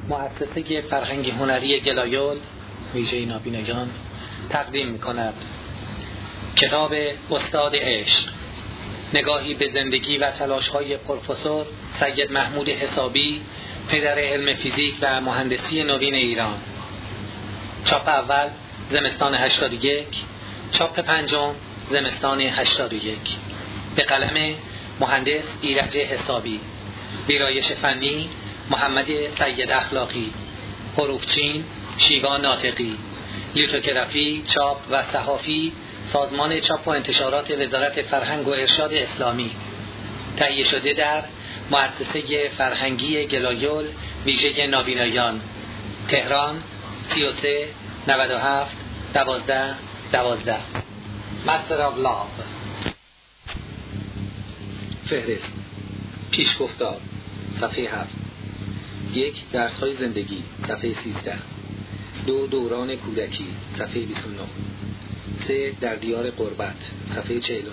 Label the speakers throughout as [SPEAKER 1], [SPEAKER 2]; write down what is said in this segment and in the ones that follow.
[SPEAKER 1] مؤسسه فرهنگی هنری گلایول ویژه نابینایان تقدیم می‌کند کتاب استاد عشق، نگاهی به زندگی و تلاش‌های پروفسور سید محمود حسابی، پدر علم فیزیک و مهندسی نوین ایران. چاپ اول زمستان 81، چاپ پنجم زمستان 81، به قلم مهندس ایرج حسابی، ویرایش فنی محمد سید اخلاقی، حروفچین شیوا ناطقی، لیتوگرافی، چاپ و صحافی سازمان چاپ و انتشارات وزارت فرهنگ و ارشاد اسلامی، تهیه شده در مؤسسه فرهنگی گلایول ویژه نابینایان، تهران 33 97 12 12. مستر آف لاو. فهرست. پیشگفتار صفحه 7. 1. درس‌های زندگی صفحه 13. 2. دوران کودکی صفحه 29. 3. در دیار غربت صفحه 49.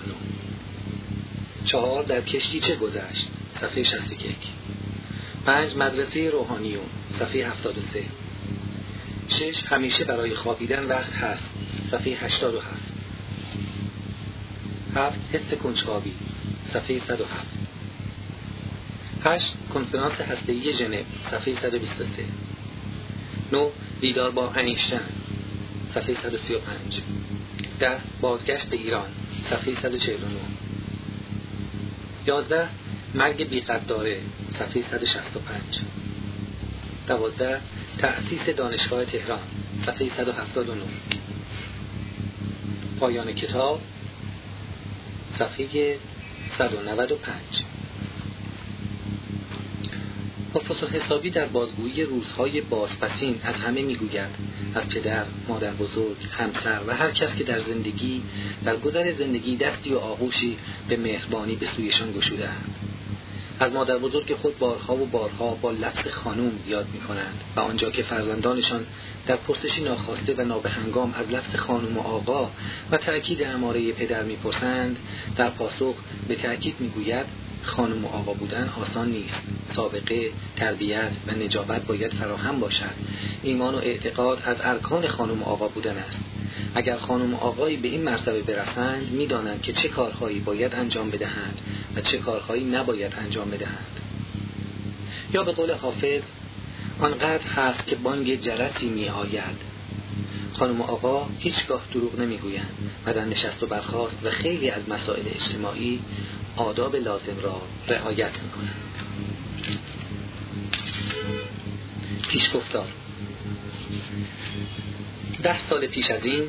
[SPEAKER 1] 4. در کشتی چه گذشت صفحه 61. 5. مدرسه روحانیون صفحه 73. 6. همیشه برای خوابیدن وقت هست صفحه 87. 7. حس کنجکاوی صفحه 107. 8. کنفرانس هسته‌ای ژنو صفحه 123. 9. دیدار با انیشتین صفحه 135. 10. بازگشت به ایران صفحه 149. 11. مرگ بی‌قداره صفحه 165. 12. تأسیس دانشگاه تهران صفحه 179. پایان کتاب صفحه 195. پروفسور حسابی در بازگویی روزهای بازپسین از همه میگوید، از پدر، مادر بزرگ، همسر و هر کس که در گذر زندگی دستی و آغوشی به مهربانی به سویشان گشوده‌اند. از مادر بزرگ خود بارها و بارها با لفظ خانوم یاد می‌کنند و آنجا که فرزندانشان در پرسشی ناخواسته و نابهنگام از لفظ خانوم و آقا و تأکید اماره پدر می‌پرسند، در پاسخ به تأکید می‌گوید خانم و آقا بودن آسان نیست. سابقه، تربیت و نجابت باید فراهم باشد. ایمان و اعتقاد از ارکان خانم و آقا بودن است. اگر خانم و آقایی به این مرتبه برسند، می‌دانند که چه کارهایی باید انجام بدهند و چه کارهایی نباید انجام بدهند. یا به قول حافظ، آنقدر هست که بانگ جرسی می‌آید. خانم و آقا هیچگاه دروغ نمی‌گویند و در نشست و برخاست و خیلی از مسائل اجتماعی آداب لازم را رعایت می‌کنند. پیشگفتار. 10 سال پیش از این،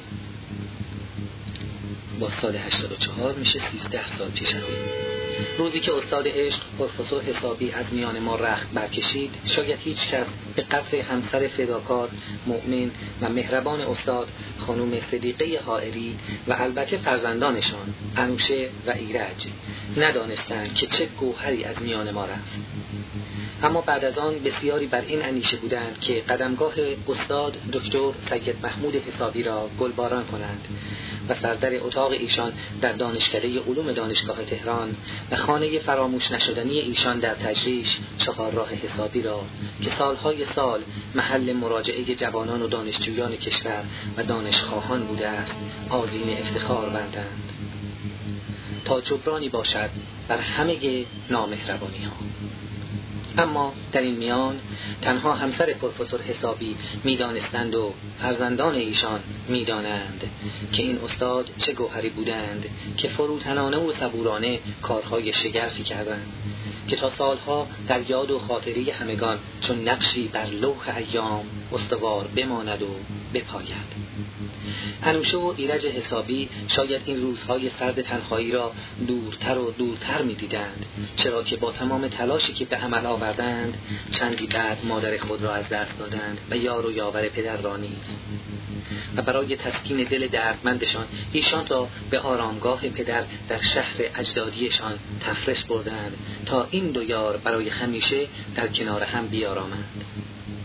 [SPEAKER 1] با سال 84 میشه 13 سال پیش از این، روزی که استاد عشق پروفسور حسابی از میان ما رخت برکشید، شاید هیچ کس به قدر همسر فداکار، مؤمن و مهربان استاد خانم صدیقه حائری و البته فرزندانشان انوشه و ایرج ندانستند که چه گوهری از میان ما رفت. اما بعد از آن بسیاری بر این اندیشه بودند که قدمگاه استاد دکتر سید محمود حسابی را گلباران کنند و سردر اتاق ایشان در دانشکده علوم دانشگاه تهران و خانه فراموش نشدنی ایشان در تجریش چهارراه حسابی را که سالهای سال محل مراجعه جوانان و دانشجویان کشور و دانشخواهان بوده است، آذین افتخار بندند تا جبرانی باشد بر همه نامهربانی ها. اما در این میان تنها همسر پروفسور حسابی میدانستند و فرزندان ایشان میدانند که این استاد چه گوهری بودند که فروتنانه و صبورانه کارهای شگرفی کردند که تا سالها در یاد و خاطره همگان چون نقشی بر لوح ایام استوار بماند و بپاید. انوشه و ایرج حسابی شاید این روزهای سرد تنهایی را دورتر و دورتر می دیدند، چرا که با تمام تلاشی که به عمل آوردند چندی بعد مادر خود را از دست دادند و یار و یاور پدر را نیز، و برای تسکین دل دردمندشان ایشان را به آرامگاه پدر در شهر اجدادیشان تفرش بردند تا این دو یار برای همیشه در کنار هم بیارامند.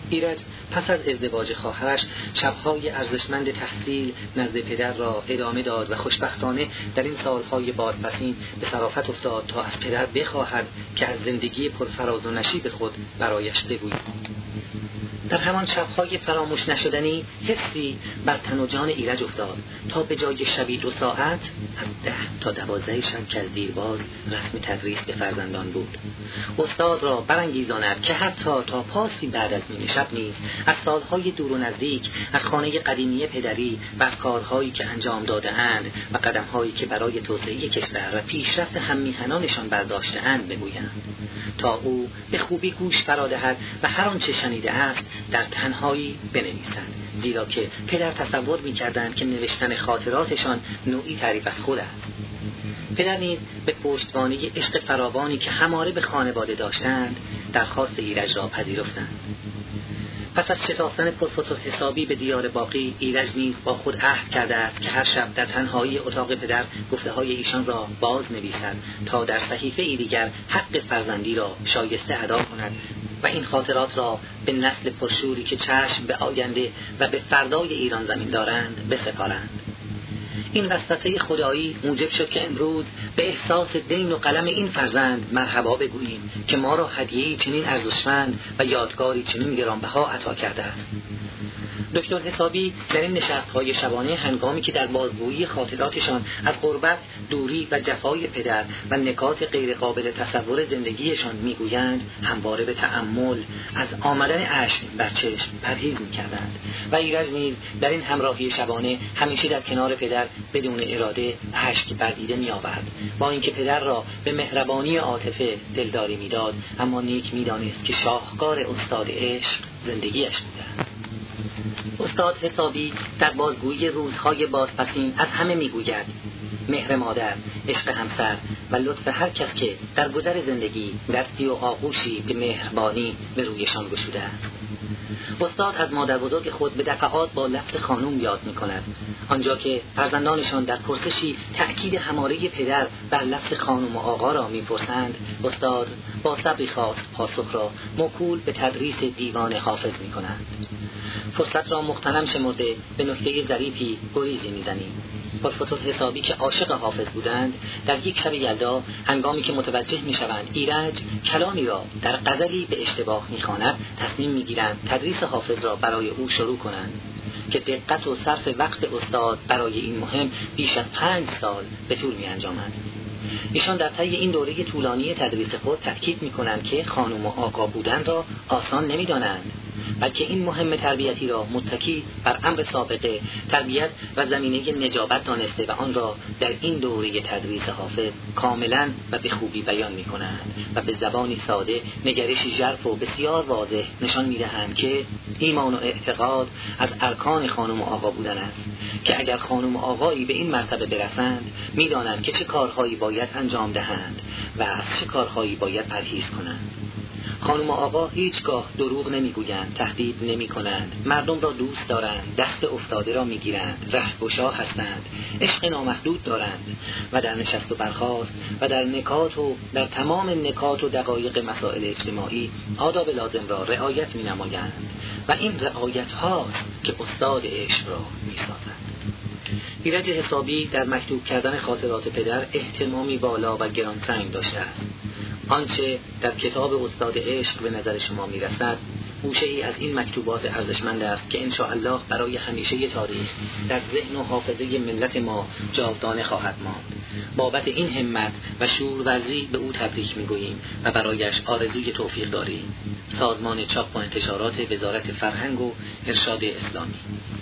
[SPEAKER 1] ایرج پس از ازدواج خواهرش شب‌های ارزشمند تحصیل نزد پدر را ادامه داد و خوشبختانه در این سالهای بازپسین به صرافت افتاد تا از پدر بخواهد که از زندگی پرفراز و نشیب خود برایش بگوید. در همان شب‌های فراموش نشدنی حسی بر تن و جان ایرج افتاد تا به جای شبی 2 ساعت از 10 تا 12 شب که از دیرباز رسم تدریس به فرزندان بود. استاد را برانگیزاند که حتی تا پاسی بعد از نیمه شب نیز از سالهای دور و نزدیک، از خانه قدیمی پدری و از کارهایی که انجام داده‌اند و قدم‌هایی که برای توسعه کشور و پیشرفت هم‌میهنانشان برداشته‌اند بگویند، تا او به خوبی گوش فرادهد و هر آنچه شنیده است در تنهایی بنویسند، زیرا که پدر تصور می‌کردند که نوشتن خاطراتشان نوعی تعریف از خود است. پدر نیز به پشتوانه عشق فراوانی که هماره به خانواده داشتند درخواست ایرج را پذیرفتند. پس از شتافتن پروفسور حسابی به دیار باقی، ایرج نیز با خود عهد کرده است که هر شب در تنهایی اتاق پدر گفته‌های ایشان را باز نویسد تا در صحیفه دیگر حق فرزندی را شایسته ادا کند و این خاطرات را به نسل پرشوری که چشم به آینده و به فردای ایران زمین دارند بسپارند. این وسوسه خدایی موجب شد که امروز به احساس دین و قلم این فرزند مرحبا بگوییم که ما را هدیه‌ای چنین ارزشمند و یادگاری چنین گرانبها عطا کرده است. دکتر حسابی در این نشست‌های شبانه هنگامی که در بازگویی خاطراتشان از غربت، دوری و جفای پدر و نکات غیر قابل تصور زندگیشان میگویند، همواره به تأمل از آمدن اشک بر چشم پرهیز می‌کردند و ایرج نیز در این همراهی شبانه همیشه در کنار پدر بدون اراده اشک بر دیده می‌آورد. با اینکه پدر را به مهربانی عاطفه دلداری می‌داد، اما نیک می‌دانست که شاهکار استاد عشق زندگیش بوده. استاد حسابی در بازگویی روزهای بازپسین از همه میگوید مهر مادر، عشق همسر و لطف هر کس که در گذر زندگی دستی و آغوشی به مهربانی به رویشان گشوده است. استاد از مادر بزرگ خود به دفعات با لفظ خانوم یاد می‌کند. آنجا که فرزندانشان در پرسشی تأکید هماره پدر بر لفظ خانوم و آقا را می‌پرسند، استاد با صبری خاص پاسخ را موکول به تدریس دیوان حافظ می‌کند. فرصت را مغتنم شمرده به نکته ظریفی گریزی می‌زنیم. پروفسور حسابی که عاشق حافظ بودند، در یک شب یلدا هنگامی که متوجه می‌شوند ایرج کلامی را در غزلی به اشتباه می‌خواند، تصمیم می‌گیرند تدریس حافظ را برای او شروع کنند که دقت و صرف وقت استاد برای این مهم بیش از 5 سال به طول می‌انجامد. ایشان در طی این دوره طولانی تدریس خود تأکید می‌کنند که خانم و آقا بودن را آسان نمی‌دانند، بلکه این مهم تربیتی را متکی بر امر سابقه تربیت و زمینه نجابت دانسته و آن را در این دوره تدریس حافظ کاملا و به خوبی بیان می‌کنند و به زبانی ساده نگرشی ژرف و بسیار واضح نشان می‌دهند که ایمان و اعتقاد از ارکان خانم و آقا بودن است که اگر خانم و آقایی به این مرتبه برسند می‌دانند که چه کارهایی باید انجام دهند و از چه کارهایی باید پرهیز کنند. خانم و آقا هیچگاه دروغ نمیگویند، تهدید نمی‌کنند، مردم را دوست دارند، دست افتاده را میگیرند، رهگشا هستند، عشق نامحدود دارند و در نشست و برخاست و در نکات و در تمام نکات و دقایق مسائل اجتماعی آداب لازم را رعایت می‌نمایند و این رعایت هاست که استاد عشق را می‌سازند. ایرج حسابی در مکتوب کردن خاطرات پدر اهتمامی بالا و گرانسنگ داشته است. آنچه در کتاب استاد عشق به نظر شما میرسد گوشه‌ای از این مکتوبات ارزشمند است که انشاءالله برای همیشه تاریخ در ذهن و حافظه ملت ما جاودانه خواهد ماند. بابت این همت و شورورزی به او تبریک میگوییم و برایش آرزوی توفیق داریم. سازمان چاپ و انتشارات وزارت فرهنگ و ارشاد اسلامی.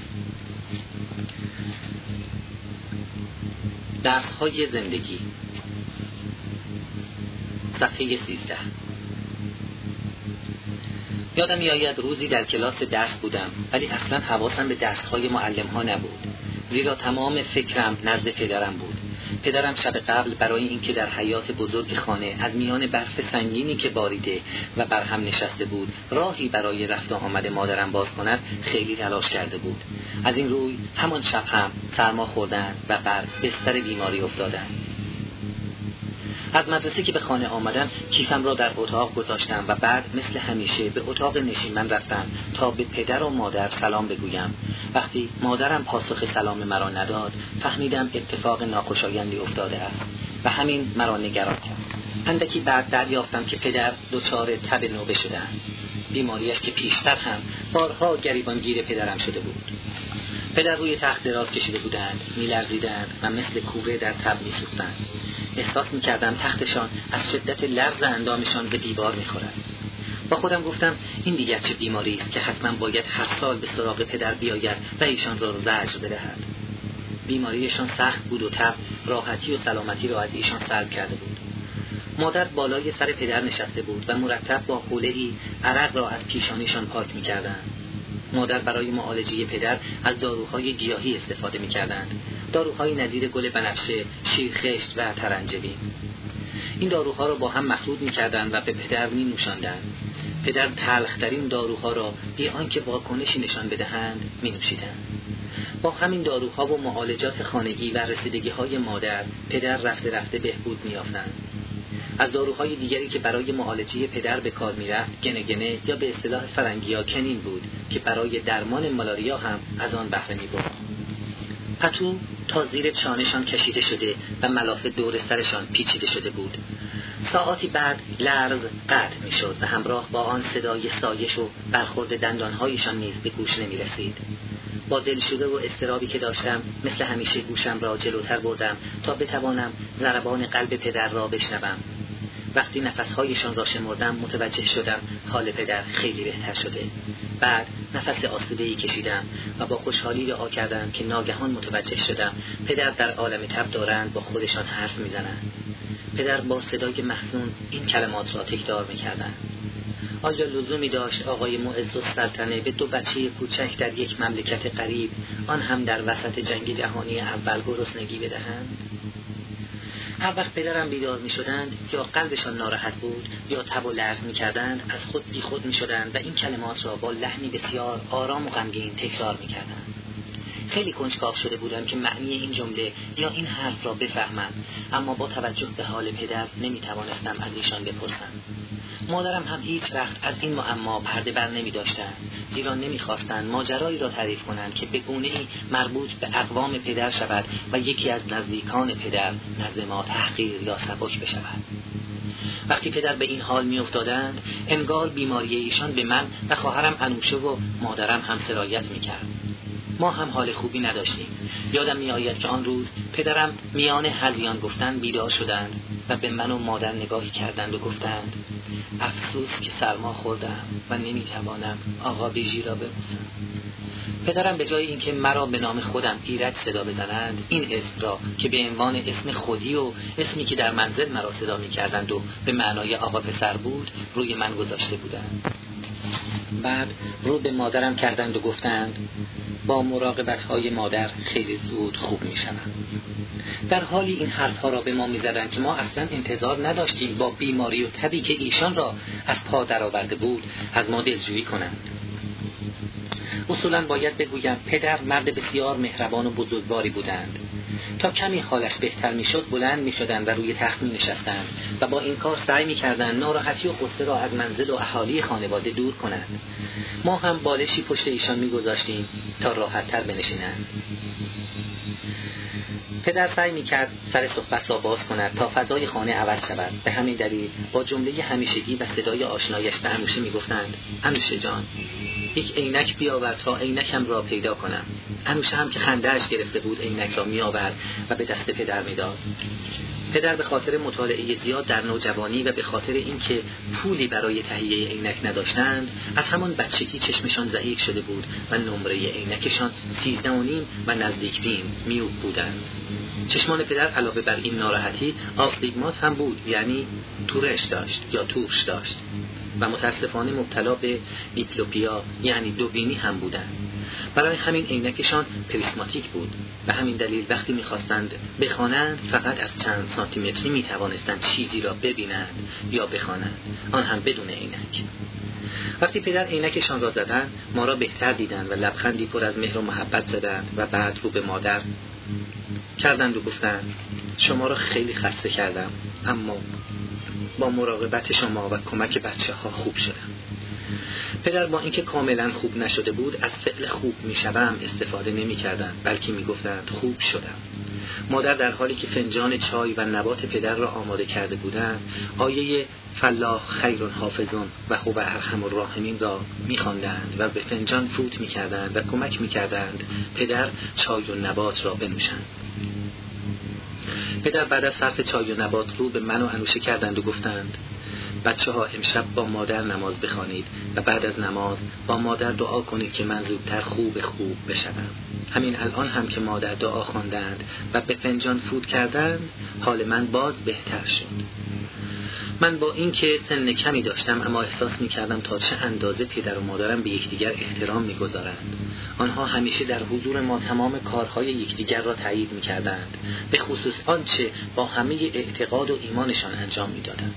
[SPEAKER 1] درس‌های زندگی، صفحه 13. یادم می‌آید روزی در کلاس درس بودم، ولی اصلاً حواسم به درس‌های معلم‌ها نبود، زیرا تمام فکرم نزد پدرم بود. پدرم شب قبل برای اینکه در حیاط بزرگ خانه از میان برف سنگینی که باریده و بر هم نشسته بود راهی برای رفت و آمد مادرم باز کند خیلی تلاش کرده بود. از این روی همان شب هم سرما خوردند و بر بستر بیماری افتادند. از مدرسه که به خانه آمدم کیفم را در اتاق گذاشتم و بعد مثل همیشه به اتاق نشیمن رفتم تا به پدر و مادر سلام بگویم. وقتی مادرم پاسخ سلام مرا نداد فهمیدم اتفاق ناخوشایندی افتاده است و همین مرا نگران کرد. اندکی بعد دریافتم که پدر دچار تب نوبه شده‌اند، بیماریش که پیشتر هم بارها گریبانگیر پدرم شده بود. پدر روی تخت دراز کشیده بودند، می‌لرزیدند و مثل کوره در تب می‌سوختند. احساس می‌کردم تختشان از شدت لرز اندامشان به دیوار می‌خورد. با خودم گفتم این دیگر چه بیماری است که حتما باید هر سال به سراغ پدر بیاید و ایشان را زجر بدهد. بیماریشان سخت بود و تب راحتی و سلامتی را از ایشان سلب کرده بود. مادر بالای سر پدر نشسته بود و مرتب با حوله‌ای عرق را از پیشانیشان پاک می‌کردند. مادر برای معالجه پدر از داروهای گیاهی استفاده می‌کردند، داروهای نظیر گل بنفشه، شیرخشت و ترنجبین. این داروها را با هم مخلوط می‌کردند و به پدر می‌نوشاندند. پدر تلخ‌ترین داروها را بی آنکه واکنشی نشان بدهند می‌نوشیدند. با همین داروها و معالجات خانگی و رسیدگی‌های مادر پدر رفته رفته بهبود می‌یافتند. از داروهای دیگری که برای معالجه پدر به کار می‌رفت گنگنه یا به اصطلاح فرنگی‌ها کنین بود که برای درمان مالاریا هم از آن بهره می‌برد. پتو تا زیر چانه‌شان کشیده شده و ملافه دور سرشان پیچیده شده بود. ساعاتی بعد لرز قطع می‌شد و همراه با آن صدای سایش و برخورد دندان‌هایشان نیز به گوش نمی‌رسید. با دلشوره و اضطرابی که داشتم مثل همیشه گوشم را جلوتر بردم تا بتوانم ضربان قلب پدر را بشنوم. وقتی نفسهایشان را شمردم متوجه شدم حال پدر خیلی بهتر شده. بعد نفس آسوده‌ای کشیدم و با خوشحالی دعا کردم که ناگهان متوجه شدم پدر در عالم تب دارند با خودشان حرف میزنند. پدر با صدای محزون این کلمات را تکرار میکردند: آیا لزومی داشت آقای معزالسلطنه به 2 بچه کوچک در یک مملکت غریب، آن هم در وسط جنگ جهانی اول، گرسنگی بدهند؟ هر وقت پدرم بیدار می شدند یا قلبشان ناراحت بود یا تب و لرز می کردند از خود بی خود می شدند و این کلمات را با لحنی بسیار آرام و غمگین تکرار می کردند. خیلی کنجکاو شده بودم که معنی این جمله یا این حرف را بفهمم، اما با توجه به حال پدر نمی توانستم از ایشان بپرسم. مادرم هم هیچ وقت از این معما پرده بر نمی داشتند، زیرا نمی خواستند ماجرایی را تعریف کنند که به گونه‌ای مربوط به اقوام پدر شود و یکی از نزدیکان پدر نزد ما تحقیر یا سبک بشود. وقتی پدر به این حال می افتادند انگار بیماری ایشان به من و خواهرم انوشه و مادرم هم سرایت می کرد. ما هم حال خوبی نداشتیم. یادم می آید که آن روز پدرم میان هذیان گفتن بیدار شدند و به من و مادر نگاهی کردند و گفتند: افسوس که سرما خوردم و نمی توانم آقا بیژی را ببوسم. پدرم به جای اینکه مرا به نام خودم ایرج صدا بزنند، این اسم را که به عنوان اسم خودی و اسمی که در منزل مرا صدا می کردند و به معنای آقا پسر بود روی من گذاشته بودند. بعد رو به مادرم کردند و گفتند: با مراقبت‌های مادر خیلی زود خوب می‌شوم. در حالی این حرف‌ها را به ما می‌زدند که ما اصلاً انتظار نداشتیم با بیماری و تبی که ایشان را از پا درآورده بود از ما دلجویی کنند. اصولاً باید بگویم پدر مرد بسیار مهربان و بزرگواری بودند. تا کمی حالش بهتر میشد بلند میشدند و روی تخت مینشستند و با این کار سعی میکردند ناراحتی و غصه را از منزل و اهالی خانواده دور کنند. ما هم بالشی پشت ایشان میگذاشتیم تا راحت تر بنشینند. پدر سعی میکرد سر صحبت را باز کند تا فضای خانه عوض شود. به همین دلیل با جمله همیشگی و صدای آشنایش به انوشه میگفتند: انوشه جان، یک عینک بیاور تا عینکم را پیدا کنم. انوشه هم که خنده‌اش گرفته بود عینک را میآورد و به دست پدر میداد. پدر به خاطر مطالعه زیاد در نوجوانی و به خاطر اینکه پولی برای تهیه عینک نداشتند از همان بچگی چشمشان ضعیف شده بود و نمره عینکشان 13.5 و نزدیک بین میوب بودند. چشمان پدر علاوه بر این ناراحتی آستیگمات هم بود، یعنی تورش داشت یا تورش داشت و متاسفانه مبتلا به دیپلوپیا یعنی دوبینی هم بودند. برای همین عینکشان پریسماتیک بود و همین دلیل وقتی می‌خواستند بخوانند فقط از چند سانتیمتری می‌توانستند چیزی را ببینند یا بخوانند، آن هم بدون عینک. وقتی پدر عینکشان را زدند ما را بهتر دیدند و لبخندی پر از مهر و محبت زدند و بعد رو به مادر کردند و گفتند: شما را خیلی خسته کردم. اما با مراقبت شما و کمک بچه ها خوب شدم. پدر با اینکه کاملا خوب نشده بود از فعل خوب میشوم استفاده نمی کردند، بلکه می گفتند خوب شدم. مادر در حالی که فنجان چای و نبات پدر را آماده کرده بودند آیه فالله خیر حافظون و هو ارحم الراحمین را می‌خواندند و به فنجان فوت می‌کردند و کمک می‌کردند پدر چای و نبات را بنوشند. پدر بعد از صرف چای و نبات رو به من و انوشه کردند و گفتند بچه ها امشب با مادر نماز بخوانید و بعد از نماز با مادر دعا کنید که من زودتر خوب بشوم. همین الان هم که مادر دعا خواندند و به فنجان فوت کردند حال من باز بهتر شد. من با اینکه سن کمی داشتم اما احساس می‌کردم تا چه اندازه پدر و مادرم به یکدیگر احترام می‌گذارند. آنها همیشه در حضور ما تمام کارهای یکدیگر را تایید می‌کردند، به خصوص آنچه با همه اعتقاد و ایمانشان انجام می‌دادند.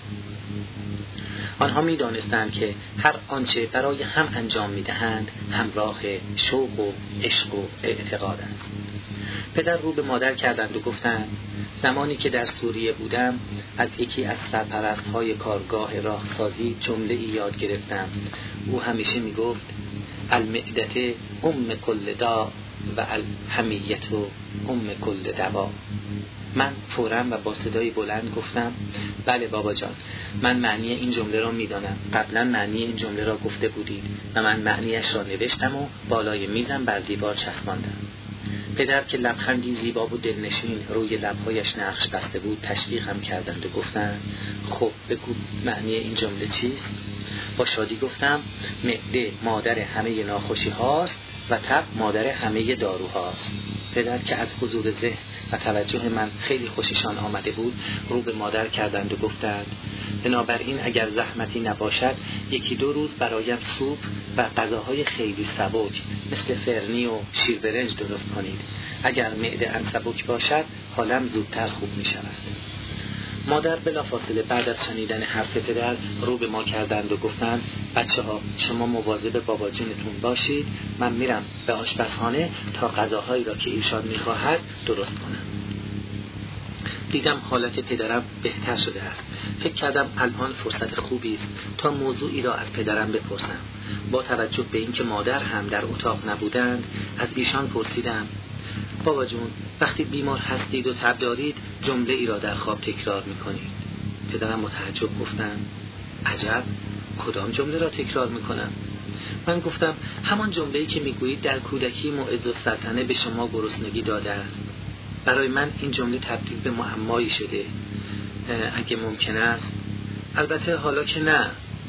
[SPEAKER 1] آنها می‌دانستند که هر آنچه برای هم انجام می‌دهند همراه شوق و عشق و اعتقاد است. پدر رو به مادر کردند و گفتند زمانی که در سوریه بودم از یکی از سرپرست‌های کارگاه راهسازی جمله‌ای یاد گرفتم. او همیشه می‌گفت المعدة ام کل داء و الحمیة ام کل دوا. من فوراً و با صدای بلند گفتم بله بابا جان، من معنی این جمله را می‌دانم. قبلا معنی این جمله را گفته بودید و من معنیش را نوشتم و بالای میزم بر دیوار چسباندم. پدر که لبخندی زیبا و دلنشین روی لب‌هایش نقش بسته بود تشویقم کردند و گفتند خب بگو معنی این جمله چیست؟ با شادی گفتم معده مادر همه ناخوشی هاست و تب مادر همه داروهاست. پدر که از حضور ذهن و توجه من خیلی خوششان آمده بود رو به مادر کردند و گفتند بنابراین اگر زحمتی نباشد یکی دو روز برایم سوپ و غذاهای خیلی سبک مثل فرنی و شیر برنج درست کنید. اگر معده ام سبک باشد حالم زودتر خوب می شود. مادر بلافاصله بعد از شنیدن حرف پدر رو به ما کردند و گفتند بچه ها شما مواظب بابا جونتون باشید، من میرم به آشپزخانه تا غذاهایی را که ایشان میخواهد درست کنم. دیدم حالت پدرم بهتر شده است. فکر کردم الان فرصت خوبی است تا موضوعی را از پدرم بپرسم. با توجه به اینکه مادر هم در اتاق نبودند از ایشان پرسیدم بابا جون وقتی بیمار هستید و تب دارید جمله ای را در خواب تکرار میکنید. پدرم با تعجب گفتند عجب، کدام جمله را تکرار میکنم؟ من گفتم همان جمله‌ای که میگویید در کودکی معز السلطنه به شما گرسنگی داده است. برای من این جمله تبدیل به معمایی شده. اگه ممکن است، البته حالا که نه.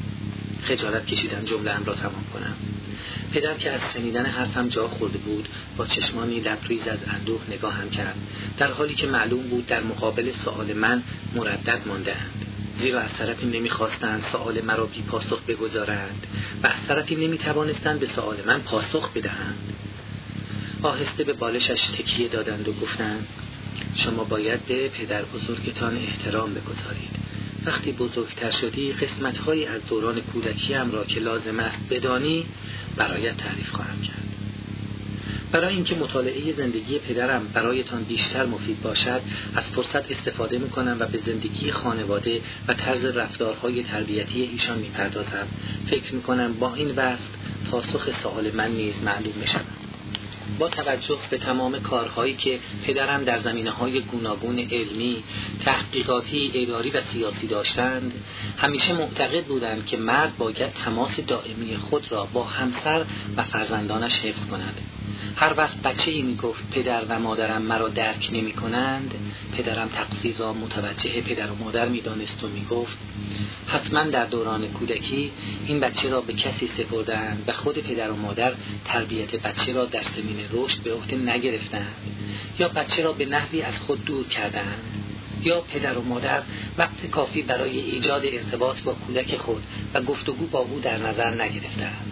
[SPEAKER 1] خجالت کشیدم جمله ام را تمام کنم. پدر که از شنیدن حرفم جا خورده بود با چشمانی لبریز از اندوه نگاهم کرد، در حالی که معلوم بود در مقابل سؤال من مردد مانده‌اند، زیرا از طرفی نمی‌خواستند سؤال مرا بی پاسخ بگذارند و از طرفی نمی‌توانستند به سؤال من پاسخ بدهند. آهسته به بالشش تکیه دادند و گفتند شما باید به پدر بزرگتان احترام بگذارید. وقتی بزرگتر شدی قسمت‌هایی از دوران کودکیم را که لازم است بدانی برایت تعریف خواهم کرد. برای اینکه مطالعه زندگی پدرم برایتان بیشتر مفید باشد از فرصت استفاده می‌کنم و به زندگی خانواده و طرز رفتارهای تربیتی ایشان می‌پردازم. فکر می‌کنم با این وصف پاسخ سوال من نیز معلوم می‌شود. با توجه به تمام کارهایی که پدرم در زمینه‌های گوناگون علمی، تحقیقاتی، اداری و سیاسی داشتند، همیشه معتقد بودند که مرد باید تماس دائمی خود را با همسر و فرزندانش حفظ کند. هر وقت بچه‌ای میگفت پدر و مادرم مرا درک نمی‌کنند، پدرم تقصیرا متوجه پدر و مادر می‌دانست و میگفت حتما در دوران کودکی این بچه را به کسی سپردند و خود پدر و مادر تربیت بچه را در سنین رشد به عهده نگرفتند، یا بچه را به نحوی از خود دور کردند، یا پدر و مادر وقت کافی برای ایجاد ارتباط با کودک خود و گفتگو با او در نظر نگرفتند.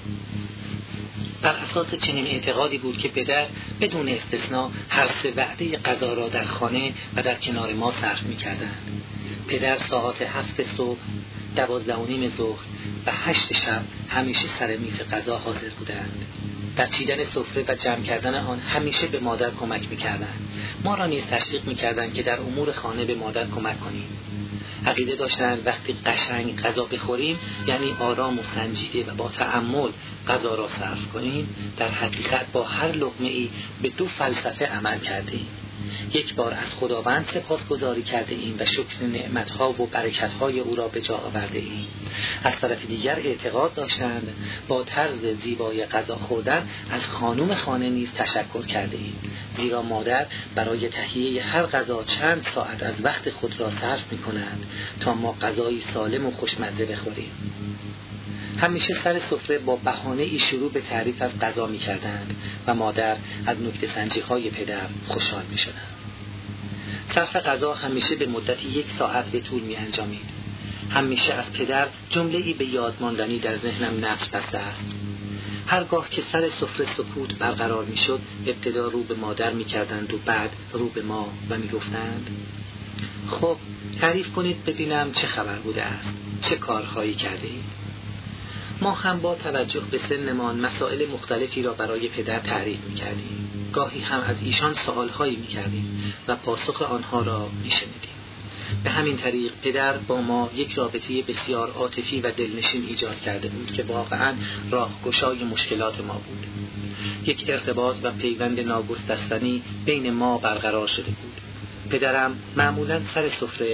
[SPEAKER 1] بر اساس چنین اعتقادی بود که پدر بدون استثناء هر سه وعده غذا را در خانه و در کنار ما صرف می‌کردند. پدر ساعات 7 صبح، 12:30 ظهر و 8 شب همیشه سر میز غذا حاضر بودند. در چیدن سفره و جمع کردن آن همیشه به مادر کمک می‌کردند. ما را نیز تشویق می‌کردند که در امور خانه به مادر کمک کنیم. عقیده داشتند وقتی قشنگ غذا بخوریم یعنی آرام و سنجیده و با تأمل غذا را صرف کنیم، در حقیقت با هر لقمه‌ای به دو فلسفه عمل کردیم. یک بار از خداوند سپاسگزاری کرده ایم و شکر نعمتها و برکتهای او را به جا آورده ایم. از طرف دیگر اعتقاد داشتند با طرز زیبای غذا خوردن از خانم خانه نیز تشکر کرده ایم، زیرا مادر برای تهیه هر غذا چند ساعت از وقت خود را صرف می کنند تا ما غذایی سالم و خوشمزه بخوریم. همیشه سر سفره با بهانه‌ای شروع به تعریف از غذا می‌کردند و مادر از نکته‌سنجی‌های پدر خوشحال می‌شدند. صرف غذا همیشه به مدت 1 ساعت به طول می‌انجامید. همیشه از پدر جمله‌ای به یاد ماندنی در ذهنم نقش بسته است. هرگاه که سر سفره سکوت برقرار می‌شد، ابتدا رو به مادر می‌کردند و بعد رو به ما و می‌گفتند: خب تعریف کنید ببینم چه خبر بوده است، چه کارهایی کرده اید. ما هم با توجه به سنمان مسائل مختلفی را برای پدر تعریف می‌کردیم. گاهی هم از ایشان سوال‌هایی می‌کردیم و پاسخ آنها را می‌شنیدیم. به همین طریق پدر با ما یک رابطه بسیار عاطفی و دلنشین ایجاد کرده بود که واقعاً راهگشای مشکلات ما بود. یک ارتباط و پیوند ناگسستنی بین ما برقرار شده بود. پدرم معمولاً سر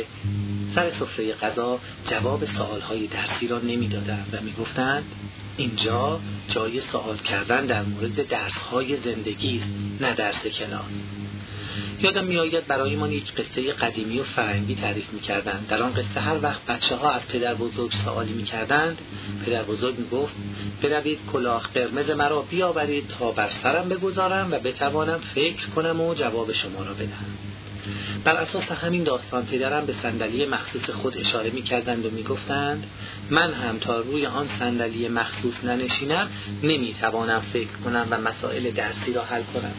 [SPEAKER 1] سفره غذا جواب سوال‌های درسی را نمی‌دادند و می‌گفتند اینجا جای سوال کردن در مورد درس‌های زندگی است، نه درس کلاس. یادم می‌آید برای ما یک قصه قدیمی و فرنگی تعریف می‌کردند. در آن قصه هر وقت بچه‌ها از پدر بزرگ سوالی می‌کردند، پدر بزرگ می‌گفت بروید کلاه قرمز مرا بیاورید تا بر سرم بگذارم و بتوانم فکر کنم و جواب شما را بدهم. بر اساس همین داستان پدرم به صندلی مخصوص خود اشاره می‌کردند و می‌گفتند من هم تا روی آن صندلی مخصوص ننشینم نمی‌توانم فکر کنم و مسائل درسی را حل کنم.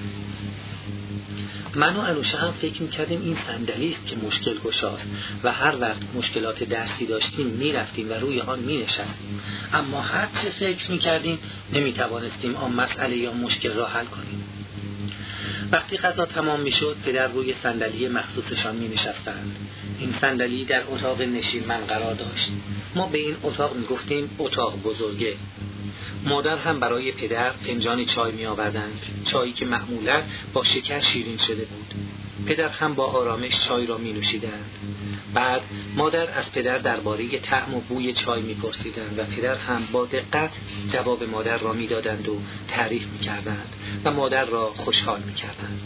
[SPEAKER 1] من و انوشه هم فکر می‌کردیم این صندلی است که مشکل گشاست و هر وقت مشکلات درسی داشتیم می‌رفتیم و روی آن می‌نشستیم، اما هر چه فکر می‌کردیم نمی‌توانستیم آن مسئله یا مشکل را حل کنیم. وقتی غذا تمام میشد پدر روی صندلی مخصوصشان می نشستند. این صندلی در اتاق نشیمن قرار داشت. ما به این اتاق می گفتیم اتاق بزرگه. مادر هم برای پدر فنجانی چای می آوردند، چایی که معمولا با شکر شیرین شده بود. پدر هم با آرامش چای را می نوشیدند. بعد مادر از پدر درباره طعم و بوی چای می پرسیدند و پدر هم با دقت جواب مادر را می دادند و تعریف می کردند و مادر را خوشحال می کردند.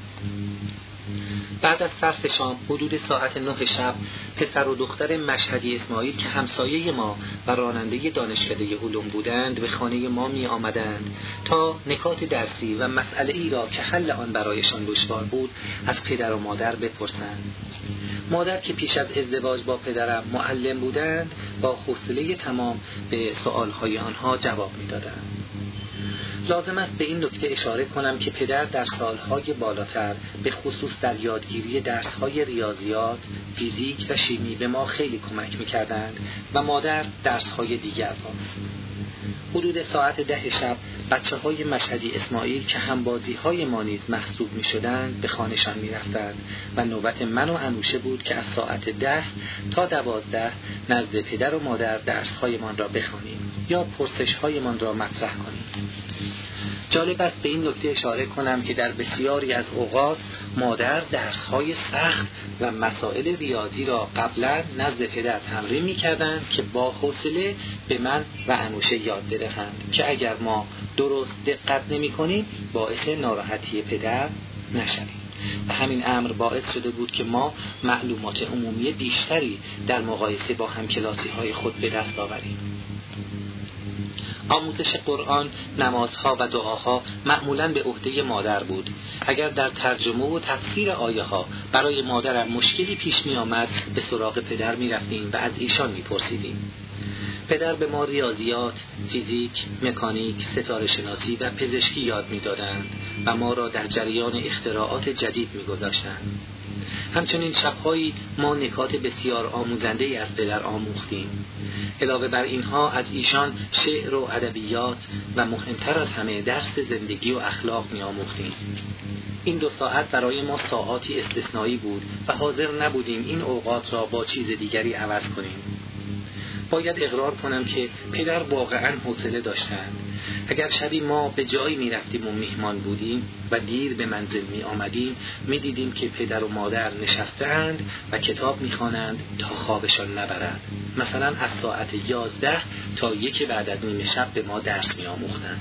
[SPEAKER 1] بعد از صرف شام حدود ساعت 9 شب پسر و دختر مشهدی اسماعیل که همسایه ما و راننده دانشکده علوم بودند به خانه ما می آمدند تا نکات درسی و مسئله ای را که حل آن برایشان دشوار بود از پدر و مادر بپرسند. مادر که پیش از ازدواج با پدرم معلم بودند با حوصله تمام به سؤالهای آنها جواب می دادند. لازم است به این نکته اشاره کنم که پدر در سالهای بالاتر به خصوص در یادگیری درسهای ریاضیات، فیزیک و شیمی به ما خیلی کمک می‌کردند و مادر درسهای دیگر را. حدود ساعت 10 شب بچه‌های مشهدی اسماعیل که همبازی‌های ما نیز محسوب می‌شدند به خانه‌شان می‌رفتند و نوبت من و انوشه بود که از ساعت 10 تا 12 نزد پدر و مادر درس‌هایمان را بخوانیم یا پرسش‌هایمان را مطرح کنیم. جالب است به این نکته اشاره کنم که در بسیاری از اوقات مادر درس‌های سخت و مسائل ریاضی را قبلا نزد پدر تمرین می‌کردند که با حوصله به من و انوشه یاد بدهند که اگر ما درست دقت نمی‌کنیم باعث ناراحتی پدر نشویم. و همین امر باعث شده بود که ما معلومات عمومی بیشتری در مقایسه با همکلاسی‌های خود به دست آوریم. آموزش قرآن، نمازها و دعاها معمولاً به عهده مادر بود. اگر در ترجمه و تفسیر آیه ها برای مادرم مشکلی پیش می آمد به سراغ پدر می رفتیم و از ایشان می پرسیدیم. پدر به ما ریاضیات، فیزیک، مکانیک، ستاره شناسی و پزشکی یاد می دادند و ما را در جریان اختراعات جدید می گذاشتند. همچنین شب‌هایی ما نکات بسیار آموزنده‌ای از پدر آموختیم. علاوه بر اینها از ایشان شعر و ادبیات و مهمتر از همه درس زندگی و اخلاق می‌آموختیم. این 2 ساعت برای ما ساعاتی استثنایی بود و حاضر نبودیم این اوقات را با چیز دیگری عوض کنیم. باید اقرار کنم که پدر واقعاً حوصله داشتند. اگر شبی ما به جایی می رفتیم و میهمان بودیم و دیر به منزل می آمدیم، می دیدیم که پدر و مادر نشسته‌اند و کتاب می خوانند تا خوابشان نبرد. مثلا از ساعت 11 تا 1 بعد از نیمه شب به ما درس می آموختند.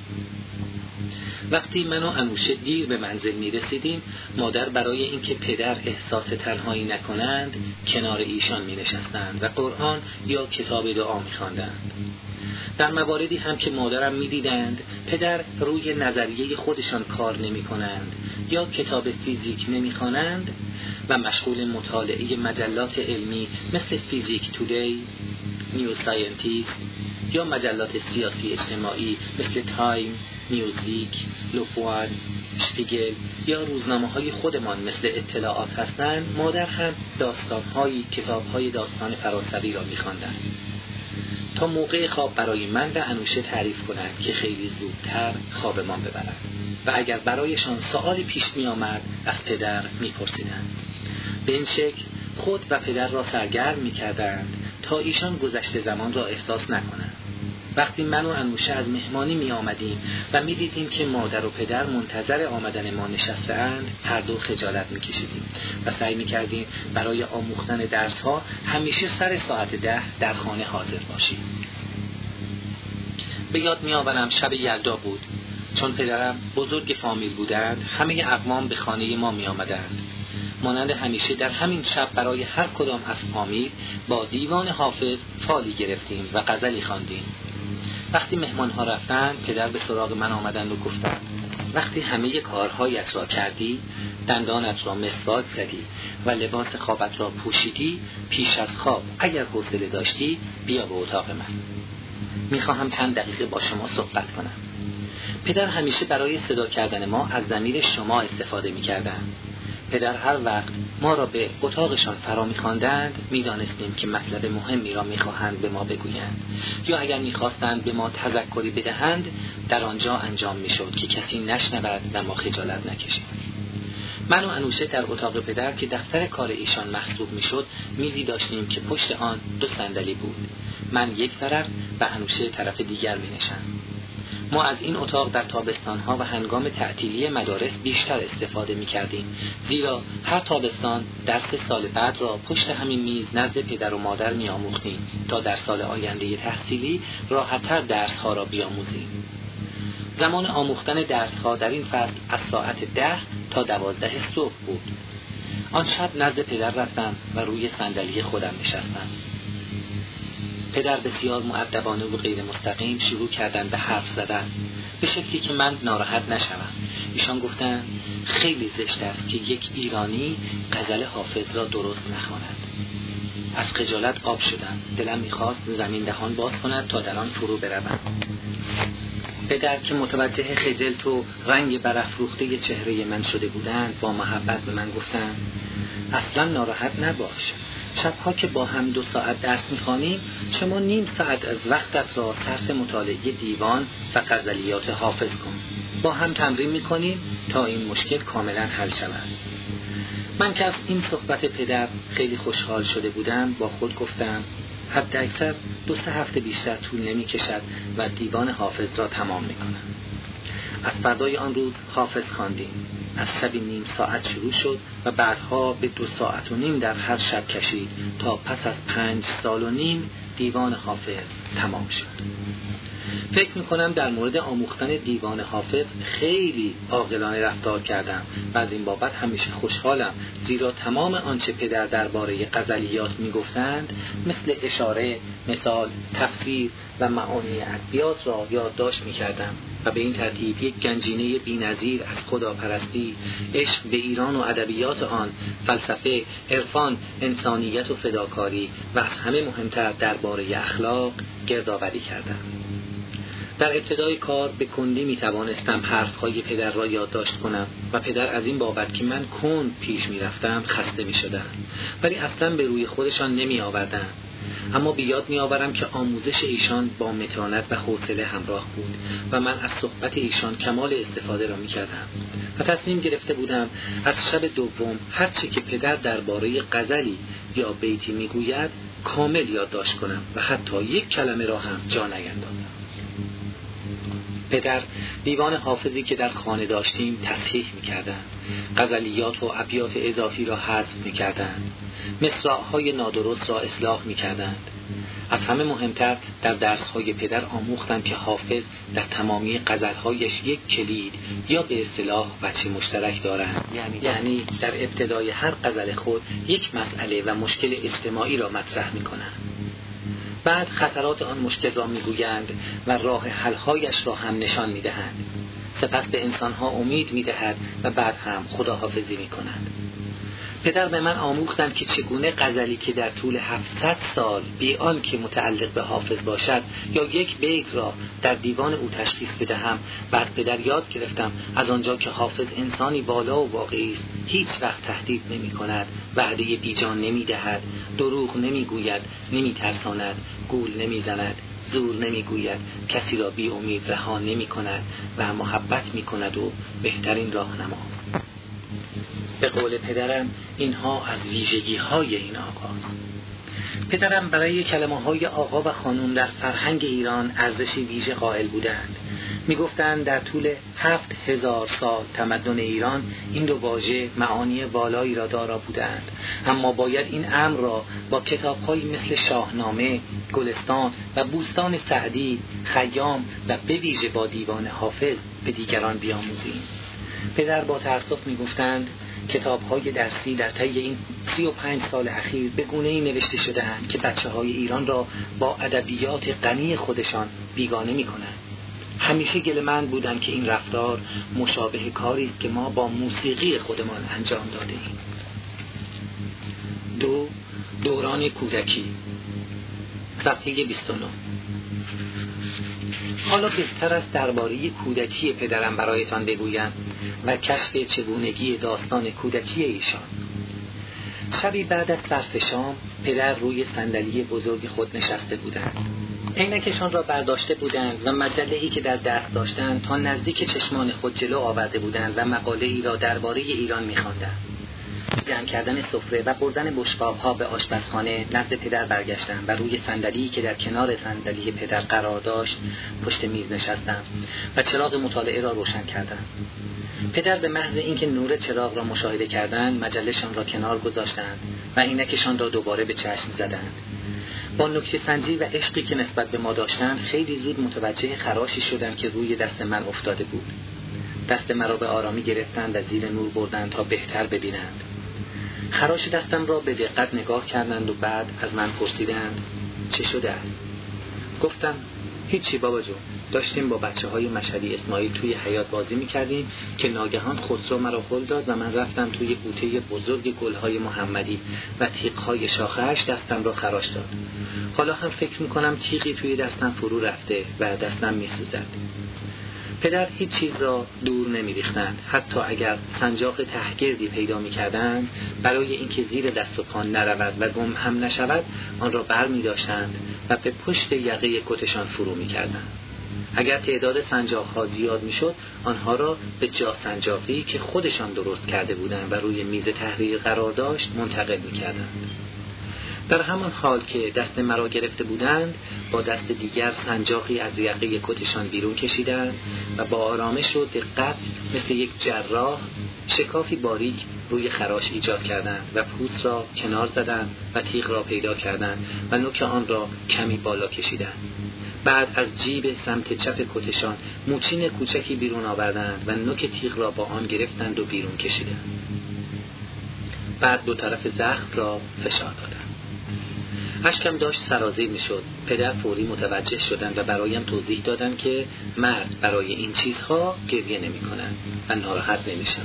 [SPEAKER 1] وقتی من و انوشه دیر به منزل می رسیدیم، مادر برای اینکه پدر احساس تنهایی نکنند کنار ایشان می نشستند و قرآن یا کتاب دعا می خواندند. در مواردی هم که مادرم می دیدند پدر روی نظریه خودشان کار نمی کنند یا کتاب فیزیک نمی خوانند و مشغول مطالعه مجلات علمی مثل فیزیک تودی، نیو ساینتیست یا مجلات سیاسی اجتماعی مثل تایم، نیوزویک، لوپوان، شپیگل یا روزنامه‌های خودمان مثل اطلاعات هستند، مادر هم داستان‌های کتاب‌های داستان فرانسوی را می‌خواندند تا موقع خواب برای من و انوشه تعریف کنند که خیلی زودتر خوابمان ببرند و اگر برایشان سؤالی پیش می‌آمد از پدر می‌پرسیدند. به این شکل خود و پدر را سرگرم می‌کردند تا ایشان گذشته زمان را احساس نکنند. وقتی من و انوشه از مهمانی می آمدیم و می دیدیم که مادر و پدر منتظر آمدن ما نشسته اند، هر دو خجالت می کشیدیم و سعی می کردیم برای آموختن درس ها همیشه سر ساعت 10 در خانه حاضر باشیم. به یاد می آورم شب یلدا بود. چون پدرم بزرگ فامیل بودند، همه اقوام به خانه ما می آمدند. مانند همیشه در همین شب برای هر کدام از فامیل با دیوان حافظ فالی گرفتیم و غزلی خواندیم. وقتی مهمان‌ها رفتند، پدر به سراغ من آمدند و گفتند وقتی همه کارهایت را کردی، دندانت را مسواک زدی و لباس خوابت را پوشیدی، پیش از خواب اگر حوصله داشتی بیا به اتاق من. میخواهم چند دقیقه با شما صحبت کنم. پدر همیشه برای صدا کردن ما از ضمیر شما استفاده می‌کردند. پدر هر وقت ما را به اتاقشان فرا می‌خواندند، می‌دانستیم که مطلب مهمی را می‌خواهند به ما بگویند، یا اگر می‌خواستند به ما تذکری بدهند در آنجا انجام می‌شد که کسی نشنود و ما خجالت نکشیم. من و انوشه در اتاق پدر که دفتر کار ایشان محسوب می‌شد میزی داشتیم که پشت آن 2 صندلی بود. من یک طرف و انوشه طرف دیگر می‌نشست. ما از این اتاق در تابستان‌ها و هنگام تعطیلی مدارس بیشتر استفاده می‌کردیم، زیرا هر تابستان درس سال بعد را پشت همین میز نزد پدر و مادر می‌آموختیم تا در سال آینده تحصیلی راحت‌تر درس‌ها را بیاموزیم. زمان آموختن درس‌ها در این فصل از ساعت 10 تا 12 صبح بود. آن شب نزد پدر رفتم و روی صندلی خودم نشستم. پدر بسیار مؤدبانه و غیر مستقیم شروع کردن به حرف زدن، به شکلی که من ناراحت نشوم. ایشان گفتند خیلی زشت است که یک ایرانی غزل حافظ را درست نخواند. از خجالت آب شدم. دلم می‌خواست زمین دهان باز کند تا در آن فرو بروم. پدر که متوجه خجلت و رنگ برافروخته چهره من شده بودند، با محبت به من گفتند اصلا ناراحت نباش. شبها که با هم 2 ساعت درس می‌خوانیم، شما نیم ساعت از وقتت را صرف مطالعه دیوان و غزلیات حافظ کن. با هم تمرین می‌کنیم تا این مشکل کاملا حل شود. من که از این صحبت پدر خیلی خوشحال شده بودم، با خود گفتم حد اکثر 2-3 هفته بیشتر طول نمی‌کشد و دیوان حافظ را تمام می‌کنم. از فردای آن روز حافظ خواندیم. از شبی نیم ساعت شروع شد و بعدها به 2 ساعت و نیم در هر شب کشید تا پس از 5 سال و نیم دیوان حافظ تمام شد. فکر میکنم در مورد آموختن دیوان حافظ خیلی عاقلانه رفتار کردم و از این بابت همیشه خوشحالم، زیرا تمام آنچه پدر درباره غزلیات میگفتند مثل اشاره، مثال، تفسیر و معانی ادبیات را یادداشت میکردم و به این ترتیب یک گنجینه بی‌نظیر از خداپرستی، عشق به ایران و ادبیات آن، فلسفه، عرفان، انسانیت و فداکاری و از همه مهمتر درباره اخلاق گردآوری کردم. در ابتدای کار به کندی می توانستم حرفهای پدر را یادداشت کنم و پدر از این بابت که من کند پیش می رفتم خسته می شدم، ولی اصلا به روی خودشان نمی آوردم. اما به یاد می آورم که آموزش ایشان با متانت و حوصله همراه بود و من از صحبت ایشان کمال استفاده را می کردم و تصمیم گرفته بودم از شب دوم هرچی که پدر درباره غزلی یا بیتی می گوید کامل یادداشت کنم و حتی یک کلمه را هم جا نیندازم. پدر دیوان حافظی که در خانه داشتیم تصحیح می‌کردند، غزلیات و ابیات اضافی را حذف می‌کردند، مصرع‌های نادرست را اصلاح می‌کردند. از همه مهمتر در درس‌های پدر آموختم که حافظ در تمامی غزل‌هایش یک کلید یا به اصطلاح وجه مشترک دارند، یعنی در ابتدای هر غزل خود یک مسئله و مشکل اجتماعی را مطرح می‌کنند. بعد خطرات آن مشکل را میگویند و راه حل‌هایش را هم نشان میدهند. سپس به انسانها امید میدهد و بعد هم خداحافظی میکنند. پدر به من آموختند که چگونه غزلی که در طول 700 سال بی آن که متعلق به حافظ باشد یا یک بیت را در دیوان او تشخیص بدهم. بعد پدر یاد گرفتم از آنجا که حافظ انسانی والا و واقعی است، هیچ وقت تهدید نمی کند، وعده بیجان نمی دهد، دروغ نمی گوید، نمی ترساند، گول نمی زند، زور نمی گوید، کسی را بی امید رها نمی کند و محبت می کند و بهترین راهنما. به قول پدرم اینها از ویژگی های این آقاست. پدرم برای کلمه های آقا و خانم در فرهنگ ایران ارزشی ویژه قائل بودند. می گفتند در طول 7000 سال تمدن ایران این دو واژه معانی والایی را دارا بودند، اما باید این امر را با کتاب‌هایی مثل شاهنامه، گلستان و بوستان سعدی، خیام و به ویژه با دیوان حافظ به دیگران بیاموزیم. پدر با تأسف می گفتند کتاب‌های درسی در طی این 35 سال اخیر به گونه‌ای نوشته شده‌اند که بچه‌های ایران را با ادبیات غنی خودشان بیگانه می‌کنند. همیشه گله‌مند بودم که این رفتار مشابه کاری است که ما با موسیقی خودمان انجام داده‌ایم. دوران کودکی، صفحه 29. حالا بهتر است درباره کودکی پدرم برایتان بگویم و کشف چگونگی داستان کودکی ایشان. شبی بعد از صرف شام پدر روی صندلی بزرگ خود نشسته بودند. عینکشان را برداشته بودند و مجله‌ای که در دست داشتند تا نزدیک چشمان خود جلو آورده بودند و مقاله‌ای را درباره ایران می‌خواندند. جمع کردن سفره و بردن بشقاب‌ها به آشپزخانه نزد پدر برگشتم و روی صندلی که در کنار صندلی پدر قرار داشت پشت میز نشستم و چراغ مطالعه را روشن کردم. پدر به محض اینکه نور چراغ را مشاهده کردند مجله‌شان را کنار گذاشتند و عینکشان را دوباره به چشم زدند. با نکته سنجی و عشقی که نسبت به ما داشتند خیلی زود متوجه خراشی شدم که روی دست من افتاده بود. دست مرا به آرامی گرفتند و زیر نور بردند تا بهتر ببینند. خراش دستم را به دقت نگاه کردند و بعد از من پرسیدند چه شده است؟ گفتم هیچی بابا جون، داشتیم با بچه‌های مشهدی اسماعیل توی حیاط بازی می‌کردیم که ناگهان خسرو مرا هل داد و من رفتم توی بوته بزرگ گل‌های محمدی و تیغ‌های شاخه‌اش دستم را خراش داد. حالا هم فکر می‌کنم تیغی توی دستم فرو رفته و دستم می‌سوزد. پدر هیچ چیز را دور نمی‌ریختند، حتی اگر سنجاق تهگردی پیدا می‌کردند برای اینکه زیر دست و پا نرود و گم هم نشود آن را برمی‌داشتند و به پشت یقه کتشان فرو می‌کردند. اگر تعداد سنجاق‌ها زیاد می‌شد آنها را به جا سنجاقی که خودشان درست کرده بودند و روی میز تحریر قرار داشت منتقل می‌کردند. در همان حال که دست مرا گرفته بودند با دست دیگر سنجاقی از یقه کتشان بیرون کشیدند و با آرامش و دقت مثل یک جراح شکافی باریک روی خراش ایجاد کردند و پوست را کنار زدند و تیغ را پیدا کردند و نوک آن را کمی بالا کشیدند. بعد از جیب سمت چپ کتشان موچین کوچکی بیرون آوردند و نوک تیغ را با آن گرفتند و بیرون کشیدند. بعد دو طرف زخم را فشار دادند. اشکم داشت سرازیر میشد. پدر فوری متوجه شدند و برایم توضیح دادند که مرد برای این چیزها گریه نمی کند و ناراحت نمی شود.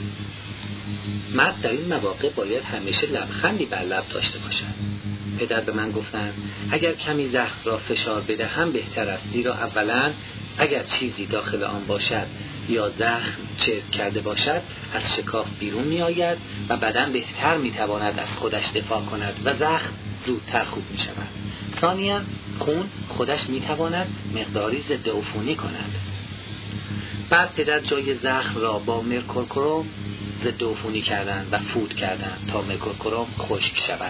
[SPEAKER 1] مرد در این مواقع باید همیشه لبخندی بر لب داشته باشد. پدر به من گفتند اگر کمی زخم را فشار بده هم بهتر است، زیرا اولا اگر چیزی داخل آن باشد یا زخم چرک کرده باشد از شکاف بیرون می آید و بدن بهتر می تواند از خودش دفاع کند و زخم زودتر خوب می شود. ثانیاً خون خودش می تواند مقداری ضد عفونی کند. بعد پدر جای زخم را با مرکورکروم ضد عفونی کردند و فوت کردند تا مرکورکروم خشک شود.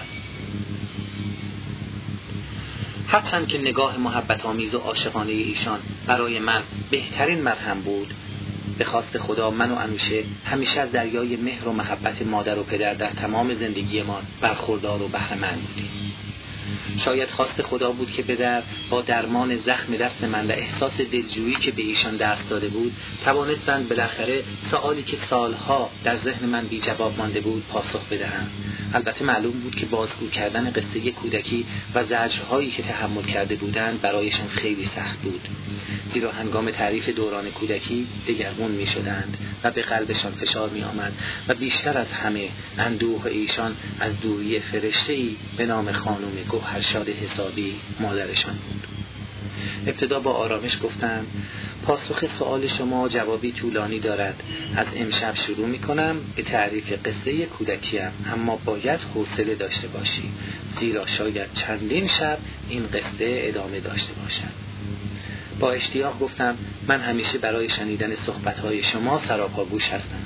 [SPEAKER 1] هرچند که نگاه محبت آمیز و عاشقانه ایشان برای من بهترین مرهم بود، به خواست خدا من و انوشه همیشه از دریای مهر و محبت مادر و پدر در تمام زندگیمان برخوردار و بهره‌مند بودیم. شاید خواست خدا بود که پدر با درمان زخم دست من و احساس دلجویی که به ایشان دست داده بود توانستند بالاخره سؤالی که سالها در ذهن من بی جواب مانده بود پاسخ بدهند. البته معلوم بود که بازگو کردن قصه کودکی و زجرهایی که تحمل کرده بودند برایشان خیلی سخت بود، زیرا هنگام تعریف دوران کودکی دگرگون می شدند و به قلبشان فشار می آمد و بیشتر از همه اندوه ایشان از دوری فرشته‌ای به نام خانم گوهرشاد حسابی مادرشان بود. ابتدا با آرامش گفتند پاسخ سؤال شما جوابی طولانی دارد. از امشب شروع می کنم به تعریف قصه کودکیم، اما باید حوصله داشته باشی، زیرا شاید چندین شب این قصه ادامه داشته باشد. با اشتیاق گفتم من همیشه برای شنیدن صحبت‌های شما سراپاگوش هستم.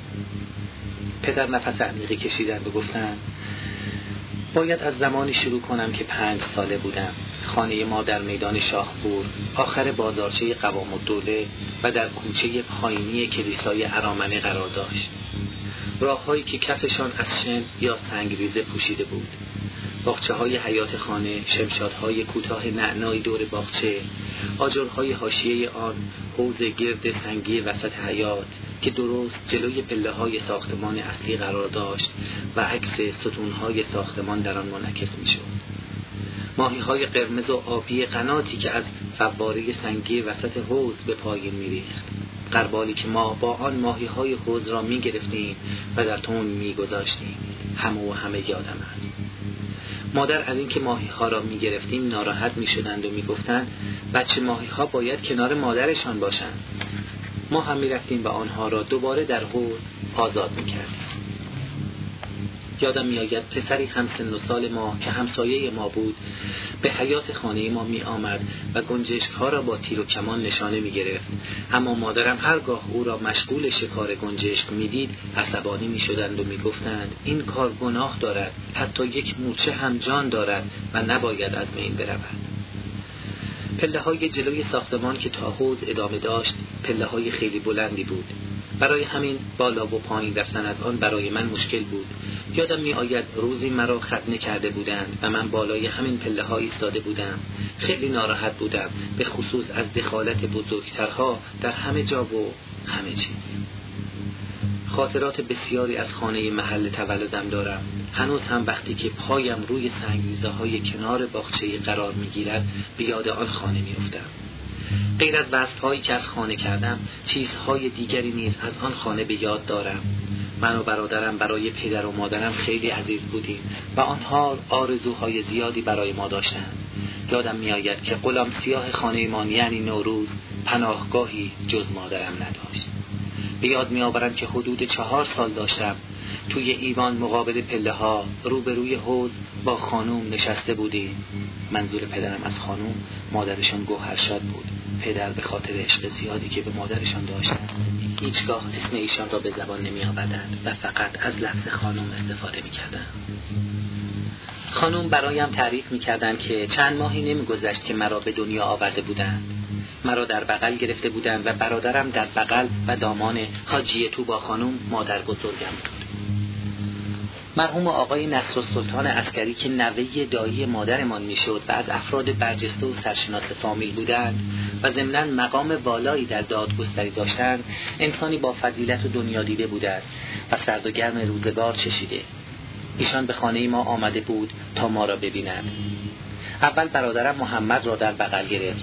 [SPEAKER 1] پدر نفس عمیقی کشیدند و گفتند باید از زمانی شروع کنم که 5 ساله بودم. خانه ما در میدان شاهپور آخر بازارچه قوام الدوله و در کوچه پایینی کلیسای ارامنه قرار داشت. راه‌هایی که کفشان از شن یا سنگریزه پوشیده بود. باغچه‌های حیاط خانه، شمشادهای کوتاه نعنایی دور باغچه، آجرهای حاشیه آن، حوض گرد سنگی وسط حیاط که درست جلوی پله‌های ساختمان اصلی قرار داشت و عکس ستون‌های ساختمان در آن منعکس می‌شد. ماهی‌های قرمز و آبی قناتی که از فواره سنگی وسط حوض به پایین می‌ریخت. قربالی که ما با آن ماهی‌های حوض را می‌گرفتیم و در تون می‌گذاشتیم. همه یادم است. مادر از این که ماهی‌ها را می‌گرفتیم ناراحت می‌شدند و می‌گفتند بچه ماهی‌ها باید کنار مادرشان باشند. ما هم می‌رفتیم و آنها را دوباره در حوض آزاد می‌کردیم. یادم می‌آید پسری همسن و سال ما که همسایه ما بود به حیاط خانه ما می‌آمد و گنجشک‌ها را با تیر و کمان نشانه می‌گرفت، اما مادرم هرگاه او را مشغول شکار گنجشک می‌دید عصبانی می‌شدند و می‌گفتند این کار گناه دارد، حتی یک مورچه هم جان دارد و نباید از بین برود. پله‌های جلوی ساختمان که تا حوض ادامه داشت پله‌های خیلی بلندی بود. برای همین بالا و پایین رفتن از آن برای من مشکل بود. یادم می آید روزی مرا ختنه کرده بودند و من بالای همین پله‌ها ایستاده بودم. خیلی ناراحت بودم، به خصوص از دخالت بزرگترها در همه جا و همه چیز. خاطرات بسیاری از خانه محل تولدم دارم. هنوز هم وقتی که پایم روی سنگریزه‌های کنار باغچه قرار می‌گیرد به یاد آن خانه می‌افتم. غیر از وصف‌هایی که از خانه کردم، چیزهای دیگری نیز از آن خانه به یاد دارم. من و برادرم برای پدر و مادرم خیلی عزیز بودیم و آنها آرزوهای زیادی برای ما داشتند. یادم می‌آید که غلام سیاه خانه‌مان یعنی نوروز پناهگاهی جز مادرم نداشت. به یاد می‌آورم که حدود 4 سال داشتم. توی ایوان مقابل پله‌ها روبروی حوض با خانوم نشسته بودیم. منظور پدرم از خانوم مادرشان گوهرشاد بود. پدر به خاطر عشق زیادی که به مادرشان داشتند هیچگاه اسم ایشان را به زبان نمی‌آوردند و فقط از لفظ خانوم استفاده می‌کردند. خانوم برایم تعریف می‌کردند که چند ماهی نمی‌گذشت که مرا به دنیا آورده بودند. مرا در بغل گرفته بودند و برادرم در بغل و دامان حاجی تو با خانوم مادر بزرگم بود. مرحوم آقای نصرالسلطان عسکری که نوه دایی مادرمان میشد و از افراد برجسته و سرشناس فامیل بودند و ضمناً مقام والایی در دادگستری داشتند، انسانی با فضیلت و دنیا دیده بودند و سرد و گرم روزگار چشیده. ایشان به خانه ما آمده بود تا ما را ببینند. اول برادرم محمد را در بغل گرفت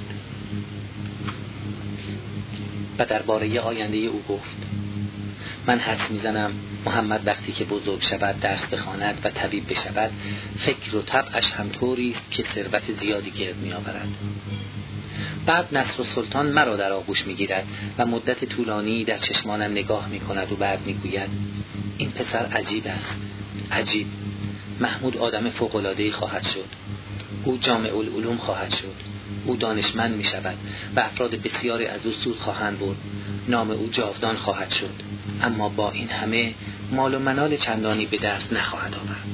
[SPEAKER 1] و درباره آینده او گفت. من حدس میزنم محمد وقتی که بزرگ شود درس بخواند و طبیب بشود فکر و طبعش هم طوری است که ثروت زیادی گرد میآورد. بعد نصرالسلطان مرا در آغوش می‌گیرد و مدت طولانی در چشمانم نگاه می‌کند و بعد می‌گوید این پسر عجیب است، عجیب. محمود آدم فوق‌العاده‌ای خواهد شد. او جامع العلوم خواهد شد. او دانشمند می‌شود و افراد بسیاری از او سود خواهند برد. نام او جاودان خواهد شد. اما با این همه مال و منال چندانی به دست نخواهد آورد.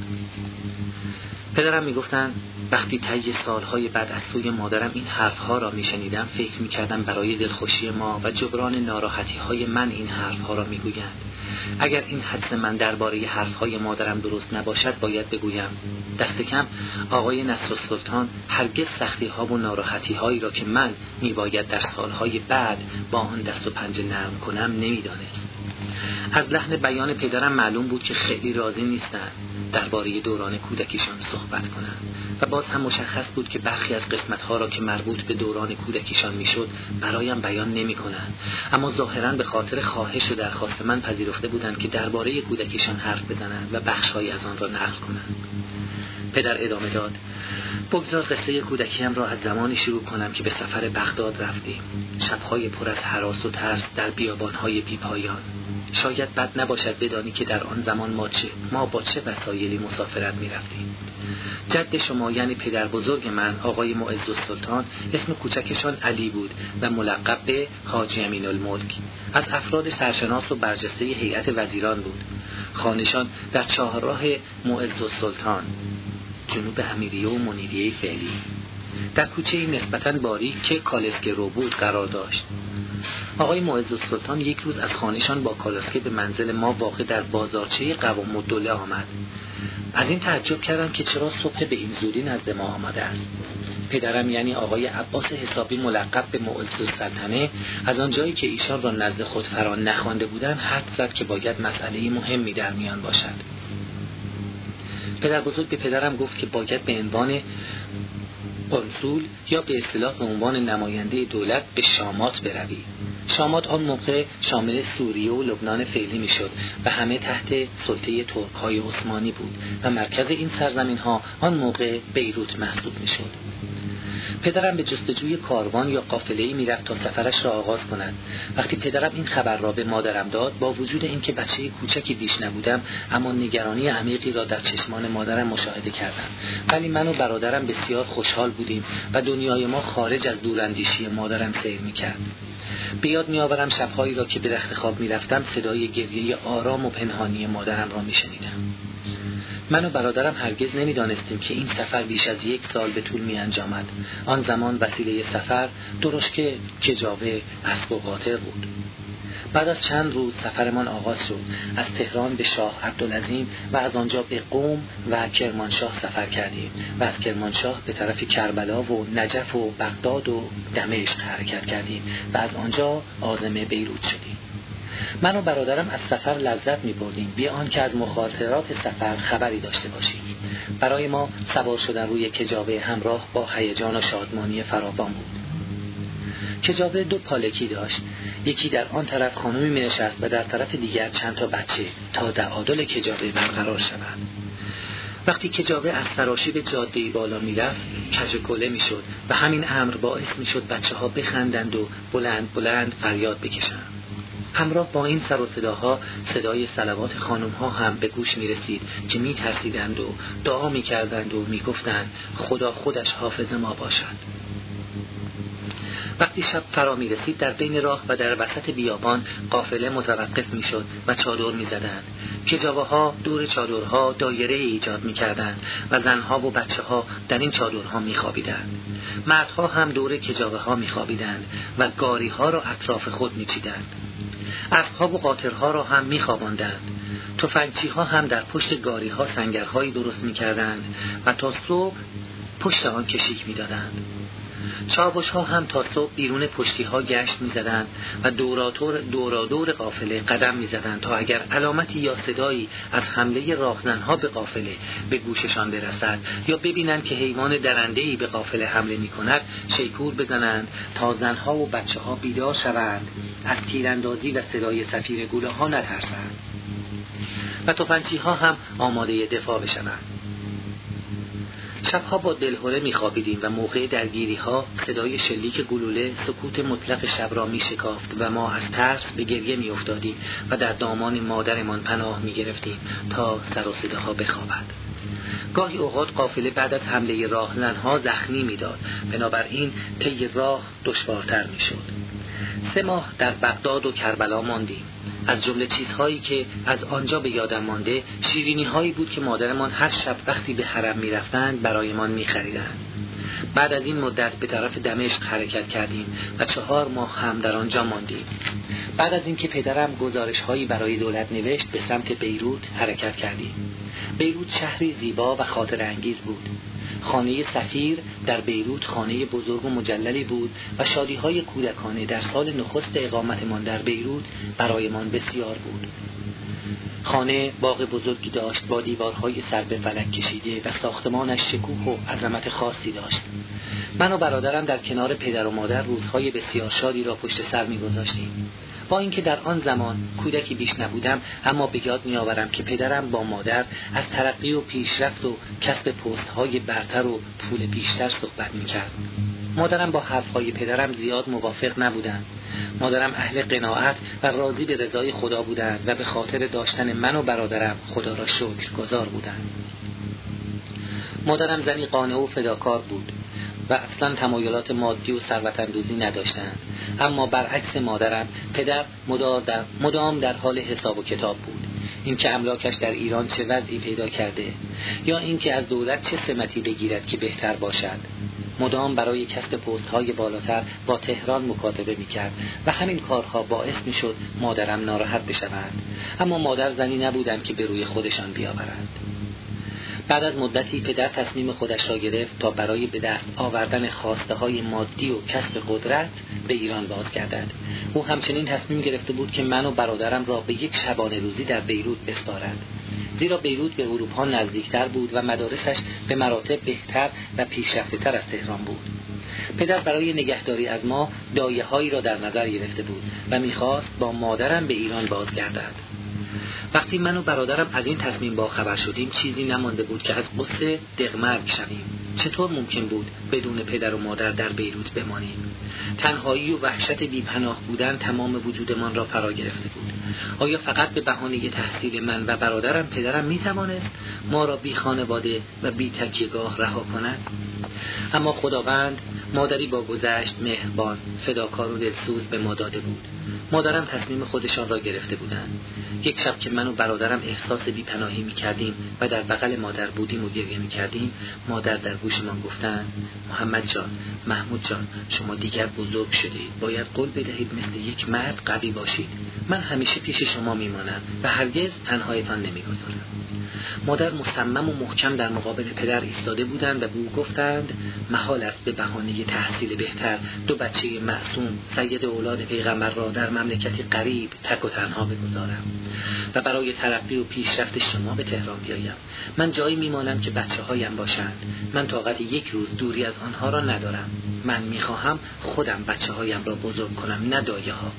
[SPEAKER 1] پدرم میگفتند وقتی طی سالهای بعد از سوی مادرم این حرفها را میشنیدم فکر میکردم برای دلخوشی ما و جبران ناراحتی‌های من این حرفها را میگویند. اگر این حدس من درباره حرفهای مادرم درست نباشد باید بگویم دست کم آقای نصرالسلطان هرگز سختی‌ها و ناراحتی‌هایی را که من میباید در سالهای بعد با آن دست و پنجه نرم کنم نمیدانست. از لحن بیان پدرم معلوم بود که خیلی راضی نیستند درباره دوران کودکیشان صحبت کنند و باز هم مشخص بود که برخی از قسمت‌ها را که مربوط به دوران کودکیشان میشد برایم بیان نمی‌کنند، اما ظاهراً به خاطر خواهش و درخواست من پذیرفته بودند که درباره کودکیشان حرف بزنند و بخش‌هایی از آن را نقل کنند. پدر ادامه داد: بگذار قصه کودکیم را از زمانی شروع کنم که به سفر بغداد رفتیم. شب‌های پر از هراس و ترس در بیابان‌های بی‌پایان. شاید بد نباشد بدانی که در آن زمان ما با چه وسایلی مسافرت می‌رفتیم. جد شما یعنی پدر بزرگ من آقای معزالسلطان اسم کوچکشان علی بود و ملقب به حاجی امین الملک. از افراد سرشناس و برجسته هیئت وزیران بود. خانه‌شان در چهارراه معزالسلطان جنوب امیریه و منیریه فعلی در کوچه نسبتاً باریک که کالسکه رو بود قرار داشت. آقای معزالسلطان یک روز از خانه‌شان با کالسکه به منزل ما واقع در بازارچه قوام الدوله آمد. از این تعجب کردم که چرا صبح به این زودی نزد ما آمده است. پدرم یعنی آقای عباس حسابی ملقب به معزالسلطنه از آنجایی که ایشان را نزد خود فرا نخوانده بودند حدس زد که باید مسئله مهمی در میان باشد. پدر بزرگ به پدرم گفت که باید به عنوان قنصول یا به اصطلاح به عنوان نماینده دولت به شامات بروی. شامات آن موقع شامل سوریه و لبنان فعلی میشد و همه تحت سلطه ترک‌های عثمانی بود و مرکز این سرزمین‌ها آن موقع بیروت محسوب میشد. پدرم به جستجوی کاروان یا قافله‌ای میرفت تا سفرش را آغاز کند. وقتی پدرم این خبر را به مادرم داد، با وجود اینکه بچه کوچکی بیش نبودم، اما نگرانی عمیقی را در چشمان مادرم مشاهده کردم. ولی من و برادرم بسیار خوشحال بودیم و دنیای ما خارج از دوراندیشی مادرم سیر می‌کرد. به یاد می‌آورم شب‌هایی را که به رخت خواب می‌رفتم صدای گریه آرام و پنهانی مادرم را می‌شنیدم. من و برادرم هرگز نمی‌دانستیم که این سفر بیش از 1 سال به طول می‌انجامد. آن زمان وسیله سفر درشکه، کجاوه، اسب و قاطر بود. بعد از چند روز سفرمان آغاز شد. از تهران به شاه عبدالعظیم و از آنجا به قم و کرمانشاه سفر کردیم و از کرمانشاه به طرف کربلا و نجف و بغداد و دمشق حرکت کردیم و از آنجا عازم بیروت شدیم. من و برادرم از سفر لذت می‌بردیم بی آنکه از مخاطرات سفر خبری داشته باشیم. برای ما سوار شدن روی کجاوه همراه با هیجان و شادمانی فراوان بود. کجاوه 2 پالکی داشت. یکی در آن طرف خانمی می‌نشست و در طرف دیگر چند تا بچه تا تعادل کجاوه برقرار شود. وقتی کجاوه از سراشیب جاده‌ای بالا می‌رفت، کج و کوله می‌شد و همین امر باعث می‌شد بچه‌ها بخندند و بلند بلند فریاد بکشند. همراه با این سر و صداها صدای صلوات خانم‌ها هم به گوش می‌رسید که می‌ترسیدند و دعا می‌کردند و می‌گفتند خدا خودش حافظ ما باشد. وقتی شب فرا می رسید در بین راه و در وسط بیابان قافله متوقف می شد و چادر می زدند. کجاوه ها دور چادرها دایره ایجاد می کردند و زنها و بچه ها در این چادرها می خوابیدند. مردها هم دور کجاوه ها می خوابیدند و گاری ها را اطراف خود می چیدند. اسبها و قاطرها را هم می خواباندند. تفنگچی ها هم در پشت گاری ها سنگرهایی درست می کردند و تا صبح پشت آن کشیک می دادند. چاوش ها هم تا صبح بیرون پشتی ها گشت می زدند و دورادور قافله قدم می زدند تا اگر علامتی یا صدایی از حمله راهزن ها به قافله به گوششان برسد یا ببینند که حیوان درنده‌ای به قافله حمله می کند شیپور بزنند تا زنها و بچه ها بیدار شوند، از تیراندازی و صدای صفیر گوله ها نترسند و تفنگچی ها هم آماده دفاع بشوند. شبها با دلهره می‌خوابیدیم و موقع درگیری‌ها صدای شلیک گلوله سکوت مطلق شب را می‌شکافت و ما از ترس به گریه می‌افتادیم و در دامان مادرمان پناه می‌گرفتیم تا سر و صداها بخوابد. گاهی اوقات قافله بعد از حمله راهزن‌ها زخمی می‌داد، بنابراین طی راه دشوارتر می‌شد. 3 ماه در بغداد و کربلا ماندیم. از جمله چیزهایی که از آنجا به یادم مانده شیرینی‌هایی بود که مادرمان هر شب وقتی به حرم می‌رفتند برایمان می‌خریدند. بعد از این مدت به طرف دمشق حرکت کردیم و 4 ماه هم در آنجا ماندیم. بعد از اینکه پدرم گزارش‌هایی برای دولت نوشت به سمت بیروت حرکت کردیم. بیروت شهری زیبا و خاطره انگیز بود. خانه سفیر در بیروت خانه بزرگ و مجللی بود و شادی‌های کودکانه در سال نخست اقامتمان در بیروت برایمان بسیار بود. خانه باغ بزرگی داشت با دیوارهای سر به فلک کشیده و ساختمانش شکوه و عظمت خاصی داشت. من و برادرم در کنار پدر و مادر روزهای بسیار شادی را پشت سر می‌گذاشتیم. با اینکه در آن زمان کودکی بیش نبودم، اما به یاد می‌آورم که پدرم با مادر از ترقی و پیشرفت و کسب پست‌های برتر و پول بیشتر صحبت می‌کرد. مادرم با حرف‌های پدرم زیاد موافق نبودند. مادرم اهل قناعت و راضی به رضای خدا بودند و به خاطر داشتن من و برادرم خدا را شکرگزار بودند. مادرم زنی قانع و فداکار بود و اصلا تمایلات مادی و ثروت‌اندوزی نداشتند. اما برعکس مادرم، پدر مدام در حال حساب و کتاب بود. اینکه املاکش در ایران چه وضعی پیدا کرده، یا اینکه از دولت چه سمتی بگیرد که بهتر باشد. مدام برای کسب پست‌های بالاتر با تهران مکاتبه می‌کرد و همین کارها باعث می‌شد مادرم ناراحت بشوند. اما مادر زنی نبودند که به روی خودشان بیاورند. بعد از مدتی پدر تصمیم خودش را گرفت تا برای به دست آوردن خواسته‌های مادی و کسب قدرت به ایران بازگردد. او همچنین تصمیم گرفته بود که من و برادرم را به یک شبانه روزی در بیروت بسپارد. زیرا بیروت به اروپا نزدیکتر بود و مدارسش به مراتب بهتر و پیشرفته‌تر از تهران بود. پدر برای نگهداری از ما دایه‌هایی را در نظر گرفته بود و می‌خواست با مادرم به ایران بازگردد. وقتی من و برادرم از این تصمیم باخبر شدیم، چیزی نمانده بود که از قصه دغمرگ شویم. چطور ممکن بود بدون پدر و مادر در بیروت بمانیم؟ تنهایی و وحشت بی‌پناه بودن تمام وجودمان را فرا گرفته بود. آیا فقط به بهانه تحصیل من و برادرم پدرم می‌توانست ما را بی خانواده و بی تکیه‌گاه رها کند؟ اما خداوند مادری با گذشت مهربان، فداکار و دلسوز به ما داده بود. مادرم تصمیم خودشان را گرفته بودند. یک شب که من و برادرم احساس بی‌پناهی می‌کردیم و در بغل مادر بودیم و گریه می‌کردیم، مادر در گوشمان گفتند: محمد جان، محمود جان، شما دیگر بزرگ شدید. باید قول بدهید مثل یک مرد قوی باشید. من همیشه پیش شما میمانم و هرگز تنهایتان نمیگذارم. مادر مصمم و محکم در مقابل پدر ایستاده بودند و به او گفتند: محال است به بهانه تحصیل بهتر 2 بچه معصوم سید اولاد پیغمبر را در مملکتی غریب تک و تنها بگذارم و برای ترقی و پیشرفت شما به تهران بیایم. من جایی میمانم که بچه‌هایم باشند. من طاقت یک روز دوری از آنها را ندارم. من میخواهم خودم بچه‌هایم را بزرگ کنم، نه دایه‌ها.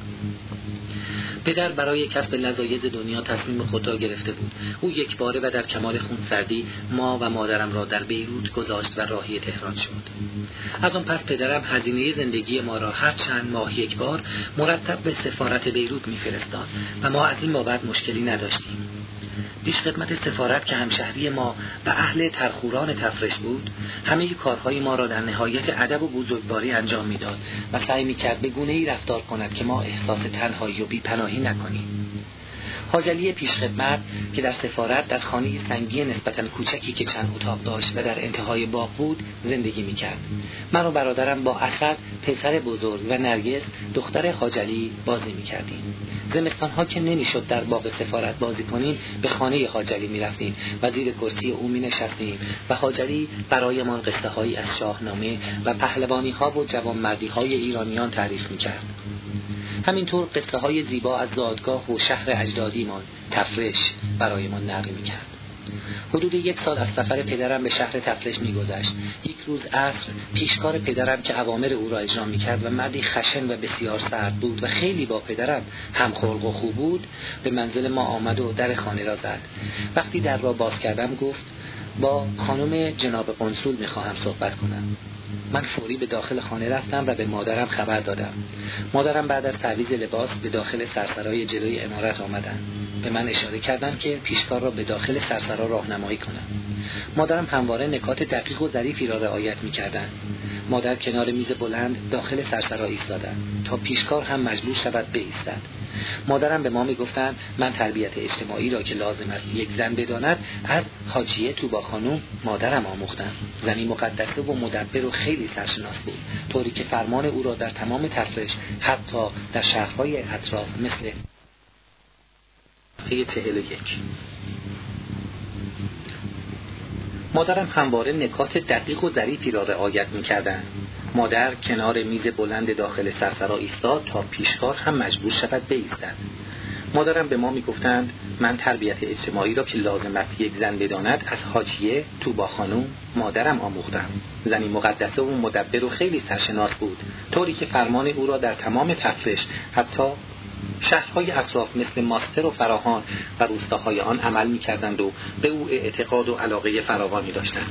[SPEAKER 1] پدر برای کسب لذایذ دنیا تصمیم خود را گرفته بود. او یک باره و در کمال خونسردی ما و مادرم را در بیروت گذاشت و راهی تهران شد. از آن پس پدرم هزینه زندگی ما را هر چند ماه یک بار مرتب به سفارت بیروت می‌فرستاد و ما از این بابت مشکلی نداشتیم. پیشخدمت سفارت که همشهری ما و اهل ترخوران تفرش بود، همه کارهای ما را در نهایت ادب و بزرگواری انجام میداد و سعی می‌کرد به گونه‌ای رفتار کند که ما احساس تنهایی و بی‌پناهی نکنیم. حاج علی پیشخدمت که در سفارت در خانه سنگی نسبتاً کوچکی که چند اتاق داشت و در انتهای باغ بود زندگی می‌کرد. من و برادرم با اسد پسر بزرگ و نرگس دختر حاج علی بازی می‌کردیم. زمستان‌ها که نمی‌شد در باغ سفارت بازی کنیم، به خانه حاج علی می‌رفتیم و زیر کرسی او می‌نشستیم و حاج علی برایمان قصه‌هایی از شاهنامه و پهلوانی‌ها و جوانمردی‌های ایرانیان تعریف می‌کرد. همینطور قصه‌های زیبا از زادگاه و شهر اجدادیمان تفرش برایمان نقل می‌کرد. حدود 1 سال از سفر پدرم به شهر تفرش می‌گذشت. یک روز عصر پیشکار پدرم که اوامر او را اجرا می‌کرد و مردی خشن و بسیار سرد بود و خیلی با پدرم همخلق و خوب بود، به منزل ما آمد و در خانه را زد. وقتی در را باز کردم گفت: با خانم جناب قنصول میخواهم صحبت کنم. من فوری به داخل خانه رفتم و به مادرم خبر دادم. مادرم بعد از تعویض لباس به داخل سرسرای جلوی عمارت آمدند. به من اشاره کردند که پیشکار را به داخل سرسرا راهنمایی کنم. مادرم همواره نکات دقیق و ظریفی را رعایت می‌کردند. مادر کنار میز بلند داخل سرسرا ایستادند تا پیشکار هم مجبور شود بایستد. مادرم به ما میگفتند من تربیت اجتماعی را که لازم است یک زن بداند از حاجیه توبا خانم مادرم آموختم. زنی مقدسه و مدبر و خیلی سرشناس بود، طوری که فرمان او را در تمام تفرش حتی در شهرهای اطراف مثل 41. مادرم همواره نکات دقیق و ظریفی را رعایت می‌کردند. مادر کنار میز بلند داخل سرسرا ایستاد تا پیشکار هم مجبور شود بایستد. مادرم به ما میگفتند من تربیت اجتماعی را که لازم است یک زن بداند از حاجیه توبا خانم مادرم آموختم. زنی مقدسه و مدبر و خیلی سرشناس بود، طوری که فرمان او را در تمام تفرش حتی شهرهای اطراف مثل ماستر و فراهان و روستاهای آن عمل می‌کردند و به او اعتقاد و علاقه فراوانی داشتند.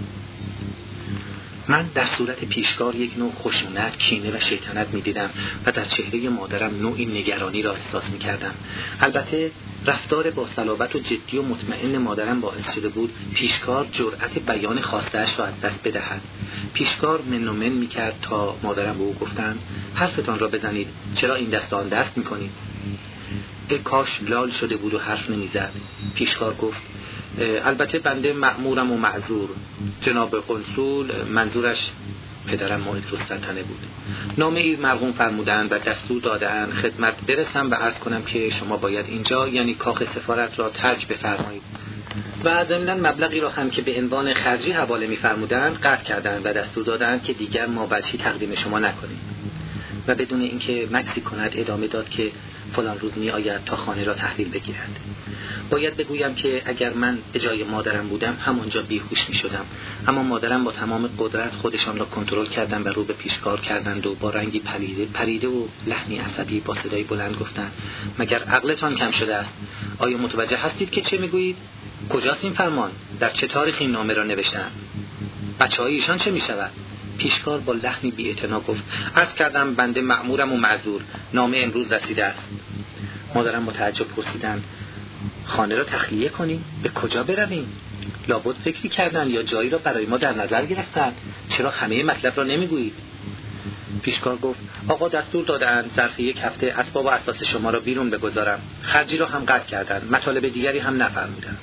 [SPEAKER 1] من در صورت پیشکار یک نوع خشونت، کینه و شیطنت می‌دیدم و در چهره مادرم نوعی نگرانی را احساس می‌کردم. البته رفتار با صلابت و جدی و مطمئن مادرم باعث شده بود پیشکار جرأت بیان خواسته‌اش را از دست بدهد. پیشکار من و من می‌کرد تا مادرم به او گفتند حرفتان را بزنید، چرا این دست آن دست می‌کنید؟ ای کاش لال شده بود و حرف نمی‌زد. پیشکار گفت البته بنده مأمورم و معذور. جناب قنصول، منظورش پدرم معز السلطنه بود، نامه ای مرقوم فرمودند و دستور دادند خدمت برسم و عرض کنم که شما باید اینجا یعنی کاخ سفارت را ترک بفرمایید و ضمناً مبلغی را هم که به عنوان خرجی حواله می‌فرمودند قطع کردند و دستور دادند که دیگر ما وجهی تقدیم شما نکنیم. و بدون اینکه مکسی کند ادامه داد که فلان روز می آید تا خانه را تحویل بگیرند. باید بگویم که اگر من به جای مادرم بودم همانجا بیهوش می شدم، اما مادرم با تمام قدرت خودشان را کنترل کردند و رو به پیشکار کردند و با رنگی پریده و لحنی عصبی با صدای بلند گفتند مگر عقلتان کم شده است؟ آیا متوجه هستید که چه میگویید؟ کجاست این فرمان؟ در چه تاریخی این نامه را نوشتند؟ بچه‌های ایشان چه می شود؟ پیشکار با لحنی بی‌اعتنا گفت عرض کردم بنده مأمورم و معذور، نامه امروز رسیده است. مادرم با تعجب پرسیدند خانه را تخلیه کنیم؟ به کجا برویم؟ لابد فکری کردند یا جایی را برای ما در نظر گرفتند. چرا همه مطلب را نمیگویید؟ پیشکار گفت آقا دستور دادند ظرف یک هفته اسباب و اساس شما را بیرون بگذارم. خرجی را هم قطع کردند، مطالب دیگری هم نفرمودند.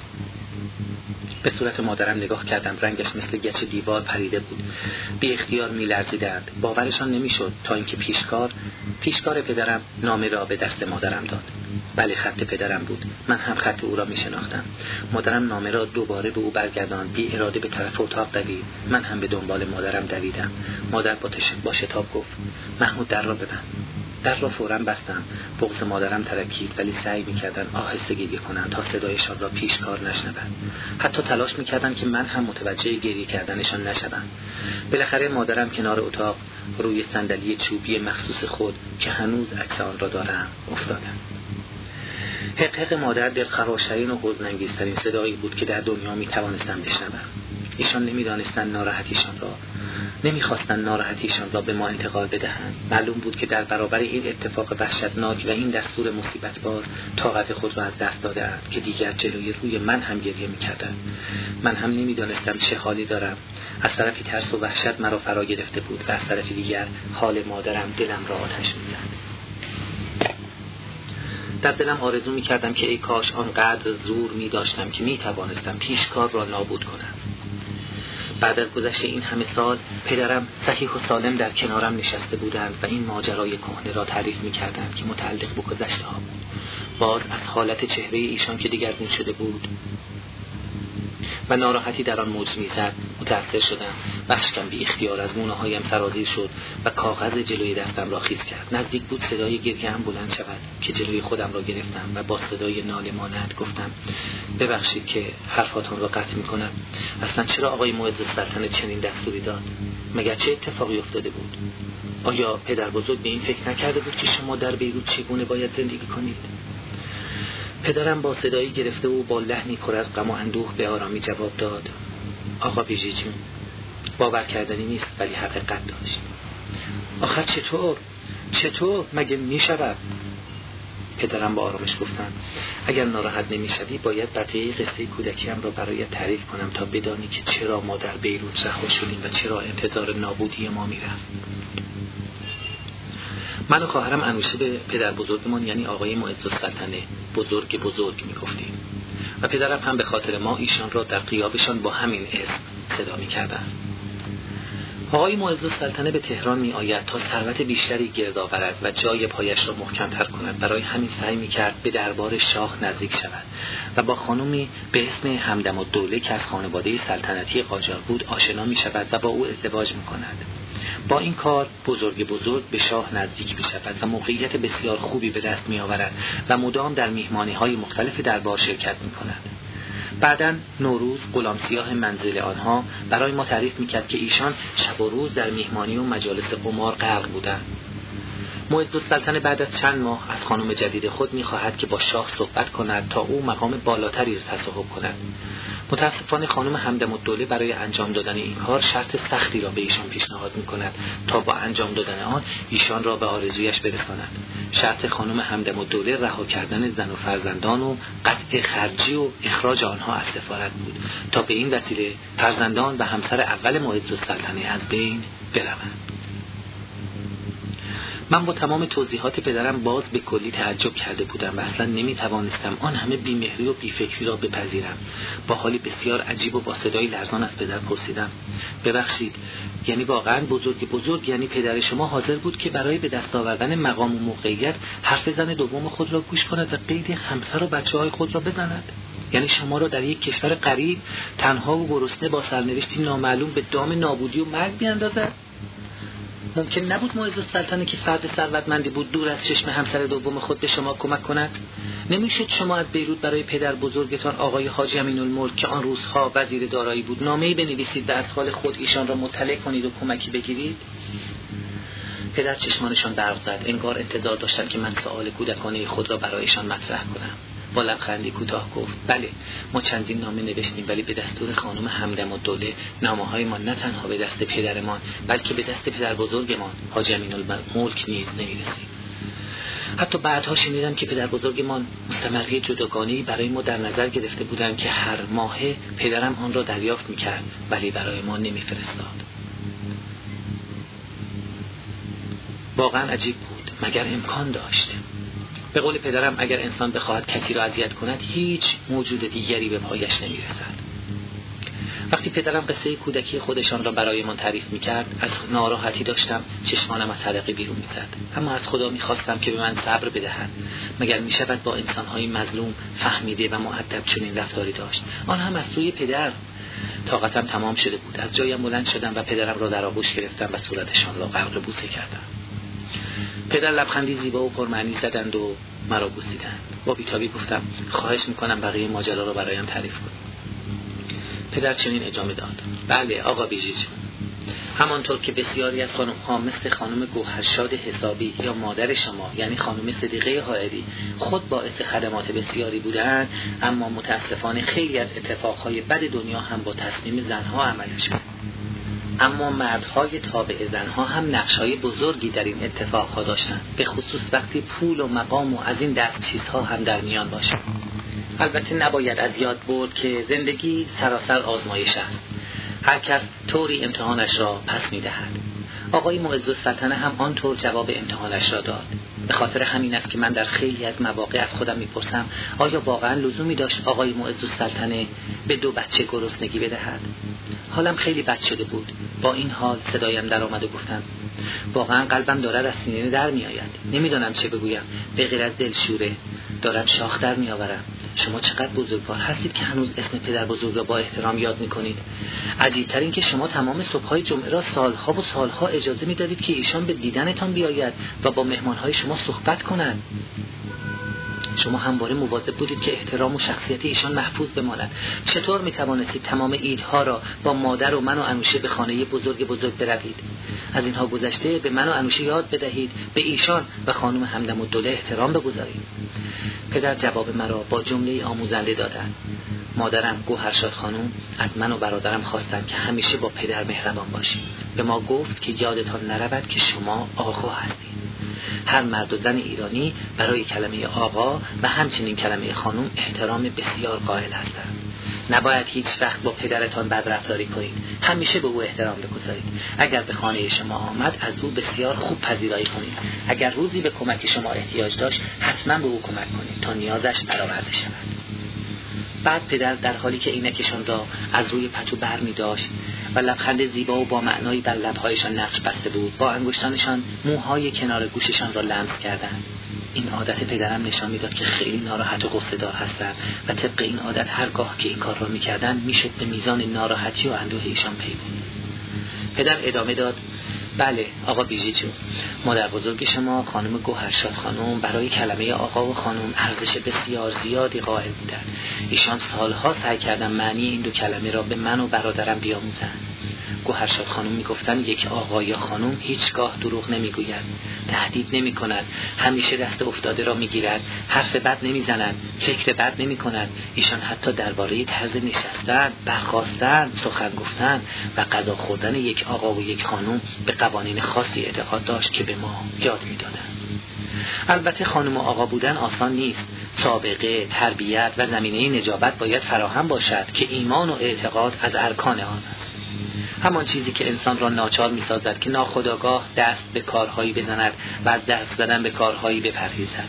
[SPEAKER 1] به صورت مادرم نگاه کردم، رنگش مثل گچ دیوار پریده بود. بی اختیار می لرزیدند. باورشان نمی شد تا اینکه پیشکار پدرم نامه را به دست مادرم داد. بله خط پدرم بود. من هم خط او را می شناختم. مادرم نامه را دوباره به او برگرداند. بی اراده به طرف اتاق دوید. من هم به دنبال مادرم دویدم. مادر با شتاب گفت محمود در را ببند. در را فوراً بستم. بغض مادرم ترکید ولی سعی می‌کردند آهسته گریه کنند تا صدایشان را پیشکار نشنود. حتی تلاش می‌کردند که من هم متوجه گریه کردنشان نشوم. بالاخره مادرم کنار اتاق روی صندلی چوبی مخصوص خود که هنوز عکس آن را دارم افتادم. حقیق مادر دلخراش‌ترین و حزن‌انگیزترین صدایی بود که در دنیا می‌توانستم بشنوم. ایشان نمیخواستند ناراحتیشان را به ما انتقال بدهند. معلوم بود که در برابر این اتفاق وحشتناک و این دستور مصیبتبار طاقت خود را از دست دادند که دیگر جلوی روی من هم گریه می‌کردند. من هم نمی‌دانستم چه حالی دارم. از طرفی ترس و وحشت مرا فرا گرفته بود و از طرف دیگر حال مادرم دلم را آتش می‌زد. در دلم آرزو می‌کردم که ای کاش آنقدر زور می‌داشتم که می‌توانستم پیشکار را نابود کنم. بعد از گذشت این همه سال پدرم صحیح و سالم در کنارم نشسته بودند و این ماجرای کهنه را تعریف می‌کردند که متعلق به گذشته‌ها بود. باز از حالت چهره ایشان که دگرگون شده بود و ناراحتی در آن موج می‌زد متأثر شدم و اشکم بی اختیار از مونه‌هایم سرازیر شد و کاغذ جلوی دستم را خیس کرد. نزدیک بود صدای گریه‌ام بلند شود که جلوی خودم را گرفتم و با صدای ناله مانند گفتم ببخشید که حرفاتون را قطع می‌کنم. اصلا چرا آقای معز السلطنه چنین دستوری داد؟ مگر چه اتفاقی افتاده بود؟ آیا پدر بزرگ به این فکر نکرده بود که شما در بیروت چگونه باید زندگی کنید؟ پدرم با صدایی گرفته و با لحنی پر از غم و اندوه به آرامی جواب داد: آقا بیژی جون، باور کردنی نیست ولی حقیقت داشت. آخر چطور مگه میشود؟ پدرم با آرامش گفتند: اگر ناراحت نمیشوی باید بقیه قصه کودکیم را برایت تعریف کنم تا بدانی که چرا ما در بیروت رها شدیم و چرا انتظار نابودی ما میرفت. من و خواهرم انوشه به پدر بزرگمان یعنی آقای معزالسلطنه بزرگ میگفتیم و پدرم هم به خاطر ما ایشان را در غیابشان با همین اسم صدا میکردند. آقای معزالسلطنه به تهران می آید تا ثروت بیشتری گرد آورد و جای پایش را محکم‌تر کند. برای همین سعی می‌کرد به دربار شاه نزدیک شود و با خانمی به اسم همدم‌الدوله که از خانواده سلطنتی قاجار بود آشنا می‌شود و با او ازدواج می‌کند. با این کار بزرگ به شاه نزدیک می‌شود و موقعیت بسیار خوبی به دست می‌آورد و مدام در میهمانی‌های مختلف دربار شرکت می‌کند. بعداً نوروز غلامسیاه منزل آنها برای ما تعریف میکرد که ایشان شب و روز در میهمانی و مجالس قمار غرق بودند. معزالسلطنه بعد از چند ماه از خانم جدید خود میخواهد که با شاه صحبت کند تا او مقام بالاتری را تصاحب کند. متاسفانه خانم همدم‌الدوله برای انجام دادن این کار شرط سختی را به ایشان پیشنهاد میکند تا با انجام دادن آن ایشان را به آرزویش برساند. شرط خانم همدم‌الدوله رها کردن زن و فرزندان و قطع خرجی و اخراج آنها از سفارت بود تا به این وسیله فرزندان و همسر اول معزالسلطنه از بین بروند. من با تمام توضیحات پدرم باز به کلی تعجب کرده بودم و اصلا نمیتوانستم آن همه بیمهری و بیفکری را بپذیرم. با حالی بسیار عجیب و با صدای لرزان از پدر پرسیدم: ببخشید، یعنی واقعا بزرگ یعنی پدر شما حاضر بود که برای به دست آوردن مقام و موقعیت حرف زن دوم خود را گوش کند و قید همسر و بچه‌های خود را بزند؟ یعنی شما را در یک کشور غریب تنها و گرسنه با سرنوشتی نامعلوم به دام نابودی و مرگ بیاندازد؟ ممکن نبود معزالسلطنه که فرد ثروتمندی بود دور از چشم همسر دوم خود به شما کمک کند؟ نمیشد شما از بیروت برای پدر بزرگتان آقای حاجی امین‌الملک که آن روزها وزیر دارایی بود نامه‌ای بنویسید و از حال خود ایشان را مطلع کنید و کمکی بگیرید؟ پدر چشمانشان برق زد، انگار انتظار داشتند که من سؤال کودکانه خود را برایشان مطرح کنم. با لبخندی کوتاه گفت: بله، ما چندین نامه نوشتیم ولی به دستور خانم همدم‌الدوله نامه‌هایمان نه تنها به دست پدرمان بلکه به دست پدر بزرگمان حاجی امین‌الملک نیز نمی‌رسید. حتی بعدها شنیدم که پدر بزرگمان مستمری جداگانه‌ای برای ما در نظر گرفته بودند که هر ماه پدرم آن را دریافت می‌کرد ولی برای ما نمی‌فرستاد. واقعا عجیب بود، مگر امکان داشت؟ به قول پدرم اگر انسان بخواهد کسی را اذیت کند هیچ موجود دیگری به پایش نمیرسد. وقتی پدرم قصه کودکی خودشان را برای من تعریف میکرد از ناراحتی داشتم چشمانم از حلقه بیرون میزد، اما از خدا میخواستم که به من صبر بدهد. مگر میشود با انسانهای مظلوم فهمیده و مؤدب چنین رفتاری داشت، آن هم از سوی پدر؟ طاقتم تمام شده بود. از جایم بلند شدم و پدرم را در آغوش گرفتم و صورتشان را غرق بوسه کردم. پدر لبخندی زیبا و پرمعنی زدند و مرا بوسیدند. با بی‌تابی گفتم: خواهش میکنم بقیه ماجرا را برایم تعریف کنید. پدر چنین ادامه داد: بله آقا بیژی جون، همانطور که بسیاری از خانم‌ها مثل خانم گوهرشاد حسابی یا مادر شما یعنی خانم صدیقه حائری خود باعث خدمات بسیاری بودند، اما متاسفانه خیلی از اتفاقهای بد دنیا هم با تصمیم زنها عملی شد. اما مردهای تابع زنها هم نقش‌های بزرگی در این اتفاقها داشتند، به خصوص وقتی پول و مقام و از این دست چیزها هم در میان باشد. البته نباید از یاد برد که زندگی سراسر آزمایش است. هر کس طوری امتحانش را پس می‌دهد. آقای معزالسلطنه هم آنطور جواب امتحانش را داد. به خاطر همین است که من در خیلی از مواقع از خودم می‌پرسم آیا واقعا لزومی داشت آقای معزالسلطنه به 2 بچه گرسنگی بدهد؟ حالم خیلی بد شده بود. با این حال صدایم در آمد و گفتم: واقعا قلبم دارد از سینه در میآید. نمیدانم چه بگویم. به غیر از دلشوره دارم شاخ در میآورم. شما چقدر بزرگوار هستید که هنوز اسم پدر بزرگ را با احترام یاد میکنید. عجیب‌تر این که شما تمام صبح‌های جمعه را سالها و سالها اجازه میدادید که ایشان به دیدنتان بیاید و با مهمان‌های شما صحبت کنند. شما همواره مواظب بودید که احترام و شخصیت ایشان محفوظ بماند. چطور میتوانستید تمام عیدها را با مادر و من و انوشه به خانه بزرگ بروید؟ از اینها گذشته به من و انوشه یاد بدهید به ایشان و خانم همدم‌الدوله احترام بگذارید. پدر جواب مرا با جمله آموزنده دادند. مادرم گوهرشاد خانم از من و برادرم خواستند که همیشه با پدر مهربان باشیم. به ما گفت که یادتان نرود که شما آقا هستید. هر مرد و زن ایرانی برای کلمه آقا و همچنین کلمه خانم احترام بسیار قائل هستند. نباید هیچ وقت با پدرتان بدرفتاری کنید. همیشه به او احترام بگذارید. اگر به خانه شما آمد از او بسیار خوب پذیرایی کنید. اگر روزی به کمک شما احتیاج داشت حتما به او کمک کنید تا نیازش برآورده شود. بعد پدر در حالی که عینکشان را از روی پتو بر می داشت و لبخند زیبا و با معنایی بر لبهایشان نقش بسته بود، با انگشتانشان موهای کنار گوششان را لمس کردند. این عادت پدرم نشان میداد که خیلی ناراحت و غصه‌دار هستند و طبق این عادت هرگاه که این کار را می‌کردند میشد به میزان ناراحتی و اندوه ایشان پی برد. پدر ادامه داد: بله آقا بیژیجو، مادر بزرگ شما خانم گوهرشاد خانم برای کلمه آقا و خانم ارزش بسیار زیادی قائل بودند. ایشان سالها سعی کردند معنی این دو کلمه را به من و برادرم بیاموزند. گوهرشاد خانم میگفتند یک آقا یا خانم هیچگاه دروغ نمیگوید، تهدید نمیکند، همیشه دست افتاده را میگیرد، حرف بد نمیزند، فکر بد نمیکند. ایشان حتی درباره طرز نشستن، برخاستن، سخن گفتن و غذا خوردن یک آقا و یک خانم به قوانین خاصی اعتقاد داشت که به ما یاد میدادند. البته خانم و آقا بودن آسان نیست. سابقه، تربیت و زمینه نجابت باید فراهم باشد که ایمان و اعتقاد از ارکان آن است. همان چیزی که انسان را ناچار می‌سازد که ناخودآگاه دست به کارهایی بزند و از دست زدن به کارهایی بپرهیزد.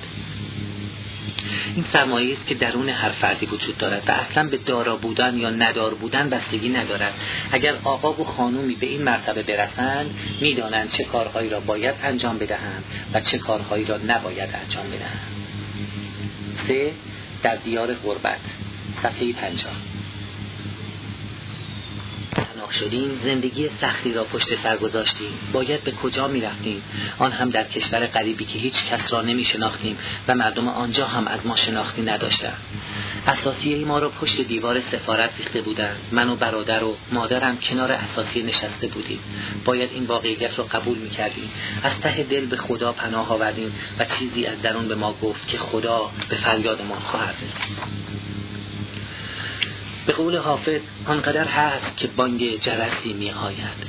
[SPEAKER 1] این سرمایه است که درون هر فردی وجود دارد و اصلا به دارا بودن یا ندار بودن بستگی ندارد. اگر آقا و خانومی به این مرتبه برسند می‌دانند چه کارهایی را باید انجام بدهند و چه کارهایی را نباید انجام بدهند. 3. در دیار غربت، صفحه 50. شدیم، زندگی سختی را پشت سر گذاشتیم. باید به کجا می رفتیم؟ آن هم در کشور غریبی که هیچ کس را نمی شناختیم و مردم آنجا هم از ما شناختی نداشتند. اساسیه ما را پشت دیوار سفارت ریخته بودند. من و برادر و مادرم کنار اساسیه نشسته بودیم. باید این واقعیت را قبول می کردیم. از ته دل به خدا پناه آوردیم و چیزی از درون به ما گفت که خدا به فریادمان خواهد رسید. به قول حافظ آنقدر هست که بانگ جرسی می آید.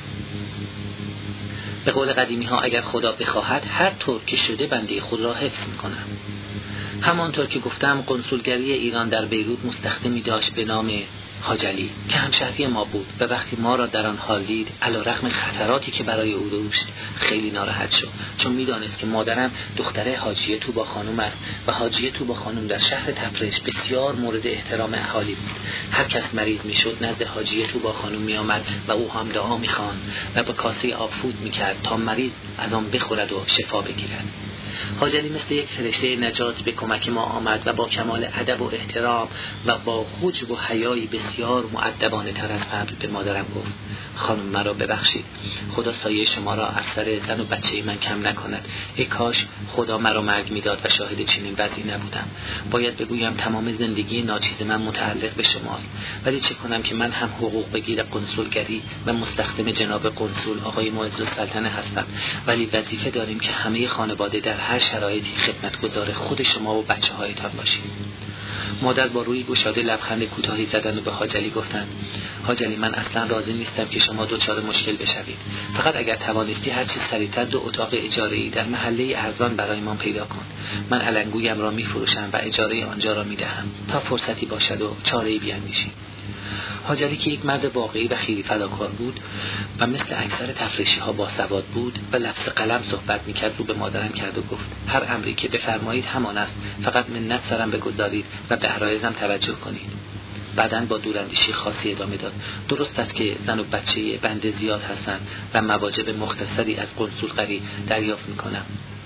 [SPEAKER 1] به قول قدیمی ها اگر خدا بخواهد هر طور که شده بنده خود را حفظ می کنم. همانطور که گفتم قنصولگری ایران در بیروت مستخدمی داشت به نام حاجلی که همشهری ما بود و وقتی ما را در آن حال دید علیرغم خطراتی که برای او داشت خیلی ناراحت شد، چون میدانست که مادرم دختر حاجیه توبا خانم است و حاجیه توبا خانم در شهر تفرش بسیار مورد احترام اهالی بود. هر کس مریض میشد نزد حاجیه توبا خانم می آمد و او هم دعا می‌خواند و با کاسه آب فوت می‌کرد تا مریض از آن بخورد و شفا بگیرد. حاجلی مثل یک فرشته نجات به کمک ما آمد و با کمال ادب و احترام و با حجب و حیایی بسیار مؤدبانه تر از قبل به مادرم گفت: خانم مرا ببخشید، خدا سایه شما را از سر زن و بچه من کم نکند. ای کاش خدا مرا مرگ میداد و شاهد چنین وضعی نبودم. باید بگویم تمام زندگی ناچیز من متعلق به شماست، ولی چه کنم که من هم حقوق بگیر قنصولگری و مستخدم جناب قنصول آقای معزالسلطنه هستم، ولی وظیفه داریم که همه خانواده در هر شرایطی خدمتگزار خود شما و بچه‌هایتان باشید. مادر با روی گشاده لبخند کوتاهی زدن و به حاجلی گفتند: حاجلی من اصلا راضی نیستم که شما دچار مشکل بشوید. فقط اگر توانستی هر چه سریعتر 2 اتاق اجاره‌ای در محله ارزان برایمان پیدا کن. من علنگویم را می‌فروشم و اجاره آنجا را می‌دهم تا فرصتی باشد و چاره‌ای بیاندیشیم. حاجلی که یک مرد واقعی و خیلی فداکار بود و مثل اکثر تفریشی‌ها باسواد بود و لفظ قلم صحبت می‌کرد رو به مادرم کرد و گفت: هر امری که بفرمایید همان است، فقط منت سرم بگذارید و به عرایضم توجه کنید. بعداً با دوراندیشی خاصی ادامه داد: درست است که زن و بچه بنده زیاد هستند و مواجب مختصری از قنصولگری دریافت می‌کنم.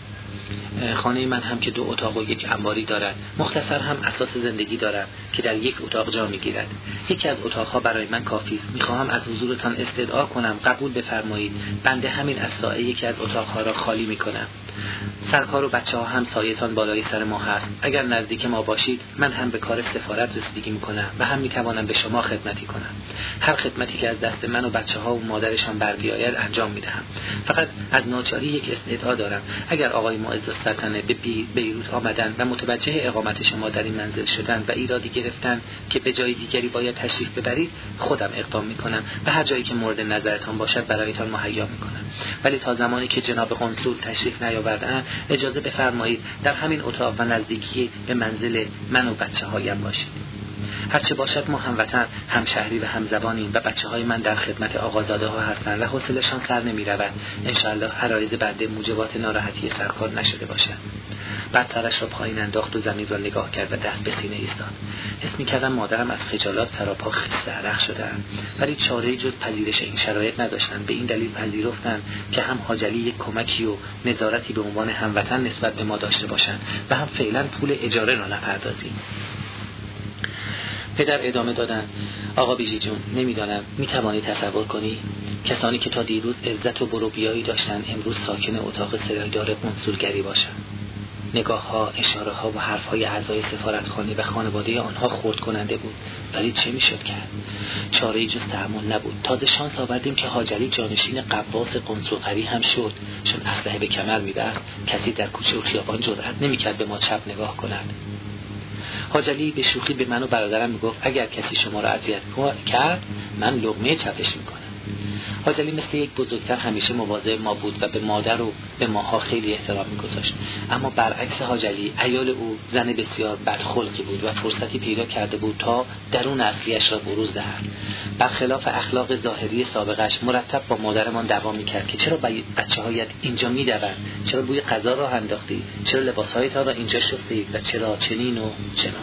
[SPEAKER 1] خانه من هم که 2 اتاق و 1 انباری دارد، مختصر هم اساس زندگی دارد که در 1 اتاق جا میگیرد. یکی از اتاقها برای من کافی است. میخواهم از حضورتان استدعا کنم قبول بفرمایید. بنده همین از ساعه یکی از اتاقها را خالی میکنم. سرکار و بچه‌ها هم سایتان بالای سر ما هست. اگر نزدیک ما باشید من هم به کار سفارت رسیدگی میکنم و هم میتوانم به شما خدمتی کنم. هر خدمتی که از دست من و بچه‌ها و مادرشان بر بیاید انجام میدهم. فقط از ناچاری یک استدعا دارم. اگر آقای معزالسلطنه به بیروت آمدن و متوجه اقامت شما در این منزل شدن و ایرادی گرفتن که به جای دیگری باید تشریف ببرید، خودم اقدام میکنم و هر جایی که مورد نظرتان باشد برایتان مهیا میکنم. ولی تا زمانی که جناب قنصل تشریف نیاوردند اجازه بفرمایید در همین اتاق و نزدیکی به منزل من و بچه‌هایم باشید. هرچه باشد ما هموطن، همشهری و همزبانیم و بچه‌های من در خدمت آقازاده‌ها هستند و حوصله‌شان سر نمی‌رود. انشاءالله عرایض بنده موجبات ناراحتی سرکار نشده باشد. بعد سرش را پایین انداخت و زمین را نگاه کرد و دست به سینه ایستاد. حس می‌کردم مادرم از خجالت سراپا خسته عرق شده‌اند، ولی چاره‌ای جز پذیرش این شرایط نداشتند. به این دلیل پذیرفتند که هم حاج علی یک کمکی و نظارتی به عنوان هموطن نسبت به ما داشته باشند و هم فعلا پول اجاره را نپردازیم. پدر ادامه دادن: آقا بیژی جون، نمیدانم میتوانی تصور کنی کسانی که تا دیروز عزت و بروبیایی داشتن امروز ساکن اتاق سرایدار قنصولگری باشند. نگاه‌ها، اشاره‌ها و حرف‌های اعضای سفارتخانه و خانواده آنها خرد کننده بود، ولی چه میشد کرد؟ چاره‌ای جز تحمل نبود. تازه شانس آوردیم که حاج علی جانشین قواس قنصولگری هم شد، چون اسلحه به کمر می‌بست. کسی در کوچه و خیابان جرأت نمی‌کرد به ما چپ نگاه کند. حاج علی به شوخی به من و برادرم میگفت اگر کسی شما را اذیت کرد من لقمه چپش میکنم. حاج علی مثل یک بزرگتر همیشه مواظب ما بود و به مادر و به ماها خیلی احترام میگذاشت. اما برعکس حاج علی، عیال او زن بسیار بدخلقی بود و فرصتی پیدا کرده بود تا درون اصلیش را بروز دهد. برخلاف اخلاق ظاهری سابقش مرتب با مادرمان دعوا میکرد که چرا بچه‌هایت اینجا میدوند، چرا بوی غذا را انداختی، چرا لباسهایت را اینجا شستید و چرا چنین و چنان.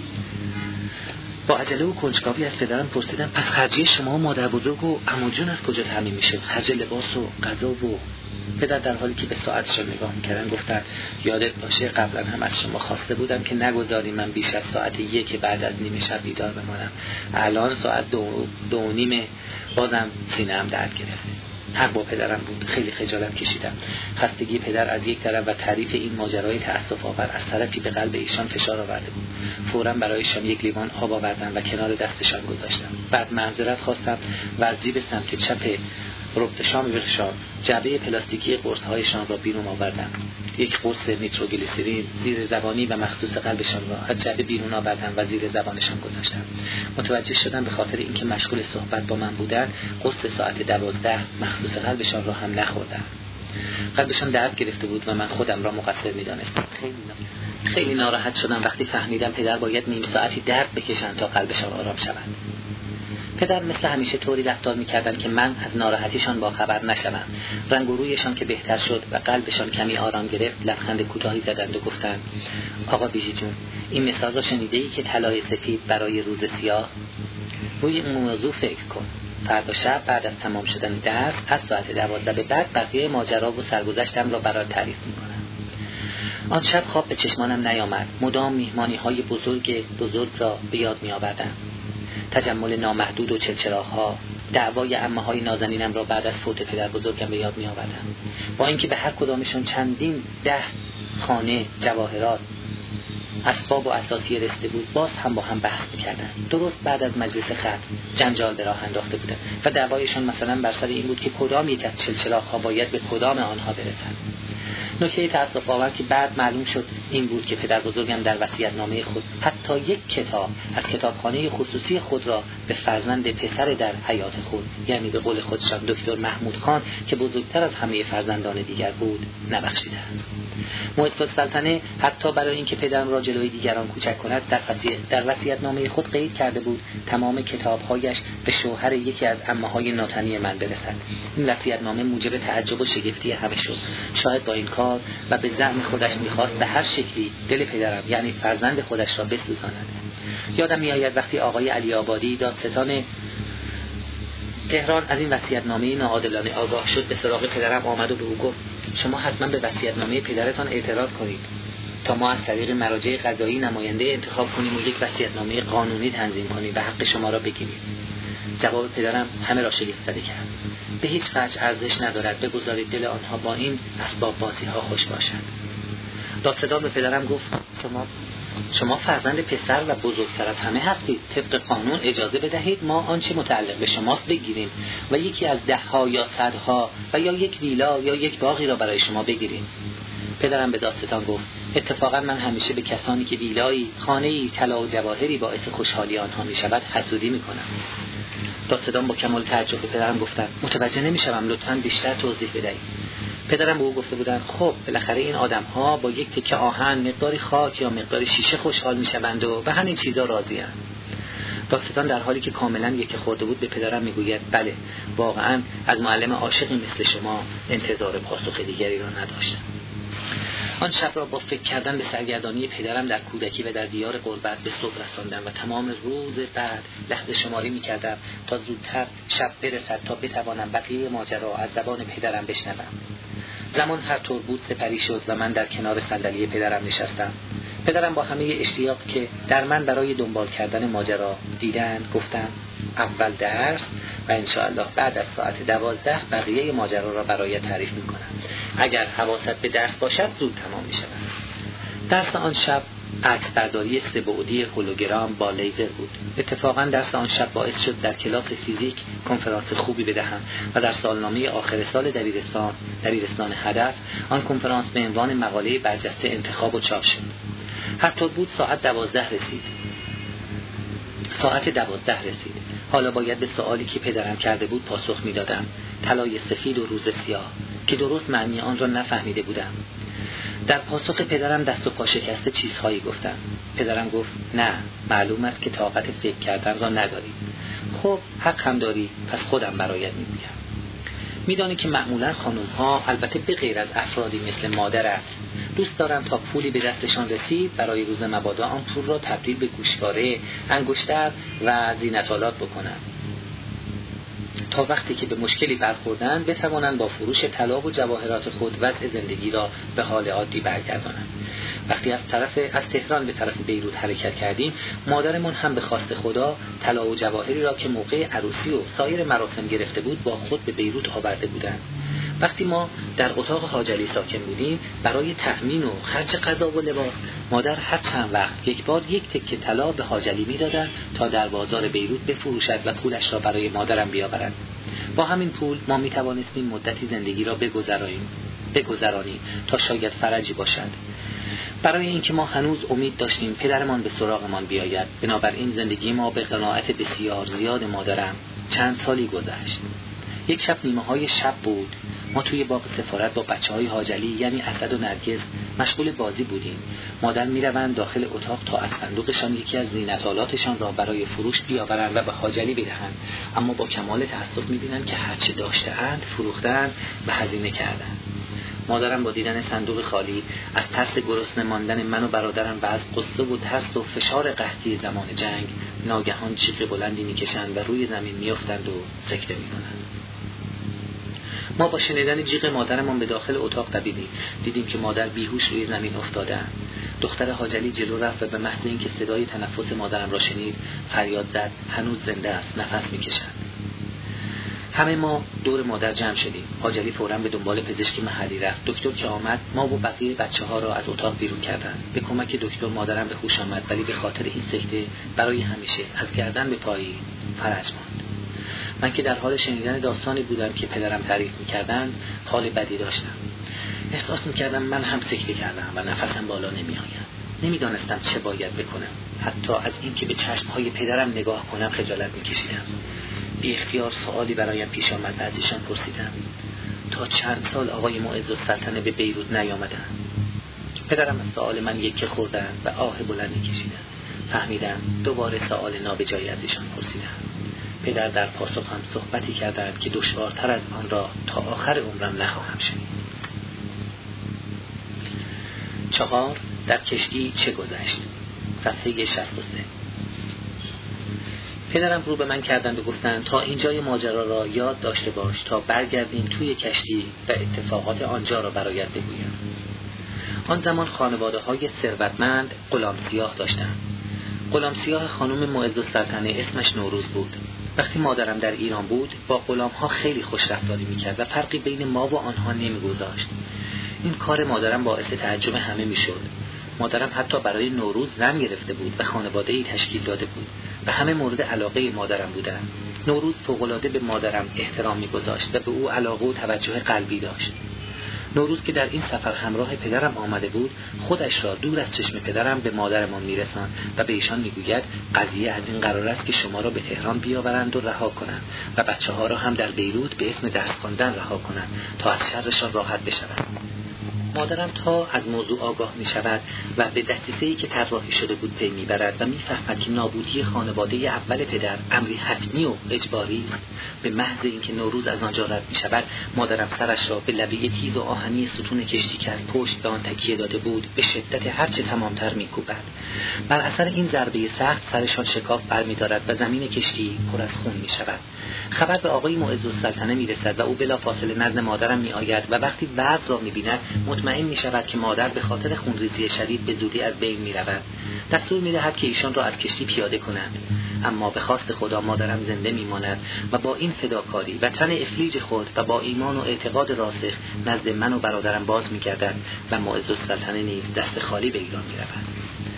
[SPEAKER 1] با عجله و کنجکاوی از پدرم پرسیدم پس خرجی شما و مادر بزرگ و عمو جون از کجا تامین میشه؟ خرج لباس و غذا و... پدر در حالی که به ساعتشان نگاه میکردن گفتن یادت باشه قبلا هم از شما خواسته بودم که نگذاری من بیش از ساعت 1 بعد از نیمه شب بیدار بمانم. الان ساعت 2:30 بازم سینه‌ام درد گرفته. حق با پدرم بود. خیلی خجالت کشیدم. خستگی پدر از یک طرف و تعریف این ماجرای تأسف آور از طرفی به قلب ایشان فشار آورده بود. فوراً برایشان یک لیوان آب آوردم و کنار دستشان گذاشتم. بعد معذرت خواستم و از جیب سمت چپ ربطشان جعبه پلاستیکی قرص‌هایشان را بیرون آوردم. یک قرص نیتروگلیسرین زیر زبانی و مخصوص قلبشان را از جعبه بیرون آوردم و زیر زبانشان گذاشتم. متوجه شدم به خاطر اینکه مشغول صحبت با من بودند قرص ساعت 12 مخصوص قلبشان را هم نخوردم. قلبشان درد گرفته بود و من خودم را مقصر می‌دانستم. خیلی ناراحت شدم وقتی فهمیدم پدر باید نیم ساعتی درد بکشند تا قلبشان آرام شود. پدر مثل همیشه طوری رفتار می‌کردند که من از ناراحتیشان باخبر نشوم. رنگ و رویشان که بهتر شد و قلبشان کمی آرام گرفت لبخند کوتاهی زدند و گفتند آقا بیژی جون، این مثال را شنیده‌ای که طلای سفید برای روز سیاه؟ روی این موضوع فکر کن. فردا شب بعد از تمام شدن درس از ساعت 12 به بعد بقیه ماجرا و سرگذشتم را برات تعریف می‌کنم. آن شب خواب به چشمانم نیامد. مدام میهمانی‌های بزرگ را به یاد می‌آوردم. تجمل نامحدود و چلچراغ‌ها، دعوای عمه‌های نازنینم را بعد از فوت پدر بزرگم به یاد می‌آوردم. با اینکه به هر کدامشون چندین 10 خانه جواهرات اسباب و اساسی رسیده بود باز هم با هم بحث می‌کردند. درست بعد از مجلس ختم جنجال به راه انداخته بودند و دعوایشان مثلا بر سر این بود که کدام یک از چلچراغ‌ها باید به کدام آنها برسند. نکته تأسف آور که بعد معلوم شد این بود که پدر بزرگم در وصیت‌نامه خود حتی یک کتاب از کتابخانه خصوصی خود را به فرزند پسر در حیات خود، یعنی به قول خودشان دکتر محمود خان که بزرگتر از همه فرزندان دیگر بود، نبخشیده است. معزالسلطنه حتی برای اینکه پدرم را جلوی دیگران کوچک کند در وصیت‌نامه خود قید کرده بود تمام کتاب‌هایش به شوهر یکی از عمه‌های ناتنی من برسد. این وصیت‌نامه موجب تعجب و شگفتی همه شد. شاید با این کار و به زعم خودش می‌خواست به هر شکلی دل پدرم یعنی فرزند خودش را بسوزاند. یادم می‌آید وقتی آقای علی آبادی دادستان تهران از این وصیت‌نامه ناعادلانه آگاه شد به سراغ پدرم آمد و به او گفت شما حتما به وصیت‌نامه پدرتان اعتراض کنید تا ما از طریق مراجع قضایی نماینده انتخاب کنیم و یک وصیت‌نامه قانونی تنظیم کنیم و حق شما را بگیریم. جواب پدرم همه را شگفت‌زده کرد. به هیچ وجه ارزش ندارد بگذارید دل آنها با این اسباب بازی‌ها خوش باشد. دادستان به پدرم گفت شما فرزند پسر و بزرگتر از همه هستید. طبق قانون اجازه بدهید ما آنچه متعلق به شماست بگیریم و یکی از 10 یا 100 و یا یک ویلا یا یک باغی را برای شما بگیریم. پدرم به دادستان گفت اتفاقا من همیشه به کسانی که ویلایی، خانه‌ای، طلا و جواهری باعث خوشحالی آنها می‌شود حسودی می‌کنم. دادستان با کمال تعجب به پدرم گفتند متوجه نمی‌شوم، لطفاً بیشتر توضیح بدهید. پدرم به او گفته بودند خب بالاخره این آدم‌ها با یک تکه آهن، مقداری خاک یا مقداری شیشه خوشحال می‌شوند و به همین چیزا راضی‌اند. دادستان در حالی که کاملاً یک خورده بود به پدرم می‌گوید بله واقعاً از معلم عاشقی مثل شما انتظار پاسخ دیگری را نداشتم. آن شب را با فکر کردن به سرگردانی پدرم در کودکی و در دیار غربت به صبح رساندم و تمام روز بعد لحظه شماری می‌کردم تا زودتر شب برسد تا بتوانم بقیه ماجرا از زبان پدرم بشنوم. زمان هر طور بود سپری شد و من در کنار صندلی پدرم نشستم. پدرم با همه اشتیاق که در من برای دنبال کردن ماجرا دیدن گفتم اول درس و انشاءالله بعد از ساعت 12 بقیه ماجرا را برای تعریف می‌کنم. اگر حواست به درس باشد زود تمام می‌شود. درس آن شب عکس برداری 3 بعدی هولوگرام با لیزر بود. اتفاقا درس آن شب باعث شد در کلاس فیزیک کنفرانس خوبی بدهم و در سالنامه آخر سال دبیرستان هدف آن کنفرانس به عنوان مقاله برجسته انتخاب و چاپ شد. هر طور بود ساعت 12 رسید. حالا باید به سوالی که پدرم کرده بود پاسخ می‌دادم. طلای سفید و روز سیاه که درست معنی آن را نفهمیده بودم. در پاسخ پدرم دست و پا شکسته چیزهایی گفتم. پدرم گفت نه، معلوم است که طاقت فکر کردن را نداری. خب حق هم داری، پس خودم برایت میگم. میدانی که معمولا خانم‌ها البته به غیر از افرادی مثل مادرت دوست دارن تا پولی به دستشان رسید برای روز مبادا آن پول را تبدیل به گوشواره، انگشتر و زینت‌آلات بکنن تا وقتی که به مشکلی برخوردن بتوانند با فروش طلا و جواهرات خود وضع زندگی را به حال عادی برگردانند. وقتی از تهران به طرف بیروت حرکت کردیم، مادرمون هم به خواست خدا طلا و جواهری را که موقع عروسی و سایر مراسم گرفته بود با خود به بیروت آورده بودند. وقتی ما در اتاق حاجلی ساکن بودیم، برای تأمین و خرج غذا و لباس مادر هر چند وقت یک بار یک تکه طلا به حاجلی میدادند تا در بازار بیروت بفروشد و پولش را برای مادرم بیاورد. با همین پول ما می توانستیم مدتی زندگی را بگذرانیم تا شاید فرجی باشد. برای اینکه ما هنوز امید داشتیم پدرمان به سراغمان بیاید، بنابراین زندگی ما به قناعت بسیار زیاد مادرم چند سالی گذشت. یک شب نیمه‌های شب بود. ما توی باغ سفارت با بچه‌های حاجلی یعنی اسد و نرگس مشغول بازی بودیم. مادر میروند داخل اتاق تا از صندوقشان یکی از زینت‌آلاتشان را برای فروش بیاورند و به حاجلی بدهند، اما با کمال تأسف می‌بینند که هرچه داشته‌اند فروختند و هزینه کردند. مادرم با دیدن صندوق خالی از ترس گرسنه ماندن من و برادرم و از غصه و ترس و فشار قحطی زمان جنگ ناگهان جیغ بلندی می‌کشند و روی زمین می‌افتند و سکته می‌کنند. ما با شنیدن جیغ مادرمان به داخل اتاق دویدیم. دیدیم که مادر بیهوش روی زمین افتاده‌اند. دختر حاجلی جلو رفت و به محض اینکه صدای تنفس مادرم را شنید فریاد زد هنوز زنده است، نفس می‌کشد. همه ما دور مادر جمع شدیم. حاجلی فوراً به دنبال پزشک محلی رفت. دکتر که آمد ما و بقیه بچه‌ها را از اتاق بیرون کردند. به کمک دکتر مادرم به هوش آمد، ولی به خاطر این سکته برای همیشه از گردن به پای فرج ماند. من که در حال شنیدن داستانی بودم که پدرم تعریف می‌کردند، حال بدی داشتم. احساس می‌کردم من هم سکته کردم و نفسم بالا نمی‌آید. نمی‌دانستم چه باید بکنم. حتی از اینکه به چشم‌های پدرم نگاه کنم خجالت می‌کشیدم. بی اختیار سوالی برایم پیش آمد و از ایشان پرسیدم تا چند سال آقای معزالسلطنه به بیروت نیامدند؟ پدرم از سوال من یکه خوردند و آه بلندی کشیدند. فهمیدم دوباره سوال نابجایی از ایشان پرسیدم. پدر در پاسخ هم صحبتی کردند که دشوارتر از آن را تا آخر عمرم نخواهم شنید. 4. در کشتی چه گذشت؟ صفحه 63. پدرم رو به من کردند و گفتند تا اینجای ماجرا را یاد داشته باش تا برگردیم توی کشتی و اتفاقات آنجا را برایت بگویم. آن زمان خانواده‌های ثروتمند غلام سیاه داشتند. غلام سیاه خانم معزالسلطنه اسمش نوروز بود. وقتی مادرم در ایران بود با غلام‌ها خیلی خوش رفتاری می‌کرد و فرقی بین ما و آنها نمی‌گذاشت. این کار مادرم باعث تعجب همه می‌شد. مادرم حتی برای نوروز زن گرفته بود و خانواده‌ای تشکیل داده بود و همه مورد علاقه مادرم بودند. نوروز فوق‌العاده به مادرم احترام می‌گذاشت و به او علاقه و توجه قلبی داشت. نوروز که در این سفر همراه پدرم آمده بود، خودش را دور از چشم پدرم به مادرمان می‌رساند و به ایشان می‌گوید قضیه از این قرار است که شما را به تهران بیاورند و رها کنند و بچه‌ها را هم در بیروت به اسم درس خواندن رها کنند تا از شرشان راحت بشوند. مادرم تا از موضوع آگاه می شود و به دستیسه‌ای که طراحی شده بود پی می‌برد و می‌فهمد که نابودی خانواده اول پدر امری حتمی و اجباری است، به محض اینکه نوروز از آنجا رد می‌شود، مادرم سرش را به لبه تیز و آهنی ستون کشتی که پشت به آن تکیه داده بود به شدت هرچه تمام‌تر می‌کوبد. بر اثر این ضربه سخت سرشان شکاف برمی‌دارد و زمین کشتی پر از خون می‌شود. خبر به آقای معزالسلطنه می‌رسد و او بلافاصله نزد مادرم می‌آید و وقتی وضع را می‌بیند مطمئن می‌شود که مادر به خاطر خونریزی شدید به زودی از بین می‌رود. دستور می‌دهد که ایشان را از کشتی پیاده کنند، اما به خواست خدا مادرم زنده می‌ماند و با این فداکاری و تن افلیج خود و با ایمان و اعتقاد راسخ نزد من و برادرم باز می‌گردد و معزالسلطنه نیز دست خالی به ایران می‌رود.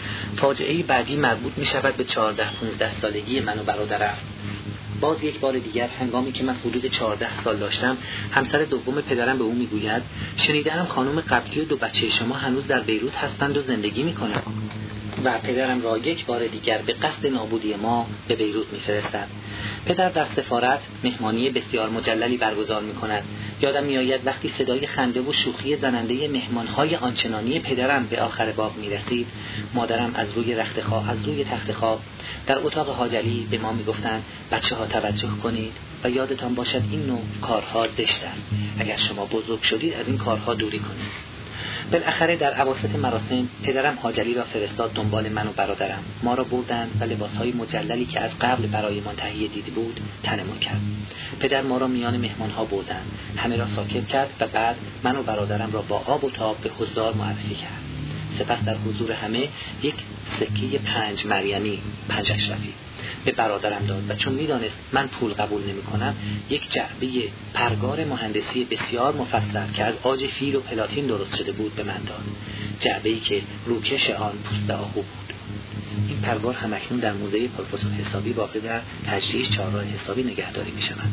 [SPEAKER 1] فاجعه بعدی مربوط می‌شود به 14-15 سالگی من و برادرم. باز یک بار دیگر هنگامی که من حدود 14 سال داشتم، همسر دوم پدرم به او میگوید شنیدم خانم قبلی و 2 بچه شما هنوز در بیروت هستند و زندگی میکنند و پدرم را یک بار دیگر به قصد نابودی ما به بیروت میفرستد. پدر در سفارت مهمانی بسیار مجللی برگزار میکند. یادم میآید وقتی صدای خنده و شوخی زننده مهمانهای آنچنانی پدرم به آخر باب میرسید، مادرم از روی تخت خواب در اتاق حاجلی به ما میگفتند بچه‌ها توجه کنید و یادتان باشد این نوع کارها زشت است. اگر شما بزرگ شدید از این کارها دوری کنید. بالاخره در اواسط مراسم پدرم حاجلی را فرستاد دنبال من و برادرم. ما را بردند و لباسهای مجللی که از قبل برایمان تهیه دیده بود تنمون کرد. پدر ما را میان مهمانها بردند، همه را ساکت کرد و بعد من و برادرم را با آب و تاب به حضار معرفی کرد. سپس در حضور همه یک سکه 5 مریمی 5 اشرفی به برادرم داد و چون میدانست من پول قبول نمی کنم، یک جعبه پرگار مهندسی بسیار مفصل که از عاج فیل و پلاتین درست شده بود به من داد. جعبه‌ای که روکش آن پوست آهو بود. این پرگار همکنون در موزه پروفسور حسابی واقع در تجریش چهارراه حسابی نگهداری می شود.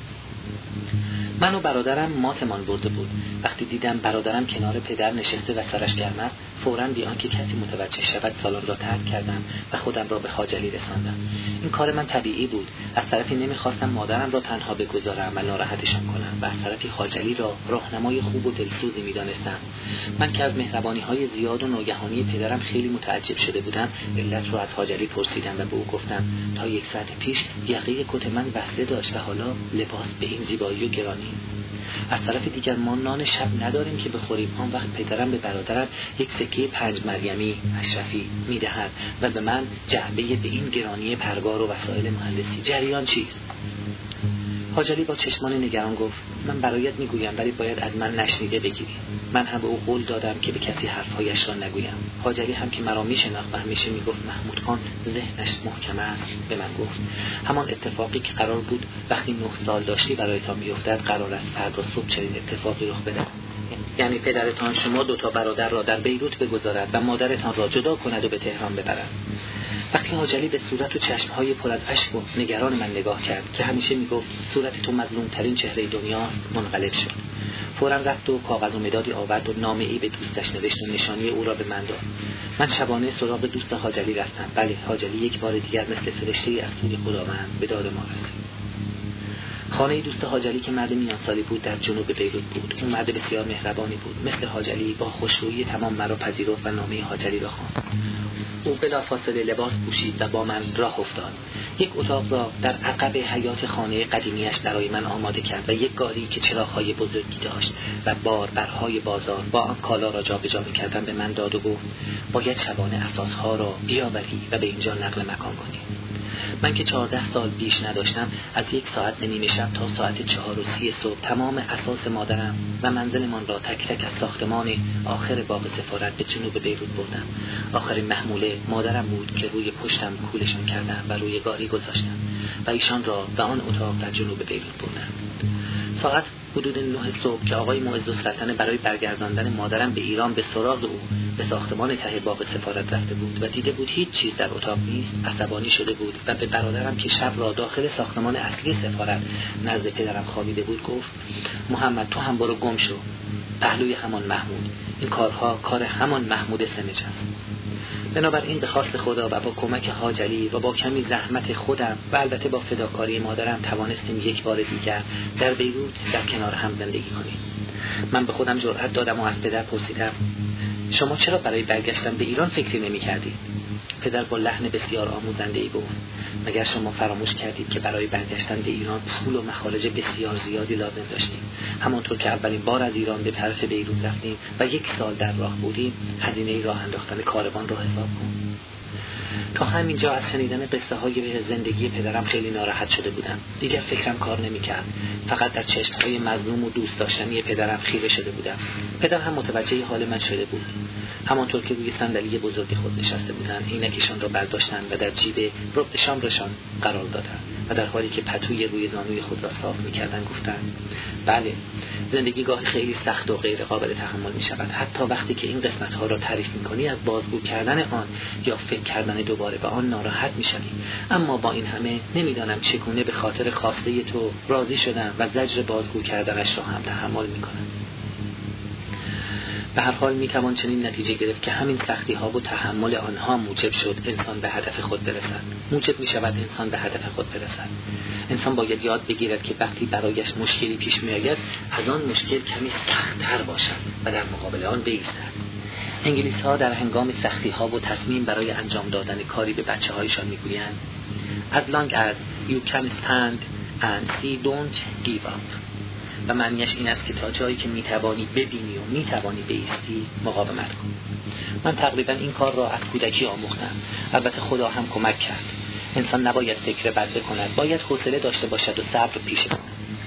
[SPEAKER 1] من و برادرم ماتمان برده بود. وقتی دیدم برادرم کنار پدر نشسته و سرش گرم است، فوراً بی آنکه کسی متوجه شود سالن را ترک کردم و خودم را به حاجلی رساندم. این کار من طبیعی بود. از طرفی نمیخواستم مادرم را تنها بگذارم و ناراحتشان کنم و از طرفی حاجلی را راهنمای خوب و دلسوزی میدانستم. من که از مهربانی‌های زیاد و ناگهانی پدرم خیلی متعجب شده بودم، علت را از حاجلی پرسیدم و به او گفتم تا 1 ساعت پیش یقه کت من وصله داشت و حالا لباس به این زیبایی و گرانی. از طرف دیگر ما نان شب نداریم که بخوریم. آن وقت پدرم به برادرم یک سکه 5 مریمی اشرفی میدهد و به من جعبه به این گرانی پرگار و وسایل مهندسی. جریان چیست؟ حاجلی با چشمان نگران گفت من برایت میگویم ولی باید از من نشنیده بگیری. من هم به او قول دادم که به کسی حرفهایش را نگویم. حاجلی هم که مرا میشناخت و همیشه میگفت محمود خان ذهنش محکم است، به من گفت همان اتفاقی که قرار بود وقتی 9 سال داشتی برایتان بیفتد قرار است فردا صبح چنین اتفاقی رخ بدهد. یعنی پدرتان شما 2 تا برادر را در بیروت بگذارد و مادرتان را جدا کند و به تهران ببرد. وقتی حاجلی به صورت و چشمهای پر از اشک و نگران من نگاه کرد که همیشه میگفت صورت تو مظلومترین چهره دنیاست، منقلب شد. فوراً رفت و کاغذ و مدادی آورد و نامه‌ای به دوستش نوشت و نشانی او را به من داد. من شبانه سراغ دوست حاجلی رفتم. بله، حاجلی یک بار دیگر مثل فرشته‌ای از سوی خداوند به داد ما رسید. خانه دوست حاجلی که مرد میان سالی بود در جنوب بیروت بود. اون مرد بسیار مهربانی بود. مثل حاجلی با خوشرویی تمام مرا پذیرفت و نامه حاجلی را خواند. او بلافاصله لباس پوشید و با من راه افتاد. یک اتاق را در عقب حیاط خانه قدیمیش برای من آماده کرد و یک گاری که چراغ‌های بزرگی داشت و باربرهای بازار با آن کالا را جابجا می‌کردند به من داد و گفت باید شبانه اساس‌ها را بیاوری و به اینجا نقل مکان کنی. من که 14 سال بیش نداشتم از 1 ساعت نیم شب تا ساعت 4:30 صبح تمام اساس مادرم و منزلمان را تک تک از ساختمان آخر باغ سفارت به جنوب بیروت بردم. آخرین محموله مادرم بود که روی پشتم کولشان کردم و روی گاری گذاشتم و ایشان را به آن اتاق در جنوب بیروت بردم. ساعت حدود 9 صبح که آقای معزالسلطنه برای برگرداندن مادرم به ایران به سراغ او به ساختمان ته باغ سفارت رفته بود و دیده بود هیچ چیز در اتاق نیست، عصبانی شده بود و به برادرم که شب را داخل ساختمان اصلی سفارت نزد پدرم خوابیده بود گفت: محمد تو هم برو گم شو پهلوی همان محمود، این کارها کار همان محمود سمج است. بنابراین به خواست خدا و با کمک حاج علی و با کمی زحمت خودم و البته با فداکاری مادرم توانستیم یک بار دیگر در بیروت در کنار هم زندگی کنیم. من به خودم جرأت دادم و از پدر پرسیدم: شما چرا برای برگشتن به ایران فکری نمی‌کردید؟ پدر با لحن بسیار آموزنده‌ای گفت: مگر شما فراموش کردید که برای برگشتن به ایران پول و مخارج بسیار زیادی لازم داشتیم؟ همانطور که اولین بار از ایران به طرف بیروت رفتیم و 1 سال در راه بودیم، هزینه راه انداختن کاروان را حساب کن. تا همینجا از شنیدن قصه های زندگی پدرم خیلی ناراحت شده بودم. دیگر فکرم کار نمی‌کرد. فقط در چشم‌های مظلوم و دوست داشتنی پدرم خیره شده بودم. پدر هم متوجه حال من شده بود. همانطور که روی صندلی بزرگ خود نشسته بودند، عینکشان را برداشتند و در جیب ربع شامرشان قرار دادند و در حالی که پتوی روی زانوی خود را صاف می‌کردند گفتند: بله، زندگی گاهی خیلی سخت و غیر قابل تحمل می‌شود. حتی وقتی که این قسمت‌ها را تعریف می‌کنی از بازگو کردن آن یا فکر کردن دوباره به آن ناراحت می‌شوی. اما با این همه نمی‌دانم چگونه به خاطر خواسته تو راضی شدم و زجر بازگو کردنش را هم تحمل می‌کنم. به هر حال میتوان چنین نتیجه گرفت که همین سختی ها و تحمل آنها موجب شد انسان به هدف خود برسد. موجب می شود انسان به هدف خود برسد. انسان باید یاد بگیرد که وقتی برایش مشکلی پیش می آید از آن مشکل کمی سخت‌تر باشد و در مقابل آن بایستد. انگلیس ها در هنگام سختی ها و تصمیم برای انجام دادن کاری به بچه هایشان می گویند: As long as you can stand and see, don't give up. و معنیش این است که تا جایی که میتوانی ببینی و میتوانی بایستی مقاومت کن. من تقریبا این کار را از کودکی آموختم. البته خدا هم کمک کرد. انسان نباید فکر بد بکند، باید حوصله داشته باشد و صبر پیشه کند.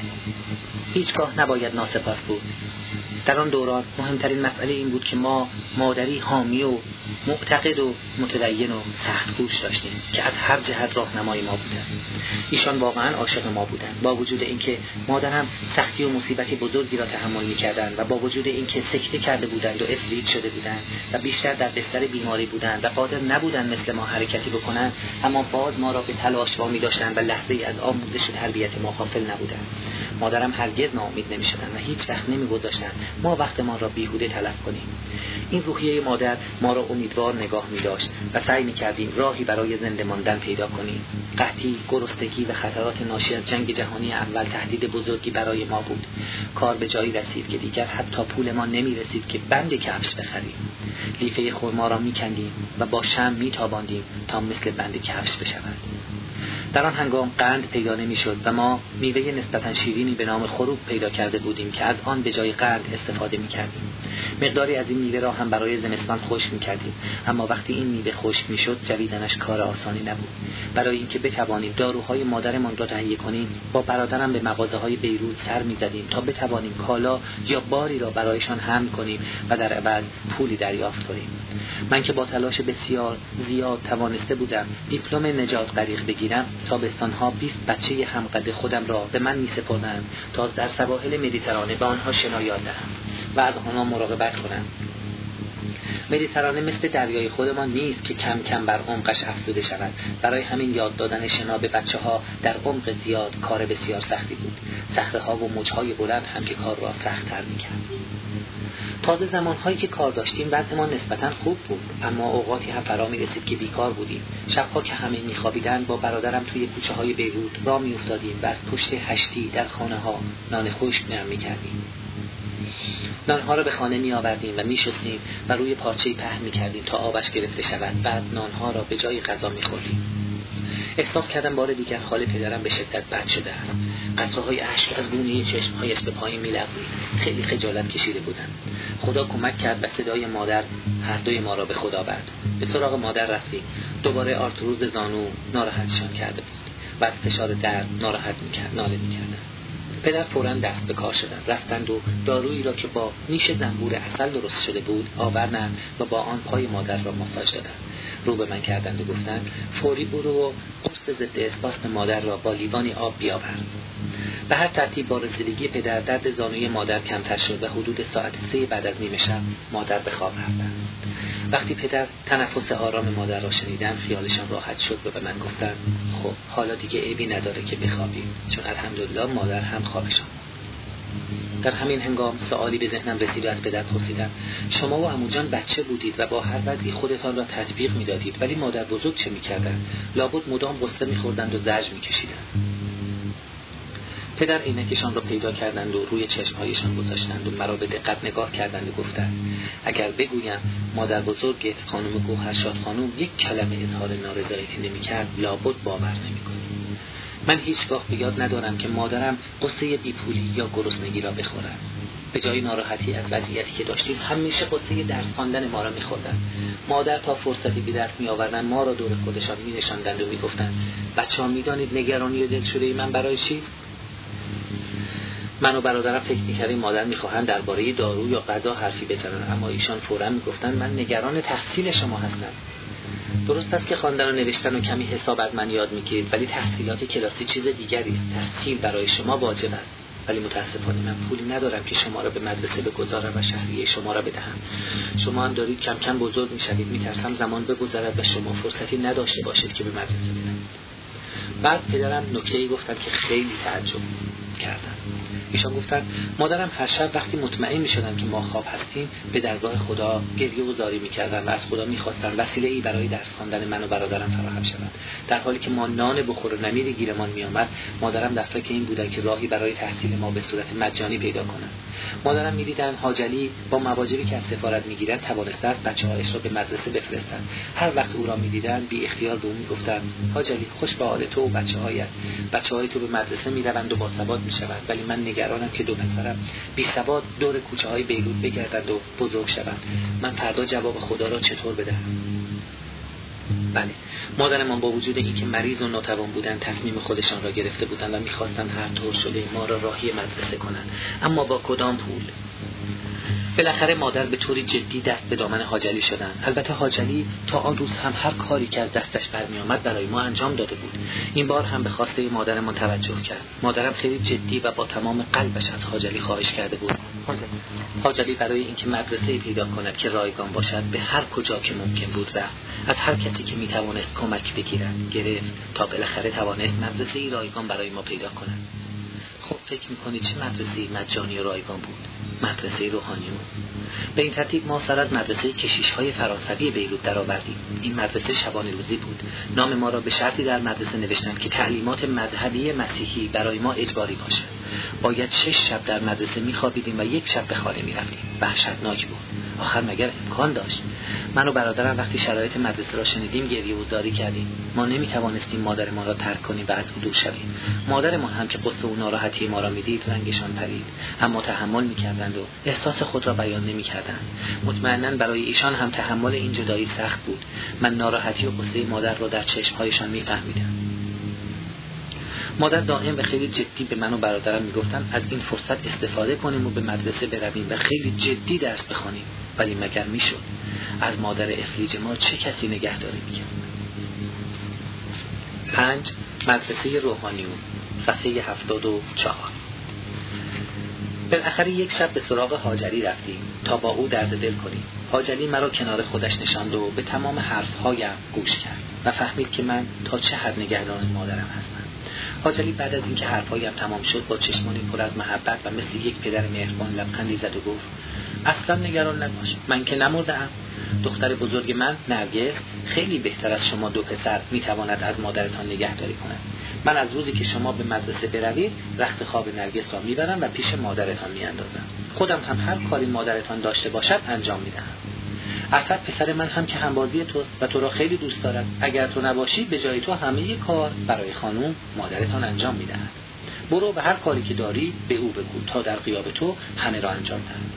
[SPEAKER 1] هیچگاه نباید ناسپاس بود. در آن دوران مهمترین مسئله این بود که ما مادری حامی و معتقد و متدین و سخت‌کوش داشتیم که از هر جهت راهنمای ما بودند. ایشان واقعا عاشق ما بودند، با وجود اینکه مادرم سختی و مصیبتی بزرگی را تحمل می‌کردند و با وجود اینکه سکته کرده بودند و افلیج شده بودند و بیشتر در بستر بیماری بودند و قادر نبودند مثل ما حرکتی بکنند، اما باز ما را به تلاش وامی داشتند و لحظه‌ای از آموزش و تربیت ما غافل نبودند. مادرم هرگز ناامید نمی‌شدند و هیچ وقت نمی‌گذاشتند ما وقت ما را بیهوده تلف کنیم. این روحیه مادر ما را امیدوار نگاه می‌داشت و سعی می‌کردیم راهی برای زنده ماندن پیدا کنیم. قحطی، گرسنگی و خطرات ناشی از جنگ جهانی اول تهدید بزرگی برای ما بود. کار به جایی رسید که دیگر حتی پول ما نمی‌رسید که بند کفش بخریم. لیفه خرما را می‌کندیم و با شمع می‌تاباندیم تا مثل بند کفش بشود. در آن هنگام قند پیدا نمی‌شد و ما میوه نسبتاً شیرینی به نام خروب پیدا کرده بودیم که از آن به جای قند استفاده می‌کردیم. مقداری از این میوه را هم برای زمستان خشک می‌کردیم، اما وقتی این میوه خشک می‌شد جویدنش کار آسانی نبود. برای اینکه بتوانیم داروهای مادرمان را تهیه کنیم، با برادرم به مغازه‌های بیروت سر می‌زدیم تا بتوانیم کالا یا باری را برایشان حمل کنیم و در عوض پولی دریافت کنیم. من که با تلاش بسیار زیاد توانسته بودم دیپلم نجات غریق بگیرم، تابستان‌ها 20 بچه همقد خودم را به من می‌سپردند تا در سواحل مدیترانه به آنها شنا یاد دهم و از آنها مراقبت کنم. مدیترانه مثل دریای خودمان نیست که کم کم بر عمقش افزوده شود. برای همین یاد دادن شنا به بچه‌ها در عمق زیاد کار بسیار سختی بود. صخره‌ها و موج‌های بلند هم که کار را سخت‌تر می‌کرد. تازه زمان‌هایی که کار داشتیم وضعمان نسبتاً خوب بود، اما اوقاتی هم فرا می‌رسید که بیکار بودیم. شب‌ها که همه می‌خوابیدند با برادرم توی کوچه‌های بیروت راه می‌افتادیم و از پشت هشتی در خانه‌ها نان خشک نرم می‌کردیم. نانها را به خانه می‌آوردیم و می‌شستیم و روی پارچه‌ای پهن می‌کردیم تا آبش گرفته شود. بعد نانها را به جای غذا می‌خوردیم. احساس کردم بار دیگر حال پدرم به شدت بد شده است. قطره‌های اشک از گونه چشم‌هایش به پایین می‌لغزید. خیلی خجالت کشیده بودم. خدا کمک کرد و صدای مادر هر دوی ما را به خدا برد. به سراغ مادر رفتیم. دوباره آرتروز زانو ناراحتشان کرده بود. و از فشار درد ناله می‌کردند. پدر فوراً دست به کار شدند. رفتند و دارویی را که با نیش زنبور عسل درست شده بود آوردند و با آن پای مادر را ماساژ دادند. رو به من کردند و گفتند فوری برو و قرص ضد اسپاسم مادر را با لیوانی آب بیاور. به هر ترتیب با رسیدگی پدر درد زانوی مادر کمتر شد و حدود ساعت 3 بعد از نیمه شب مادر به خواب رفتند. وقتی پدر تنفس آرام مادر را شنیدند خیالشان راحت شد و به من گفتند خب حالا دیگه عیبی نداره که بخوابیم، چون الحمدلله مادر هم خوابشان. در همین هنگام سوالی به ذهنم رسید و از پدر پرسیدم شما و عموجان بچه بودید و با هر وضعی خودتان را تطبیق می‌دادید، ولی مادر بزرگ چه می‌کردند؟ لابد مدام غصه می‌خوردند و زجر می‌کشیدند. پدر عینکشان را پیدا کردند و روی چشمهایشان گذاشتند و مرا به دقت نگاه کردند و گفتند اگر بگویم مادر بزرگت خانم گوهرشاد خانم یک کلمه اظهار نارضایتی نمی‌کرد لابد باور نمی‌کنی. من هیچگاه به یاد ندارم که مادرم قصه بیپولی یا گرسنگی را بخورد. به جای ناراحتی از وضعیتی که داشتیم همیشه قصه درس خواندن ما را می‌خوردند. مادر تا فرصتی به دست می‌آوردند ما را دور خودشان می‌نشاندند و می‌گفتند بچه‌ها می‌دانید نگرانی و دلشوره من برای چیست؟ من و برادرم فکر می‌کردیم مادر می‌خواهند درباره دارو یا غذا حرفی بزنند، اما ایشان فوراً می‌گفتند من نگران تحصیل شما هستم. درست است که خواندن و نوشتن و کمی حساب از من یاد می‌گیرید، ولی تحصیلات کلاسی چیز دیگری است. تحصیل برای شما واجب است، ولی متاسفانه من پولی ندارم که شما را به مدرسه بگذارم و شهریه شما را بدهم. شما هم دارید کم کم بزرگ می‌شوید. می‌ترسم زمان بگذرد و شما فرصتی نداشته باشید که به مدرسه بروید. بعد پدرم نکته‌ای گفتند که خیلی تعجب کردم. ایشان گفتند مادرم هر شب وقتی مطمئن می‌شدند که ما خواب هستیم به درگاه خدا گریه و زاری می‌کردند و از خدا می‌خواستند وسیله‌ای برای درس خواندن من و برادرم فراهم شود. در حالی که ما نان بخور و نمیر گیرمان می‌آمد مادرم در فکر این بودند که راهی برای تحصیل ما به صورت مجانی پیدا کنند. مادرم می‌دیدند حاج علی با مواجبی که از سفارت می‌گیرد توانسته است بچه‌هایش را به مدرسه بفرستند. هر وقت او را می‌دیدند بی اختیار به او می‌گفتند حاج علی خوش به حال تو و بچه‌هایت. بچه‌های تو به مدرسه می‌روند و باثبات می‌شوند، ولی من نگرانم که دو پسرم بی سواد دور کوچه‌های بیروت بگردند و بزرگ شوند. من فردا جواب خدا را چطور بدهم؟ بله، مادرمان با وجود اینکه مریض و ناتوان بودند تصمیم خودشان را گرفته بودند و می‌خواستند هر طور شده ما را راهی مدرسه کنند، اما با کدام پول؟ بالاخره مادر به طوری جدی دست به دامن حاج علی شدند. البته حاج علی تا آن روز هم هر کاری که از دستش برمی‌آمد برای ما انجام داده بود. این بار هم به خواسته مادرمان توجه کرد. مادرم خیلی جدی و با تمام قلبش از حاج علی خواهش کرده بود. حاج علی برای اینکه مدرسه‌ای پیدا کند که رایگان باشد به هر کجا که ممکن بود رفت. از هر کسی که می‌توانست کمک بگیرد گرفت تا بالاخره توانست مدرسه‌ای رایگان برای ما پیدا کند. خب فکر می‌کنید چه مدرسه‌ای مجانی و رایگان بود؟ مدرسه روحانیون. به این ترتیب ما سر از مدرسه کشیش‌های فرانسوی بیروت درآوردیم. این مدرسه شبانه روزی بود. نام ما را به شرطی در مدرسه نوشتند که تعلیمات مذهبی مسیحی برای ما اجباری باشد. باید 6 شب در مدرسه می‌خوابیدیم و 1 شب به خانه می‌رفتیم. وحشتناک بود. آخر مگر امکان داشت؟ من و برادرم وقتی شرایط مدرسه را شنیدیم گریه و زاری کردیم. ما نمی‌توانستیم مادرمان را ترک کنیم و از او دور شویم. مادرمان هم که قصه و ناراحتی ما را می‌دید رنگشان پرید، اما تحمل می‌کردند و احساس خود را بیان نمی‌کردند. مطمئناً برای ایشان هم تحمل این جدایی سخت بود. من ناراحتی و قصه مادر را در چشم‌هایشان می‌فهمیدم. مادر دائم و خیلی جدی به من و برادرم میگفتن از این فرصت استفاده کنیم و به مدرسه برویم و خیلی جدی درس بخوانیم، ولی مگر میشد؟ از مادر افلیج ما چه کسی نگهداری میکرد؟ 5. مدرسه روحانیون، صفحه 74. بالاخره 1 شب به سراغ حاج علی رفتیم تا با او درد دل کنیم. حاج علی مرا کنار خودش نشاند و به تمام حرفهایم گوش کرد و فهمید که من تا چه حد نگهدار مادرم هستم. حاج علی بعد از اینکه حرفهایم تمام شد با چشمانی پر از محبت و مثل یک پدر مهربان لبخندی زد و گفت اصلا نگران نباش، من که نمرده‌ام. دختر بزرگ من نرگس خیلی بهتر از شما 2 پسر میتواند از مادرتان نگهداری کند. من از روزی که شما به مدرسه بروید رخت خواب نرگس را میبرم و پیش مادرتان میاندازم. خودم هم هر کاری مادرتان داشته باشد انجام میدهم. عفت پسر من هم که همبازی توست و تو را خیلی دوست دارد. اگر تو نباشی به جای تو همه کار برای خانم مادرتان انجام میدهد. برو و هر کاری که داری به او بگو تا در غیاب تو همه را انجام دهد.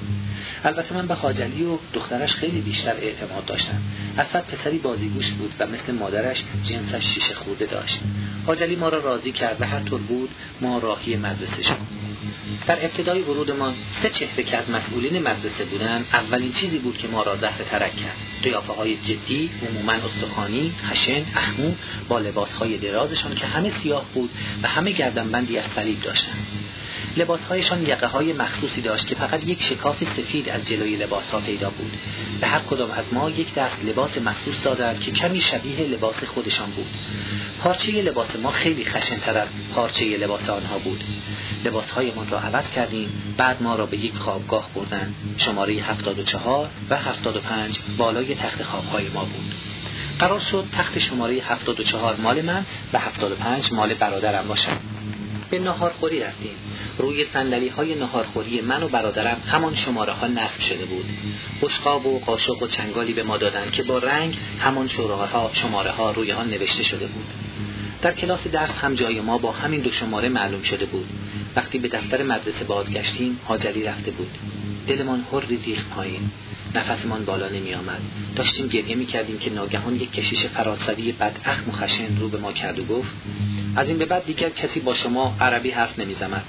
[SPEAKER 1] البته من به حاجلی و دخترش خیلی بیشتر اعتماد داشتم. اسد پسری بازیگوش بود و مثل مادرش جنسش شیشه خورده داشت. حاجلی ما را راضی کرد و هر طور بود ما راهی مدرسه شد. در ابتدای ورودمان 3 چهره کرد مسئولین مدرسه بودند. اولین چیزی بود که ما را زهر ترک کرد. قیافه‌های جدی، عموماً استخوانی، خشن، اخمو، با لباس‌های درازشان که همه سیاه بود و همه گردنبندی از صلیب داشتند. لباس‌هایشان یقه‌های مخصوصی داشت که فقط یک شکاف سفید از جلوی لباس‌ها پیدا بود. به هر کدام از ما یک دست لباس مخصوص دادند که کمی شبیه لباس خودشان بود. پارچه لباس ما خیلی خشن‌تر از پارچه لباس آنها بود. لباس‌هایمان را عوض کردیم. بعد ما را به یک خوابگاه بردند. شماره 74 و 75 بالای تخت خواب‌های ما بود. قرار شد تخت شماره 74 مال من و 75 مال برادرم باشد. به ناهارخوری رفتیم. روی صندلی‌های ناهارخوری من و برادرم همان شماره‌ها نصب شده بود. بشقاب و قاشق و چنگالی به ما دادند که با رنگ همان شماره‌ها روی آن نوشته شده بود. در کلاس درس هم جای ما با همین 2 شماره معلوم شده بود. وقتی به دفتر مدرسه بازگشتیم حاجلی رفته بود. دلمان هردی ریخت پایین. نفسمان بالا نمی آمد. داشتیم گریه می کردیم که ناگهان یک کشیش فرانسوی بداخم و خشن رو به ما کرد و گفت: از این به بعد دیگر کسی با شما عربی حرف نمیزند.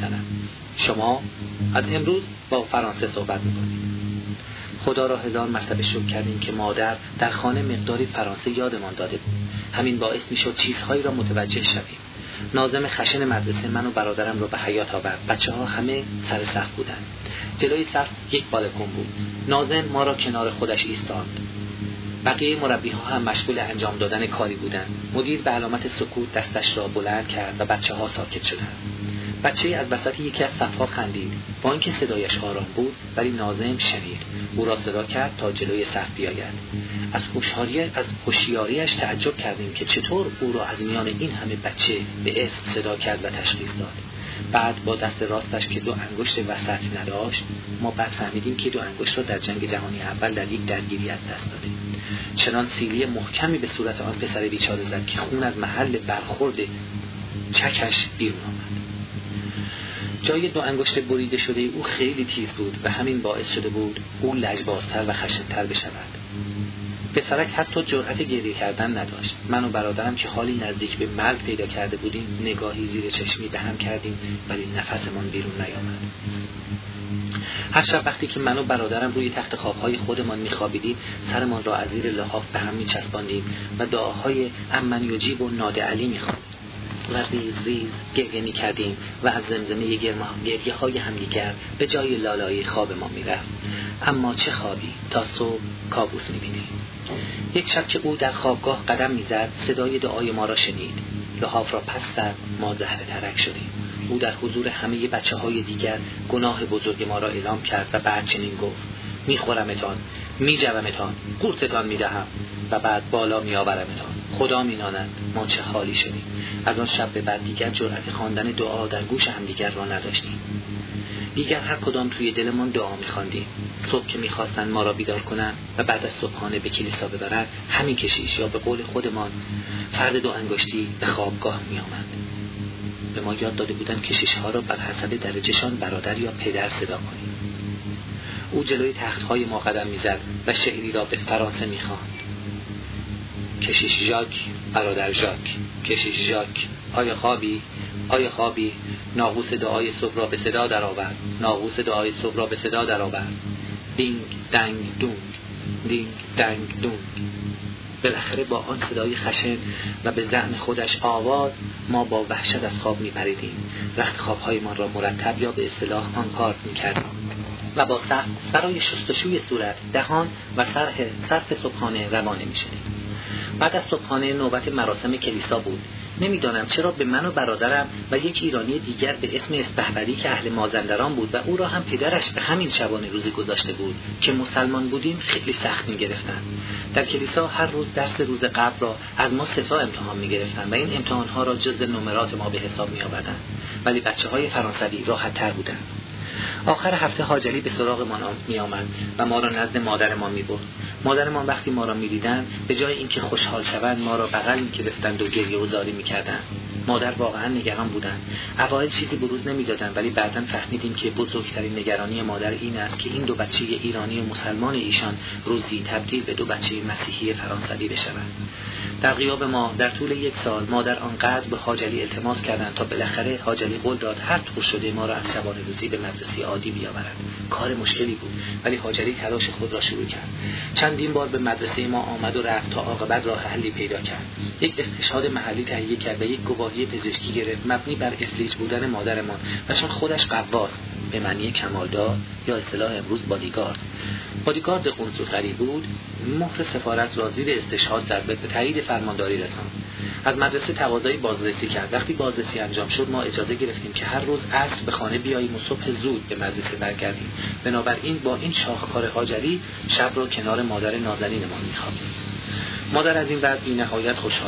[SPEAKER 1] شما از امروز با فرانسه صحبت میکنید. خدا را 1000 مرتبه شکر کردیم که مادر در خانه مقداری فرانسه یادمان داده بود. همین باعث میشد چیزهایی را متوجه شویم. ناظم خشن مدرسه من و برادرم را به حیاط آورد. بچه‌ها همه سر صف بودند. جلوی صف یک بالکن بود. ناظم ما را کنار خودش ایستاند. بقیه مربی‌ها هم مشغول انجام دادن کاری بودند. مدیر به علامت سکوت دستش را بلند کرد و بچه‌ها ساکت شدند. بچه‌ای از وسط یکی از صف‌ها خندید. با اینکه صدایش آرام بود ولی ناظم شنید. او را صدا کرد تا جلوی صف بیاید. از هوشیاریش تعجب کردیم که چطور او را از میان این همه بچه به اسم صدا کرد و تشخیص داد. بعد با دست راستش که 2 انگشت وسط نداشت، ما بعد فهمیدیم که 2 انگشت را در جنگ جهانی اول در یک درگیری از دست داده. چنان سیلی محکمی به صورت آن پسر بیچاره زد که خون از محل برخورد چکش بیرون آمد. جای 2 انگشت بریده شده او خیلی تیز بود و همین باعث شده بود او لجبازتر و خشن‌تر بشود. پسرک حتی جرأت گریه کردن نداشت. من و برادرم که حالی نزدیک به مرگ پیدا کرده بودیم نگاهی زیر چشمی به هم کردیم ولی نفسمان بیرون نیامد. هر شب وقتی که من و برادرم روی تخت خوابهای خودمان میخوابیدیم سرمان را از زیر لحاف به هم میچسباندیم و دعاهای امن یجیب و نادی علی میخواندیم و ریز ریز گریه میکردیم و از زمزمه گریه های همدیگر به جای لالایی خواب ما میرفت. اما چه خوابی، تا صبح کابوس میبینیم. یک شب که او در خوابگاه قدم میزد صدای دعای ما را شنید. لحاف را پس زد، ما زهر ترک شدیم. او در حضور همه بچه‌های دیگر گناه بزرگ ما را اعلام کرد و بعد چنین گفت: میخورمتان، میجومتان، قورتتان میدهم و بعد بالا میآورمتان. خدا میناند ما چه حالی شدیم. از آن شب به بعد دیگر جرأت خواندن دعا در گوش همدیگر را نداشتیم. دیگر هر کدام توی دلمان دعا می‌خواندیم. صبح که می‌خواستند ما را بیدار کنند و بعد از صبحانه به کلیسا ببرند، همین کشیش یا به قول خودمان فرد 2 انگشتی به خوابگاه می‌آمد. به ما یاد داده بودند کشیش‌ها را بر حسب درجهشان برادر یا پدر صدا کنیم. او جلوی تخت‌های ما قدم می‌زد و شعری را به فرانسه می‌خواند. کشیش ژاک، برادر ژاک، کشیش ژاک، آیا خوابی؟ آیا خوابی؟ ناقوس دعای صبح را به صدا درآورد. ناقوس دعای صبح را به صدا درآورد. دینگ دنگ دونگ، دینگ دنگ دونگ. بالاخره با آن صدای خشن و به زعم خودش آواز ما با وحشت از خواب می‌پریدیم. رخت خواب‌هایمان را مرتب یا به اصطلاح آنکارد می‌کردیم و با صف برای شستشوی صورت، دهان و صرف صبحانه روانه می‌شدیم. بعد از صبحانه نوبت مراسم کلیسا بود. نمیدانم چرا به من و برادرم و یک ایرانی دیگر به اسم اسپهبری که اهل مازندران بود و او را هم پدرش به همین شبانه روزی گذاشته بود که مسلمان بودیم خیلی سخت می‌گرفتند. در کلیسا هر روز درس روز قبل را از ما 3 تا امتحان می‌گرفتند و این امتحان‌ها را جزء نمرات ما به حساب می‌آوردند. ولی بچه‌های فرانسوی راحت‌تر بودند. آخر هفته حاجلی به سراغمان می‌آمد و ما را نزد مادرمان می‌برد. مادرمان وقتی ما را می‌دیدند به جای اینکه خوشحال شوند ما را بغل می‌گرفتند و گریه و زاری می‌کردند. مادر واقعا نگران بودند. اوایل چیزی بروز نمیدادند، ولی بعداً فهمیدیم که بزرگترین نگرانی مادر این است که این 2 بچه ایرانی و مسلمان ایشان روزی تبدیل به 2 بچه مسیحی فرانسوی بشوند. در غیاب ما در طول 1 سال مادر آنقدر به حاجلی التماس کردند تا بالاخره حاجلی قول داد هر طور شده ما را از شبانه روزی به مدرسه عادی بیاورد. کار مشکلی بود، ولی حاجلی تلاش خود را شروع کرد. چندین بار به مدرسه ما آمد و رفت تا عاقبت راه حلی پیدا کرد. یک استشهاد محلی تهیه کرد و یک گواهی پزشکی گرفت مبنی بر افلیج بودن مادرمان و چون خودش قواس به معنی کمالدار یا اصطلاح امروز بادیگارد قنصلگری بود، مهر سفارت را زیر استشهاد در به تایید فرمانداری رساند. از مدرسه تقاضای بازرسی کرد. وقتی بازرسی انجام شد ما اجازه گرفتیم که هر روز عصر به خانه بیاییم و صبح زود به مدرسه برگردیم. بنابراین با این شاهکار حاجلی شب را کنار مادر نازنینمان می‌خوابیم. مادر از این وضع بی‌نهایت خوشحال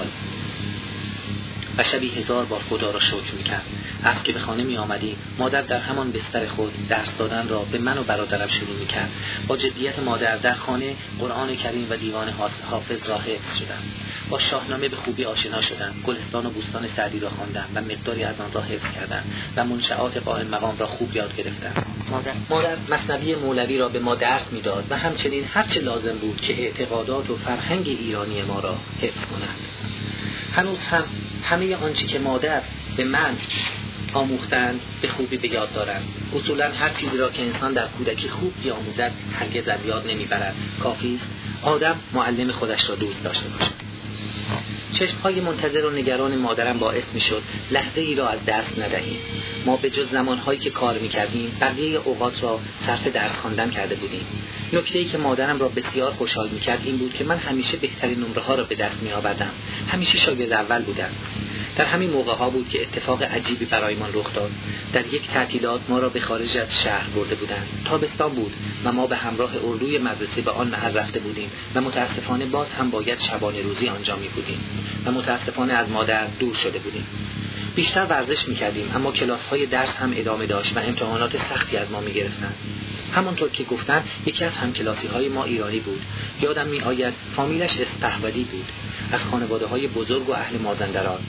[SPEAKER 1] و شبی 1000 بار خدا را شکر می‌کرد. از که به خانه می آمدیم مادر در همان بستر خود درس دادن را به من و برادرم شروع می‌کرد. با جدیت مادر در خانه قرآن کریم و دیوان حافظ را حفظ شدم. با شاهنامه به خوبی آشنا شدم. گلستان و بوستان سعدی را خواندم و مقداری از آن را حفظ کردم و منشآت قائم مقام را خوب یاد گرفتم. مادر مثنوی مولوی را به ما درس می‌داد و همچنین هر چه لازم بود که اعتقادات و فرهنگ ایرانی ما را حفظ کند. هنوز هم همه آنچه که مادر به من آموختند به خوبی به یاد دارم. اصولا هر چیزی را که انسان در کودکی خوب بیاموزد هرگز از یاد نمیبرد. کافی است آدم معلم خودش را دوست داشته باشد. چشمهای منتظر و نگران مادرم باعث میشد لحظه ای را از دست ندهیم. ما به جز زمانهایی که کار میکردیم بقیه اوقات را صرف درس خواندن کرده بودیم. نکته‌ای که مادرم را بسیار خوشحال میکرد این بود که من همیشه بهترین نمره‌ها را به دست میآوردم. همیشه شاگرد اول بودم. در همین موقع‌ها بود که اتفاق عجیبی برایمان رخ داد. در یک تعطیلات ما را به خارج از شهر برده بودند. تابستان بود و ما به همراه اردوی مدرسه به آن محل رفته بودیم و متاسفانه باز هم باید شبانه روزی آنجا می‌بودیم و متاسفانه از مادر دور شده بودیم. بیشتر ورزش می‌کردیم اما کلاس‌های درس هم ادامه داشت و امتحانات سختی از ما می‌گرفتند. همانطور که گفتم یکی از همکلاسی‌های ما ایرانی بود. یادم می‌آید فامیلش اسپهبدی بود، از خانواده‌های بزرگ و اهل مازندران.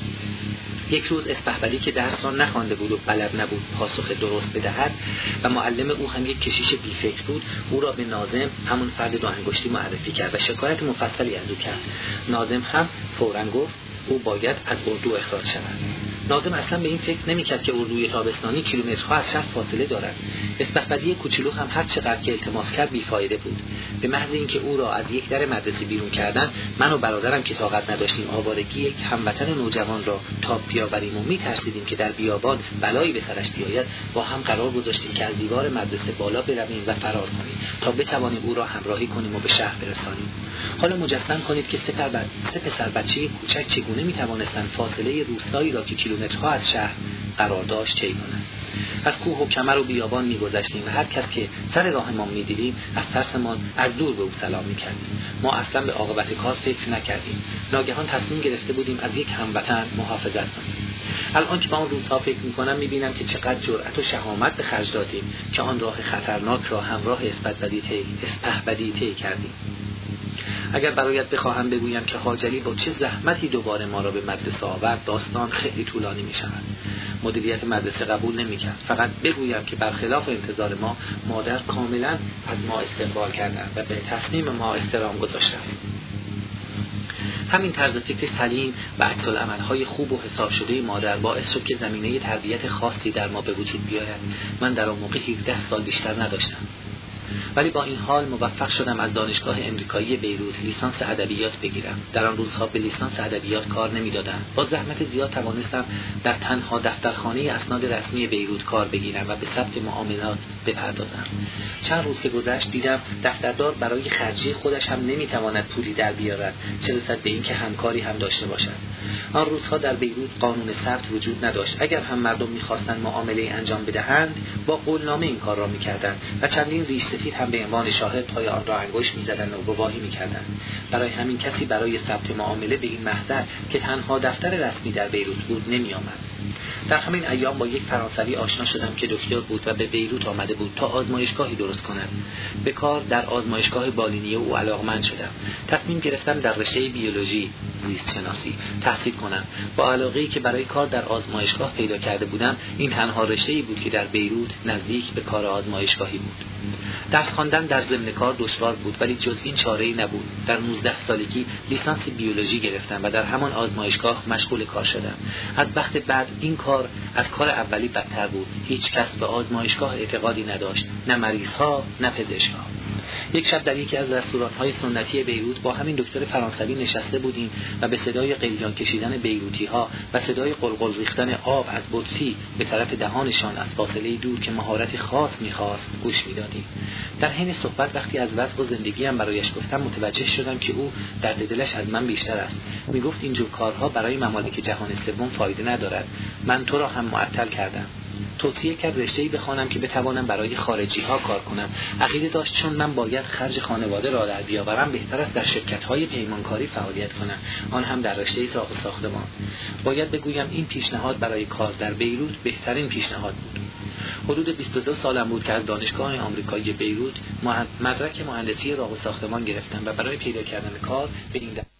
[SPEAKER 1] یک روز اسپهبدی که درس را نخوانده بود و بلد نبود پاسخ درست بدهد و معلم او هم یک کشیش بی‌فکر بود، او را به ناظم همون فرد 2 انگشتی معرفی کرد و شکایت مفصلی از او کرد. ناظم هم فوراً گفت او باید از اردو اخراج شود. ناظم اصلا به این فکر نمی‌کرد که اردوی تابستانی کیلومترها از شهر فاصله دارد. اسپهبدی کوچولو هم هر چقدر که التماس کرد بی‌فایده بود. به محض اینکه او را از یک در مدرسه بیرون کردن، من و برادرم که طاقت نداشتیم آوارگی یک هموطن نوجوان را تا بیاوریم و می‌ترسیدیم که در بیابان بلایی به سرش بیاید، با هم قرار گذاشتیم که از دیوار مدرسه بالا برویم و فرار کنیم تا بتوانیم او را همراهی کنیم و به شهر برسانیم. حالا مجسم کنید که 3 پسر بچه کوچک چگونه می‌توانستند فاصله روستایی را که کیلومترها از شهر قرار داشت طی کنند. از کوه و کمر و بیابان می‌گذشتیم و هر کس که سر راهمان می‌دیدیم از ترسمان از دور به او سلام می‌کردیم. ما اصلا به عاقبت کار فکر نکردیم. ناگهان تصمیم گرفته بودیم از یک هموطن محافظت کنیم. الان که با اون روزها فکر می‌کنم می‌بینم که چقدر جرأت و شهامت به خرج دادیم که آن راه خطرناک را همراه اسپهبدی طی کردیم. اگر برایت بخواهم بگویم که حاجلی با چه زحمتی دوباره ما را به مدرسه آورد، داستان خیلی طولانی می‌شود. مدیریت مدرسه قبول نمی‌کرد. فقط بگویم که برخلاف انتظار ما مادر کاملا از ما استقبال کردند و به تصمیم ما احترام گذاشتند. همین طرز فکر سلیم و عکس‌العمل‌های خوب و حساب شده مادر باعث شد که زمینه تربیت خاصی در ما به وجود بیاید. من در آن موقع 17 سال بیشتر نداشتم. ولی با این حال موفق شدم از دانشگاه امریکایی بیروت لیسانس ادبیات بگیرم. در آن روزها به لیسانس ادبیات کار نمی‌دادند. با زحمت زیاد توانستم در تنها دفترخانه اسناد رسمی بیروت کار بگیرم و به ثبت معاملات بپردازم. چند روز که گذشت دیدم دفتردار برای خرجی خودش هم نمی‌تواند پولی در بیارد، چه رسد به اینکه همکاری هم داشته باشد. آن روزها در بیروت قانون ثبت وجود نداشت. اگر هم مردم می‌خواستند معامله انجام بدهند با قولنامه این کار را می‌کردند و چندین ریش سفید هم به عنوان شاهد پای آن را انگشت می‌زدند و گواهی می‌کردند. برای همین کسی برای ثبت معامله به این محضر که تنها دفتر رسمی در بیروت بود نمی‌آمد. در همین ایام با یک فرانسوی آشنا شدم که دکتر بود و به بیروت آمده بود تا آزمایشگاهی درست کند. به کار در آزمایشگاه بالینی او علاقمند شدم. تصمیم گرفتم در رشته بیولوژی زیست شناسی تحصیل کنم. با علاقه‌ای که برای کار در آزمایشگاه پیدا کرده بودم، این تنها رشته‌ای بود که در بیروت نزدیک به کار آزمایشگاهی بود. درس خواندن در ضمن کار دشوار بود، ولی جز این چاره‌ای نبود. در 19 سالگی لیسانس بیولوژی گرفتم و در همان آزمایشگاه مشغول کار شدم. از بخت بعد این کار از کار اولی بدتر بود. هیچ کس به آزمایشگاه اعتقادی نداشت، نه مریض‌ها نه پزشک‌ها. یک شب در یکی از رستوران‌های سنتی بیروت با همین دکتر فرانسوی نشسته بودیم و به صدای قلیان کشیدن بیروتی‌ها و صدای قلقل ریختن آب از بطری به طرف دهانشان از فاصله دور که مهارتی خاص می‌خواست گوش می‌دادیم. در حین صحبت وقتی از وضع و زندگی‌ام برایش گفتم، متوجه شدم که او درد دلش از من بیشتر است. می‌گفت اینجور کارها برای ممالک جهان سوم فایده ندارد. من تو را هم معطل کردم. توصیه کرد رشته‌ای بخوانم که بتوانم برای خارجی‌ها کار کنم. عقیده داشت چون من باید خرج خانواده را در بیاورم، بهتر است در شرکت‌های پیمانکاری فعالیت کنم، آن هم در رشته ساخت و ساختمان. باید بگویم این پیشنهاد برای کار در بیروت بهترین پیشنهاد بود. حدود 22 سالم بود که از دانشگاه آمریکایی بیروت مدرک مهندسی راه و ساختمان گرفتم و برای پیدا کردن کار به این